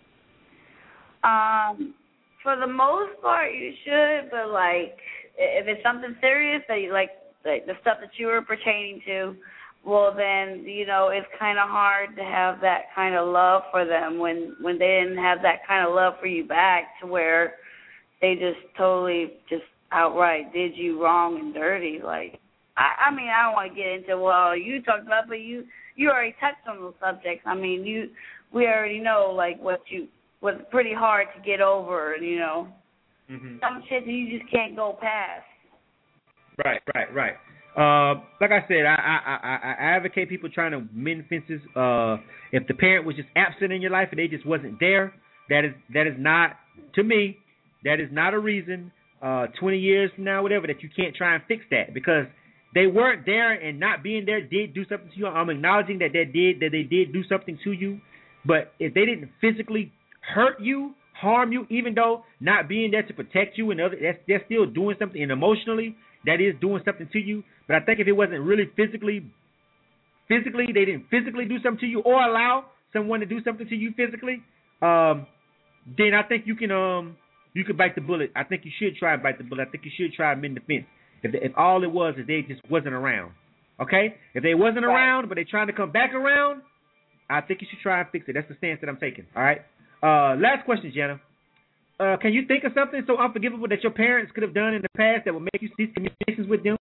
Um, for the most part, you should, but, like, if it's something serious, that you, like, like the stuff that you were pertaining to, well, then, you know, it's kind of hard to have that kind of love for them when, when they didn't have that kind of love for you back, to where they just totally just outright did you wrong and dirty. Like, I, I mean, I don't want to get into, well, you talked about, but you, you already touched on those subjects. I mean, you, we already know, like, what you, was pretty hard to get over, you know. Mm-hmm. Some shit that you just can't go past. Right, right, right. Uh, like I said, I, I, I, I advocate people trying to mend fences. Uh, if the parent was just absent in your life and they just wasn't there, that is that is not, to me, that is not a reason, uh, twenty years from now, whatever, that you can't try and fix that, because they weren't there, and not being there did do something to you. I'm acknowledging that they did, that they did do something to you, but if they didn't physically hurt you, harm you, even though not being there to protect you and other, that's, they're still doing something, and emotionally, that is doing something to you. But I think if it wasn't really physically, physically, they didn't physically do something to you, or allow someone to do something to you physically, um, then I think you can um you can bite the bullet. I think you should try and bite the bullet. I think you should try and mend the fence. If, if all it was is they just wasn't around, okay? If they wasn't right. around, but they're trying to come back around, I think you should try and fix it. That's the stance that I'm taking. All right. Uh, last question, Jenna. Uh, can you think of something so unforgivable that your parents could have done in the past that would make you cease communications with them?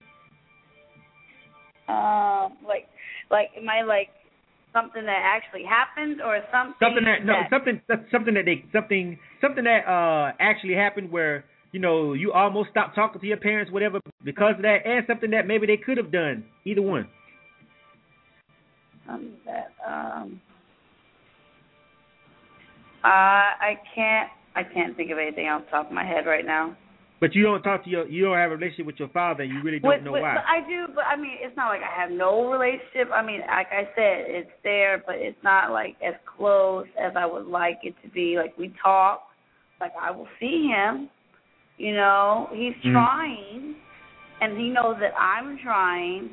Um, like, like, am I like something that actually happened, or something? Something that no, that, something something that they something something that uh actually happened where you know you almost stopped talking to your parents, whatever, because of that, and something that maybe they could have done. Either one. Um, that um, uh, I can't. I can't think of anything off the top of my head right now. But you don't talk to your, you don't have a relationship with your father, and you really don't with, know with, why. But I do, but I mean, it's not like I have no relationship. I mean, like I said, it's there, but it's not like as close as I would like it to be. Like, we talk, like I will see him, you know, he's mm-hmm. trying, and he knows that I'm trying.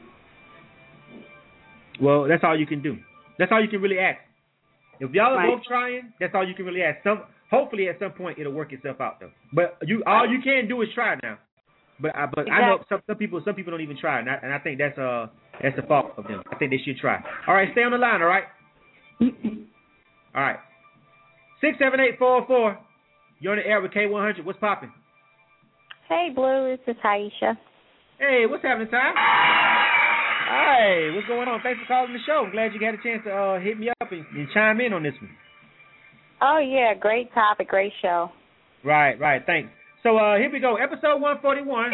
Well, that's all you can do. That's all you can really ask. If y'all are right. both trying, that's all you can really ask. Some. Hopefully, at some point, it'll work itself out, though. But you, all you can do is try now. But I, but exactly. I know some, some people, some people don't even try, and I, and I think that's uh that's the fault of them. I think they should try. All right, stay on the line. All right. All right. Six seven eight four four. You're on the air with K one hundred. What's popping? Hey, Blue. This is Aisha. Hey, what's happening, Ty? Hi, what's going on? Thanks for calling the show. I'm glad you got a chance to uh, hit me up and, and chime in on this one. Oh, yeah, great topic, great show. Right, right, thanks. So uh, here we go, episode one forty-one,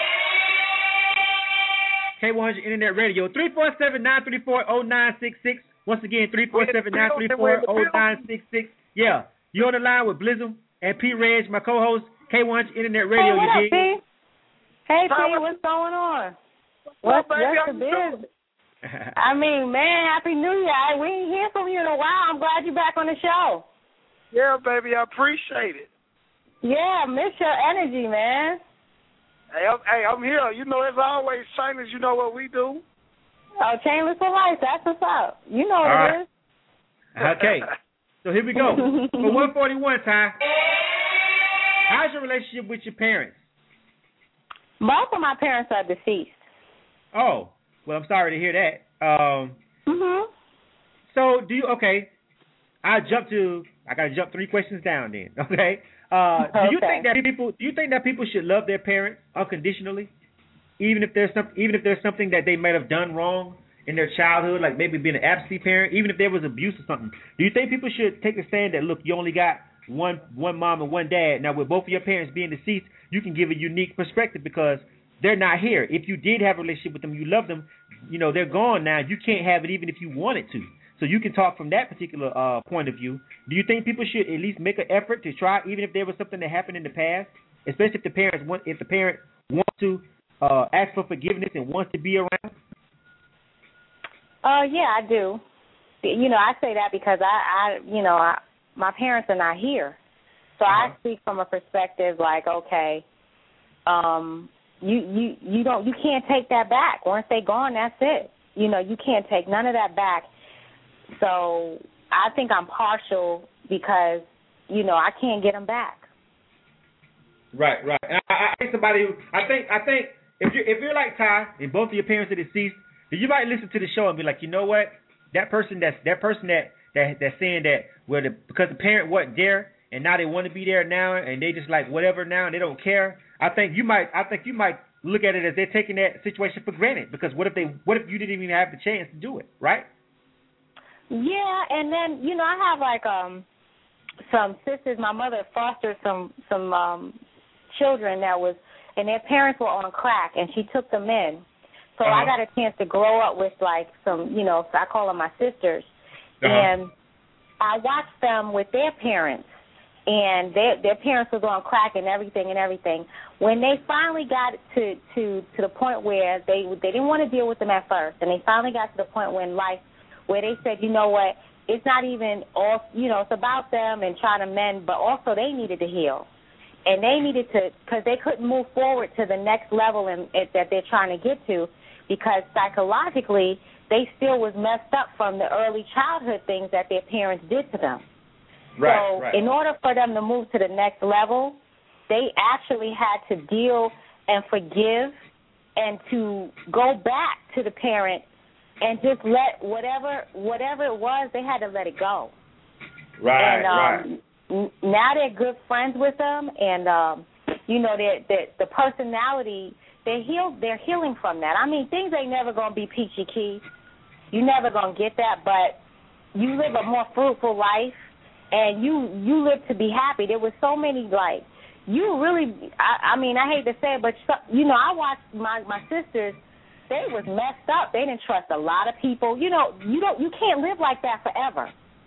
K one hundred Internet Radio, three four seven, nine three four, zero nine six six. Once again, three four seven, nine three four, zero nine six six. Yeah, you're on the line with Blizzum and P. Reg, my co-host, K one hundred Internet Radio. Hey, what you up, P? Hey, P, what's going on? What's, what's the business? I mean, man, Happy New Year. We ain't hear from you in a while. I'm glad you're back on the show. Yeah, baby, I appreciate it. Yeah, miss your energy, man. Hey, I'm, hey, I'm here. You know, as always, Shameless, you know what we do. Oh, Shameless for life. That's what's up. You know what All it right. is. Okay. So here we go. For one forty-one, Ty. How's your relationship with your parents? Both of my parents are deceased. Oh, well, I'm sorry to hear that. Um, mhm. So do you? Okay. I jump to I got to jump three questions down then. Okay. Uh, do you Okay. think that people? Do you think that people should love their parents unconditionally, even if there's some, even if there's something that they might have done wrong in their childhood, like maybe being an absentee parent, even if there was abuse or something? Do you think people should take a stand that, look, you only got one one mom and one dad? Now, with both of your parents being deceased, you can give a unique perspective because they're not here. If you did have a relationship with them, you love them, you know, they're gone now. You can't have it even if you wanted to. So you can talk from that particular uh, point of view. Do you think people should at least make an effort to try, even if there was something that happened in the past, especially if the parents want, if the parent wants to uh, ask for forgiveness and wants to be around? Uh, yeah, I do. You know, I say that because I, I you know, I, my parents are not here, so uh-huh. I speak from a perspective like, okay, um, you you you don't you can't take that back. Once they gone, that's it. You know, you can't take none of that back. So I think I'm partial because, you know, I can't get them back. Right, right. And I, I think somebody who I think I think if you if you're like Ty and both of your parents are deceased, then you might listen to the show and be like, you know what, that person that's that person that that that's saying that well the, because the parent wasn't there and now they want to be there now and they just like whatever now and they don't care. I think you might I think you might look at it as they're taking that situation for granted because what if they what if you didn't even have the chance to do it, right? Yeah, and then, you know, I have, like, um, some sisters. My mother fostered some some um, children that was, and their parents were on crack, and she took them in. So uh-huh. I got a chance to grow up with, like, some, you know, I call them my sisters. Uh-huh. And I watched them with their parents, and their their parents was on crack and everything and everything. When they finally got to, to, to the point where they they didn't want to deal with them at first, and they finally got to the point where in life where they said, you know what, it's not even all, you know, it's about them and trying to mend, but also they needed to heal. And they needed to, because they couldn't move forward to the next level in, in, that they're trying to get to because psychologically they still was messed up from the early childhood things that their parents did to them. Right, so right. in order for them to move to the next level, they actually had to deal and forgive and to go back to the parent and just let whatever whatever it was, they had to let it go. Right, and, um, right. N- now they're good friends with them, and um, you know, they're, they're, the personality they heal. They're healing from that. I mean, things ain't never gonna be peachy keen. You're never gonna get that, but you live a more fruitful life, and you you live to be happy. There was so many like you really. I, I mean, I hate to say it, but you know, I watched my my sisters. They was messed up. They didn't trust a lot of people. You know, you don't, you can't live like that forever.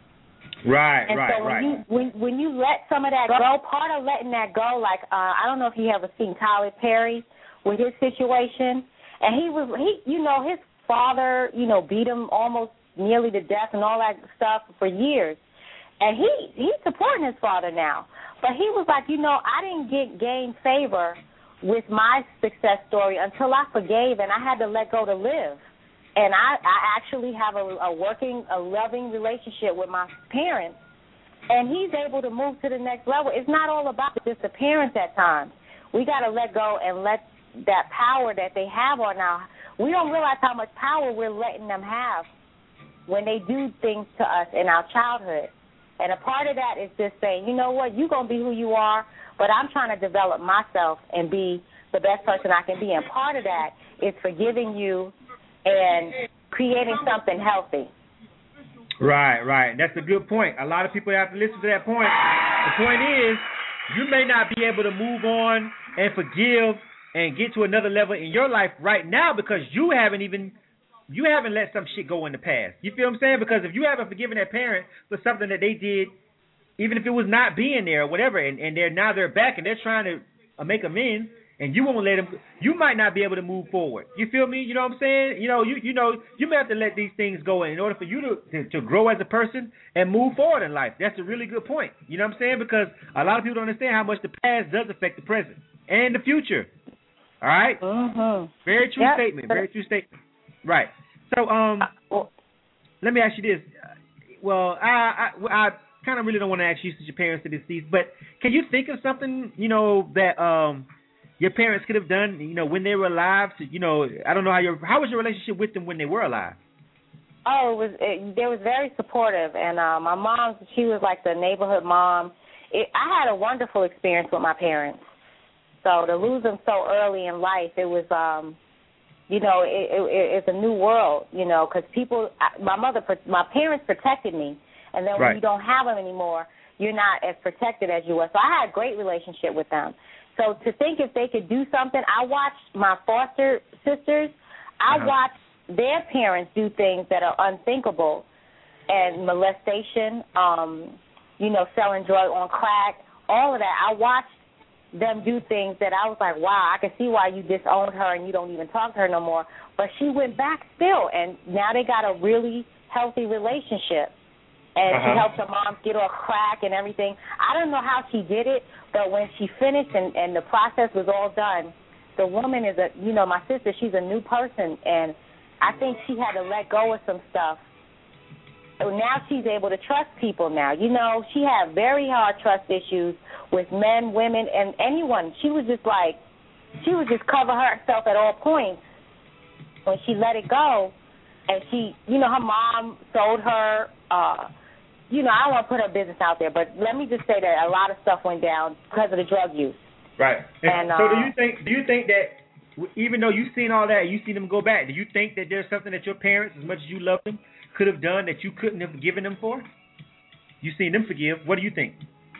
Right, and right, so when right. You, when when you let some of that go, part of letting that go, like uh, I don't know if you ever seen Tyler Perry with his situation, and he was he, you know, his father, you know, beat him almost nearly to death and all that stuff for years, and he he's supporting his father now, but he was like, you know, I didn't get gain favor with my success story until I forgave and I had to let go to live. And I, I actually have a, a working, a loving relationship with my parents, and he's able to move to the next level. It's not all about just the parents at times. We got to let go and let that power that they have on our, we don't realize how much power we're letting them have when they do things to us in our childhood. And a part of that is just saying, you know what, you're going to be who you are, but I'm trying to develop myself and be the best person I can be. And part of that is forgiving you and creating something healthy. Right, right. That's a good point. A lot of people have to listen to that point. The point is, you may not be able to move on and forgive and get to another level in your life right now because you haven't even you haven't let some shit go in the past. You feel what I'm saying? Because if you haven't forgiven that parent for something that they did, even if it was not being there or whatever, and, and they're now they're back and they're trying to uh, make amends, and you won't let them, you might not be able to move forward. You feel me? You know what I'm saying? You know, you you know, you may have to let these things go in order for you to, to, to grow as a person and move forward in life. That's a really good point. You know what I'm saying? Because a lot of people don't understand how much the past does affect the present and the future. All right? Mm-hmm. Very true yep. statement. Very true statement. Right. So, um, let me ask you this. Well, I I, I kind of really don't want to ask you since your parents are deceased, but can you think of something, you know, that um your parents could have done, you know, when they were alive? To, you know, I don't know how your how was your relationship with them when they were alive? Oh, it was it, they was very supportive, and uh, my mom, she was like the neighborhood mom. It, I had a wonderful experience with my parents. So to lose them so early in life, it was, um, you know, it, it, it's a new world, you know, because people, my mother, my parents protected me, and then when right. you don't have them anymore, you're not as protected as you were. So I had a great relationship with them. So to think if they could do something, I watched my foster sisters, I uh-huh. watched their parents do things that are unthinkable, and molestation, um, you know, selling drugs on crack, all of that. I watched them do things that I was like, wow, I can see why you disowned her and you don't even talk to her no more. But she went back still, and now they got a really healthy relationship. And uh-huh. she helped her mom get off crack and everything. I don't know how she did it, but when she finished and, and the process was all done, the woman is a, you know, my sister, she's a new person, and I think she had to let go of some stuff. So now she's able to trust people now. You know, she had very hard trust issues with men, women, and anyone. She was just like, she would just cover herself at all points when she let it go. And she, you know, her mom sold her, uh, you know, I don't want to put her business out there, but let me just say that a lot of stuff went down because of the drug use. Right. And, and so uh, do you think, do you think that even though you've seen all that, you've seen them go back, do you think that there's something that your parents, as much as you love them, could have done that you couldn't have forgiven them for? You've seen them forgive. What do you think?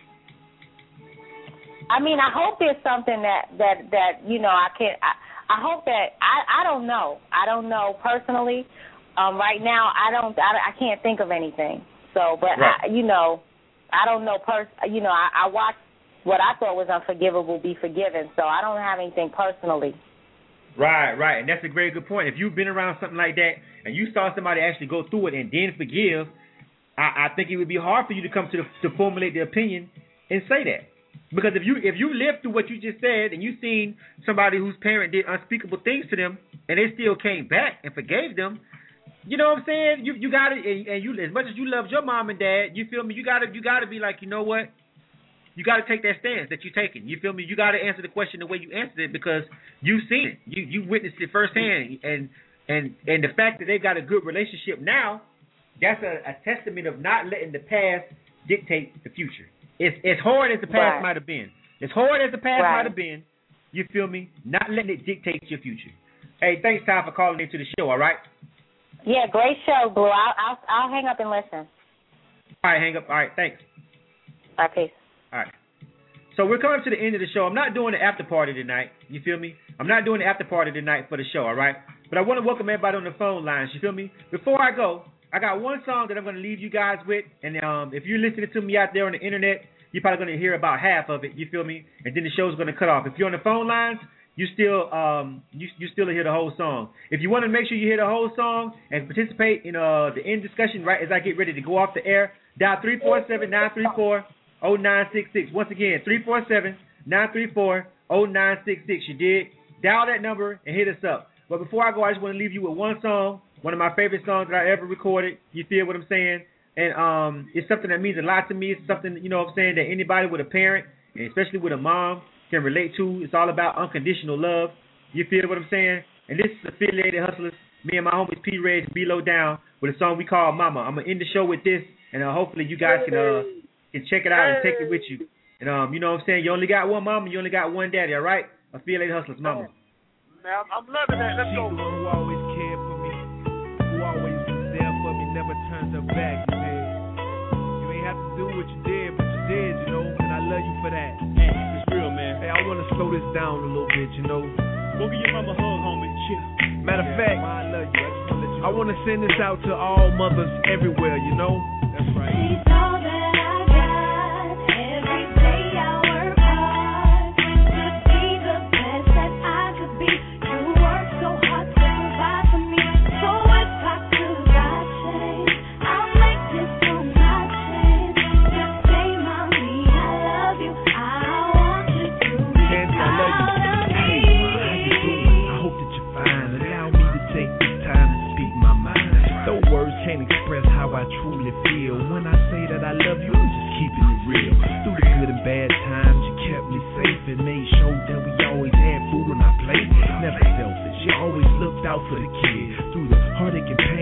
I mean, I hope there's something that, that, that you know, I can't, I, I hope that, I, I don't know. I don't know personally. Um, right now, I don't, I, I can't think of anything. So, but, right. I, you know, I don't know, pers- you know, I, I watched what I thought was unforgivable be forgiven, so I don't have anything personally. Right, right, and that's a very good point. If you've been around something like that and you saw somebody actually go through it and then forgive, I, I think it would be hard for you to come to the, to formulate the opinion and say that. Because if you if you lived through what you just said and you seen somebody whose parent did unspeakable things to them and they still came back and forgave them, you know what I'm saying? You you got to, and, and you as much as you loved your mom and dad, you feel me? You got to you got to be like, you know what? You got to take that stance that you're taking. You feel me? You got to answer the question the way you answered it because you've seen it. You you witnessed it firsthand, and and and the fact that they've got a good relationship now, that's a, a testament of not letting the past dictate the future. It's as hard as the past right. might have been. As hard as the past right. might have been, you feel me? Not letting it dictate your future. Hey, thanks, Ty, for calling into the show. All right. Yeah, great show, Blue. I'll I'll, I'll hang up and listen. All right, hang up. All right, thanks. All right, peace. All right. So we're coming to the end of the show. I'm not doing the after party tonight. You feel me? I'm not doing the after party tonight for the show, all right? But I want to welcome everybody on the phone lines. You feel me? Before I go, I got one song that I'm going to leave you guys with. And um, if you're listening to me out there on the internet, you're probably going to hear about half of it. You feel me? And then the show's going to cut off. If you're on the phone lines, you still um you you still hear the whole song. If you want to make sure you hear the whole song and participate in uh the end discussion right as I get ready to go off the air, dial three four seven, nine three four, zero nine six six. Once again, three four seven, nine three four, zero nine six six. You did. Dial that number and hit us up. But before I go, I just want to leave you with one song, one of my favorite songs that I ever recorded. You feel what I'm saying? And um, it's something that means a lot to me. It's something, you know what I'm saying, that anybody with a parent, and especially with a mom, can relate to. It's all about unconditional love. You feel what I'm saying? And this is Affiliated Hustlers, me and my homies P-Reg and B-Low Down, with a song we call Mama. I'm going to end the show with this, and uh, hopefully you guys can uh, can check it out and take it with you. And um, you know what I'm saying? You only got one mama, you only got one daddy, all right? Affiliated Hustlers, Mama. Man, I'm loving that. Let's go. She's the one who always cared for me, who always was there for me, never turned her back, you did. You ain't have to do what you did, but you did, you know, and I love you for that. Hey, it's real, man. Hey, I want to slow this down a little bit, you know. Go give your mama a hug, homie. Chill. Matter of yeah, fact, mama, I love you. I just want to let you know. I want to send this out to all mothers everywhere, you know. That's right. She's all that I got. Every day I work hard to be the best that I could be. You work so hard to provide for me. So if I could, I'd change. I'll make this one my change. Just say, mommy, I love you. I want you to be Candy, I love you. Hey, ma, how you doing? I hope that you're fine. Allow me to take this time to speak my mind. Though words can't express how I truly feel. When I say that I love you, I'm just keeping it real. Through the good and bad times, you kept me safe and made sure that we always had food on our plate. Never selfish, you always looked out for the kid. Through the heartache and pain and the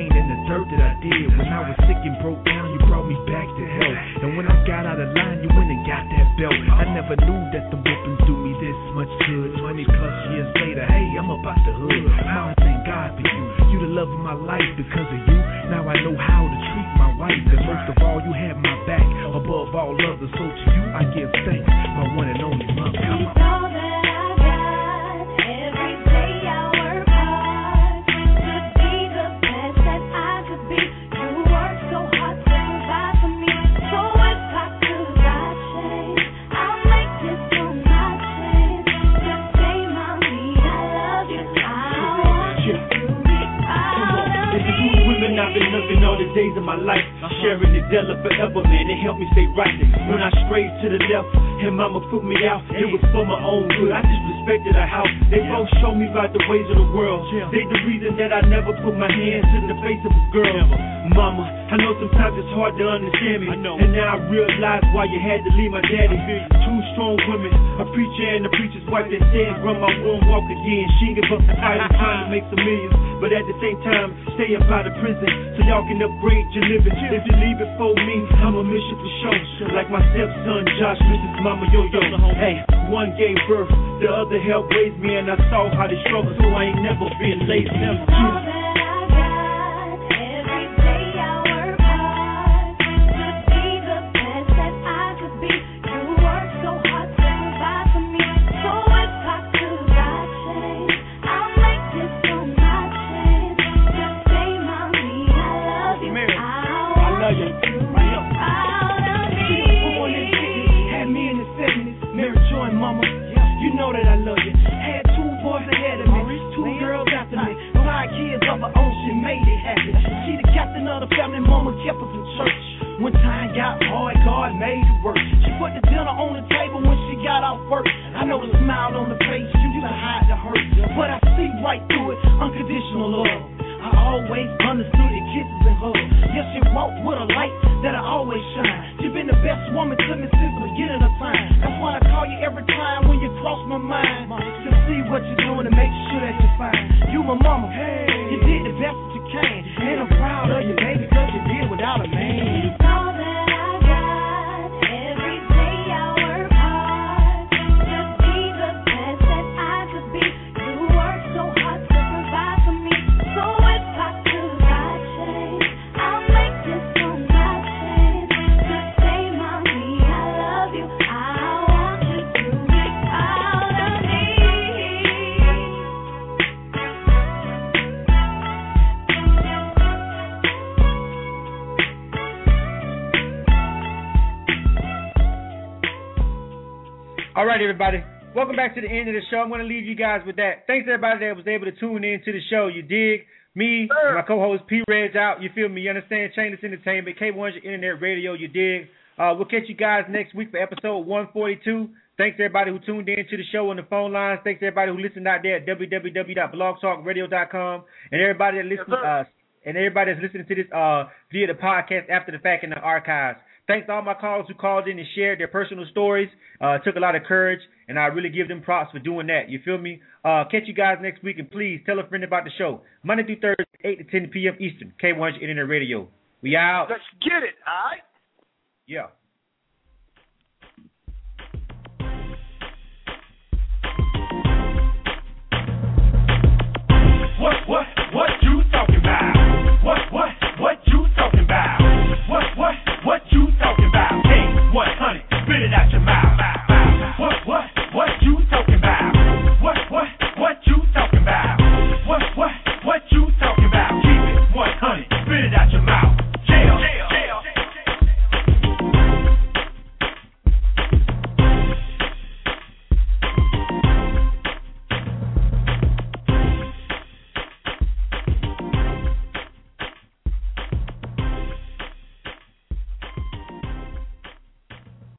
dirt that I did. When I was sick and broke down, you brought me back to health. And when I got out of line, you went and got that belt. I never knew that the whoopings do me this much good. Twenty plus years later, hey, I'm about the hood. Now I thank God for you. You the love of my life because of you. Now I know how to treat my wife. And most of all, you had my back above all others. So to you, I give thanks, my one and only mother. Come on. I've been looking all the days of my life, sharing the Della forever, man. It helped me stay right. When I strayed to the left, and mama put me out, it was for my own good. I just respected her house. They both showed me about the ways of the world. They the reason that I never put my hands in the face of a girl. Mama, I know sometimes it's hard to understand me, and now I realize why you had to leave my daddy. Two strong women, a preacher and a preacher's wife that said, Grandma won't walk again. She gave up the title trying to make some millions, but at the same time, stay up out of prison so y'all can upgrade your living. If you leave it for me, I'm a mission for sure. Like my stepson Josh, Missus Mama Yo-Yo. Hey, one gave birth, the other helped raise me, and I saw how they struggle, so I ain't never been lazy. Never. Kept us in church. When time got hard, God made it work. She put the dinner on the table when she got off work. I know the smile on the face used to hide the hurt, but I see right through it, unconditional love. I always understood the kisses and hugs. Yes, she walked with a light that I always shine. You've been the best woman to me since the beginning of time. That's why I call you every time when you cross my mind, to see what you're doing and make sure that you're fine. You my mama, hey, you did the best that you can, and I'm proud of you, baby, cause you did without a man. All right, everybody. Welcome back to the end of the show. I'm going to leave you guys with that. Thanks, everybody that was able to tune in to the show. You dig? Me and my co-host P-Reg out. You feel me? You understand? Chainless Entertainment, K one hundred Internet Radio. You dig? Uh, we'll catch you guys next week for episode one forty-two. Thanks, everybody who tuned in to the show on the phone lines. Thanks, everybody who listened out there at w w w dot blog talk radio dot com. And everybody that listens, uh, and everybody that's listening to this uh, via the podcast after the fact in the archives. Thanks to all my callers who called in and shared their personal stories. Uh, it took a lot of courage, and I really give them props for doing that. You feel me? Uh, catch you guys next week, and please tell a friend about the show. Monday through Thursday, eight to ten p.m. Eastern, K one hundred Internet Radio. We out. Let's get it, all right? Yeah.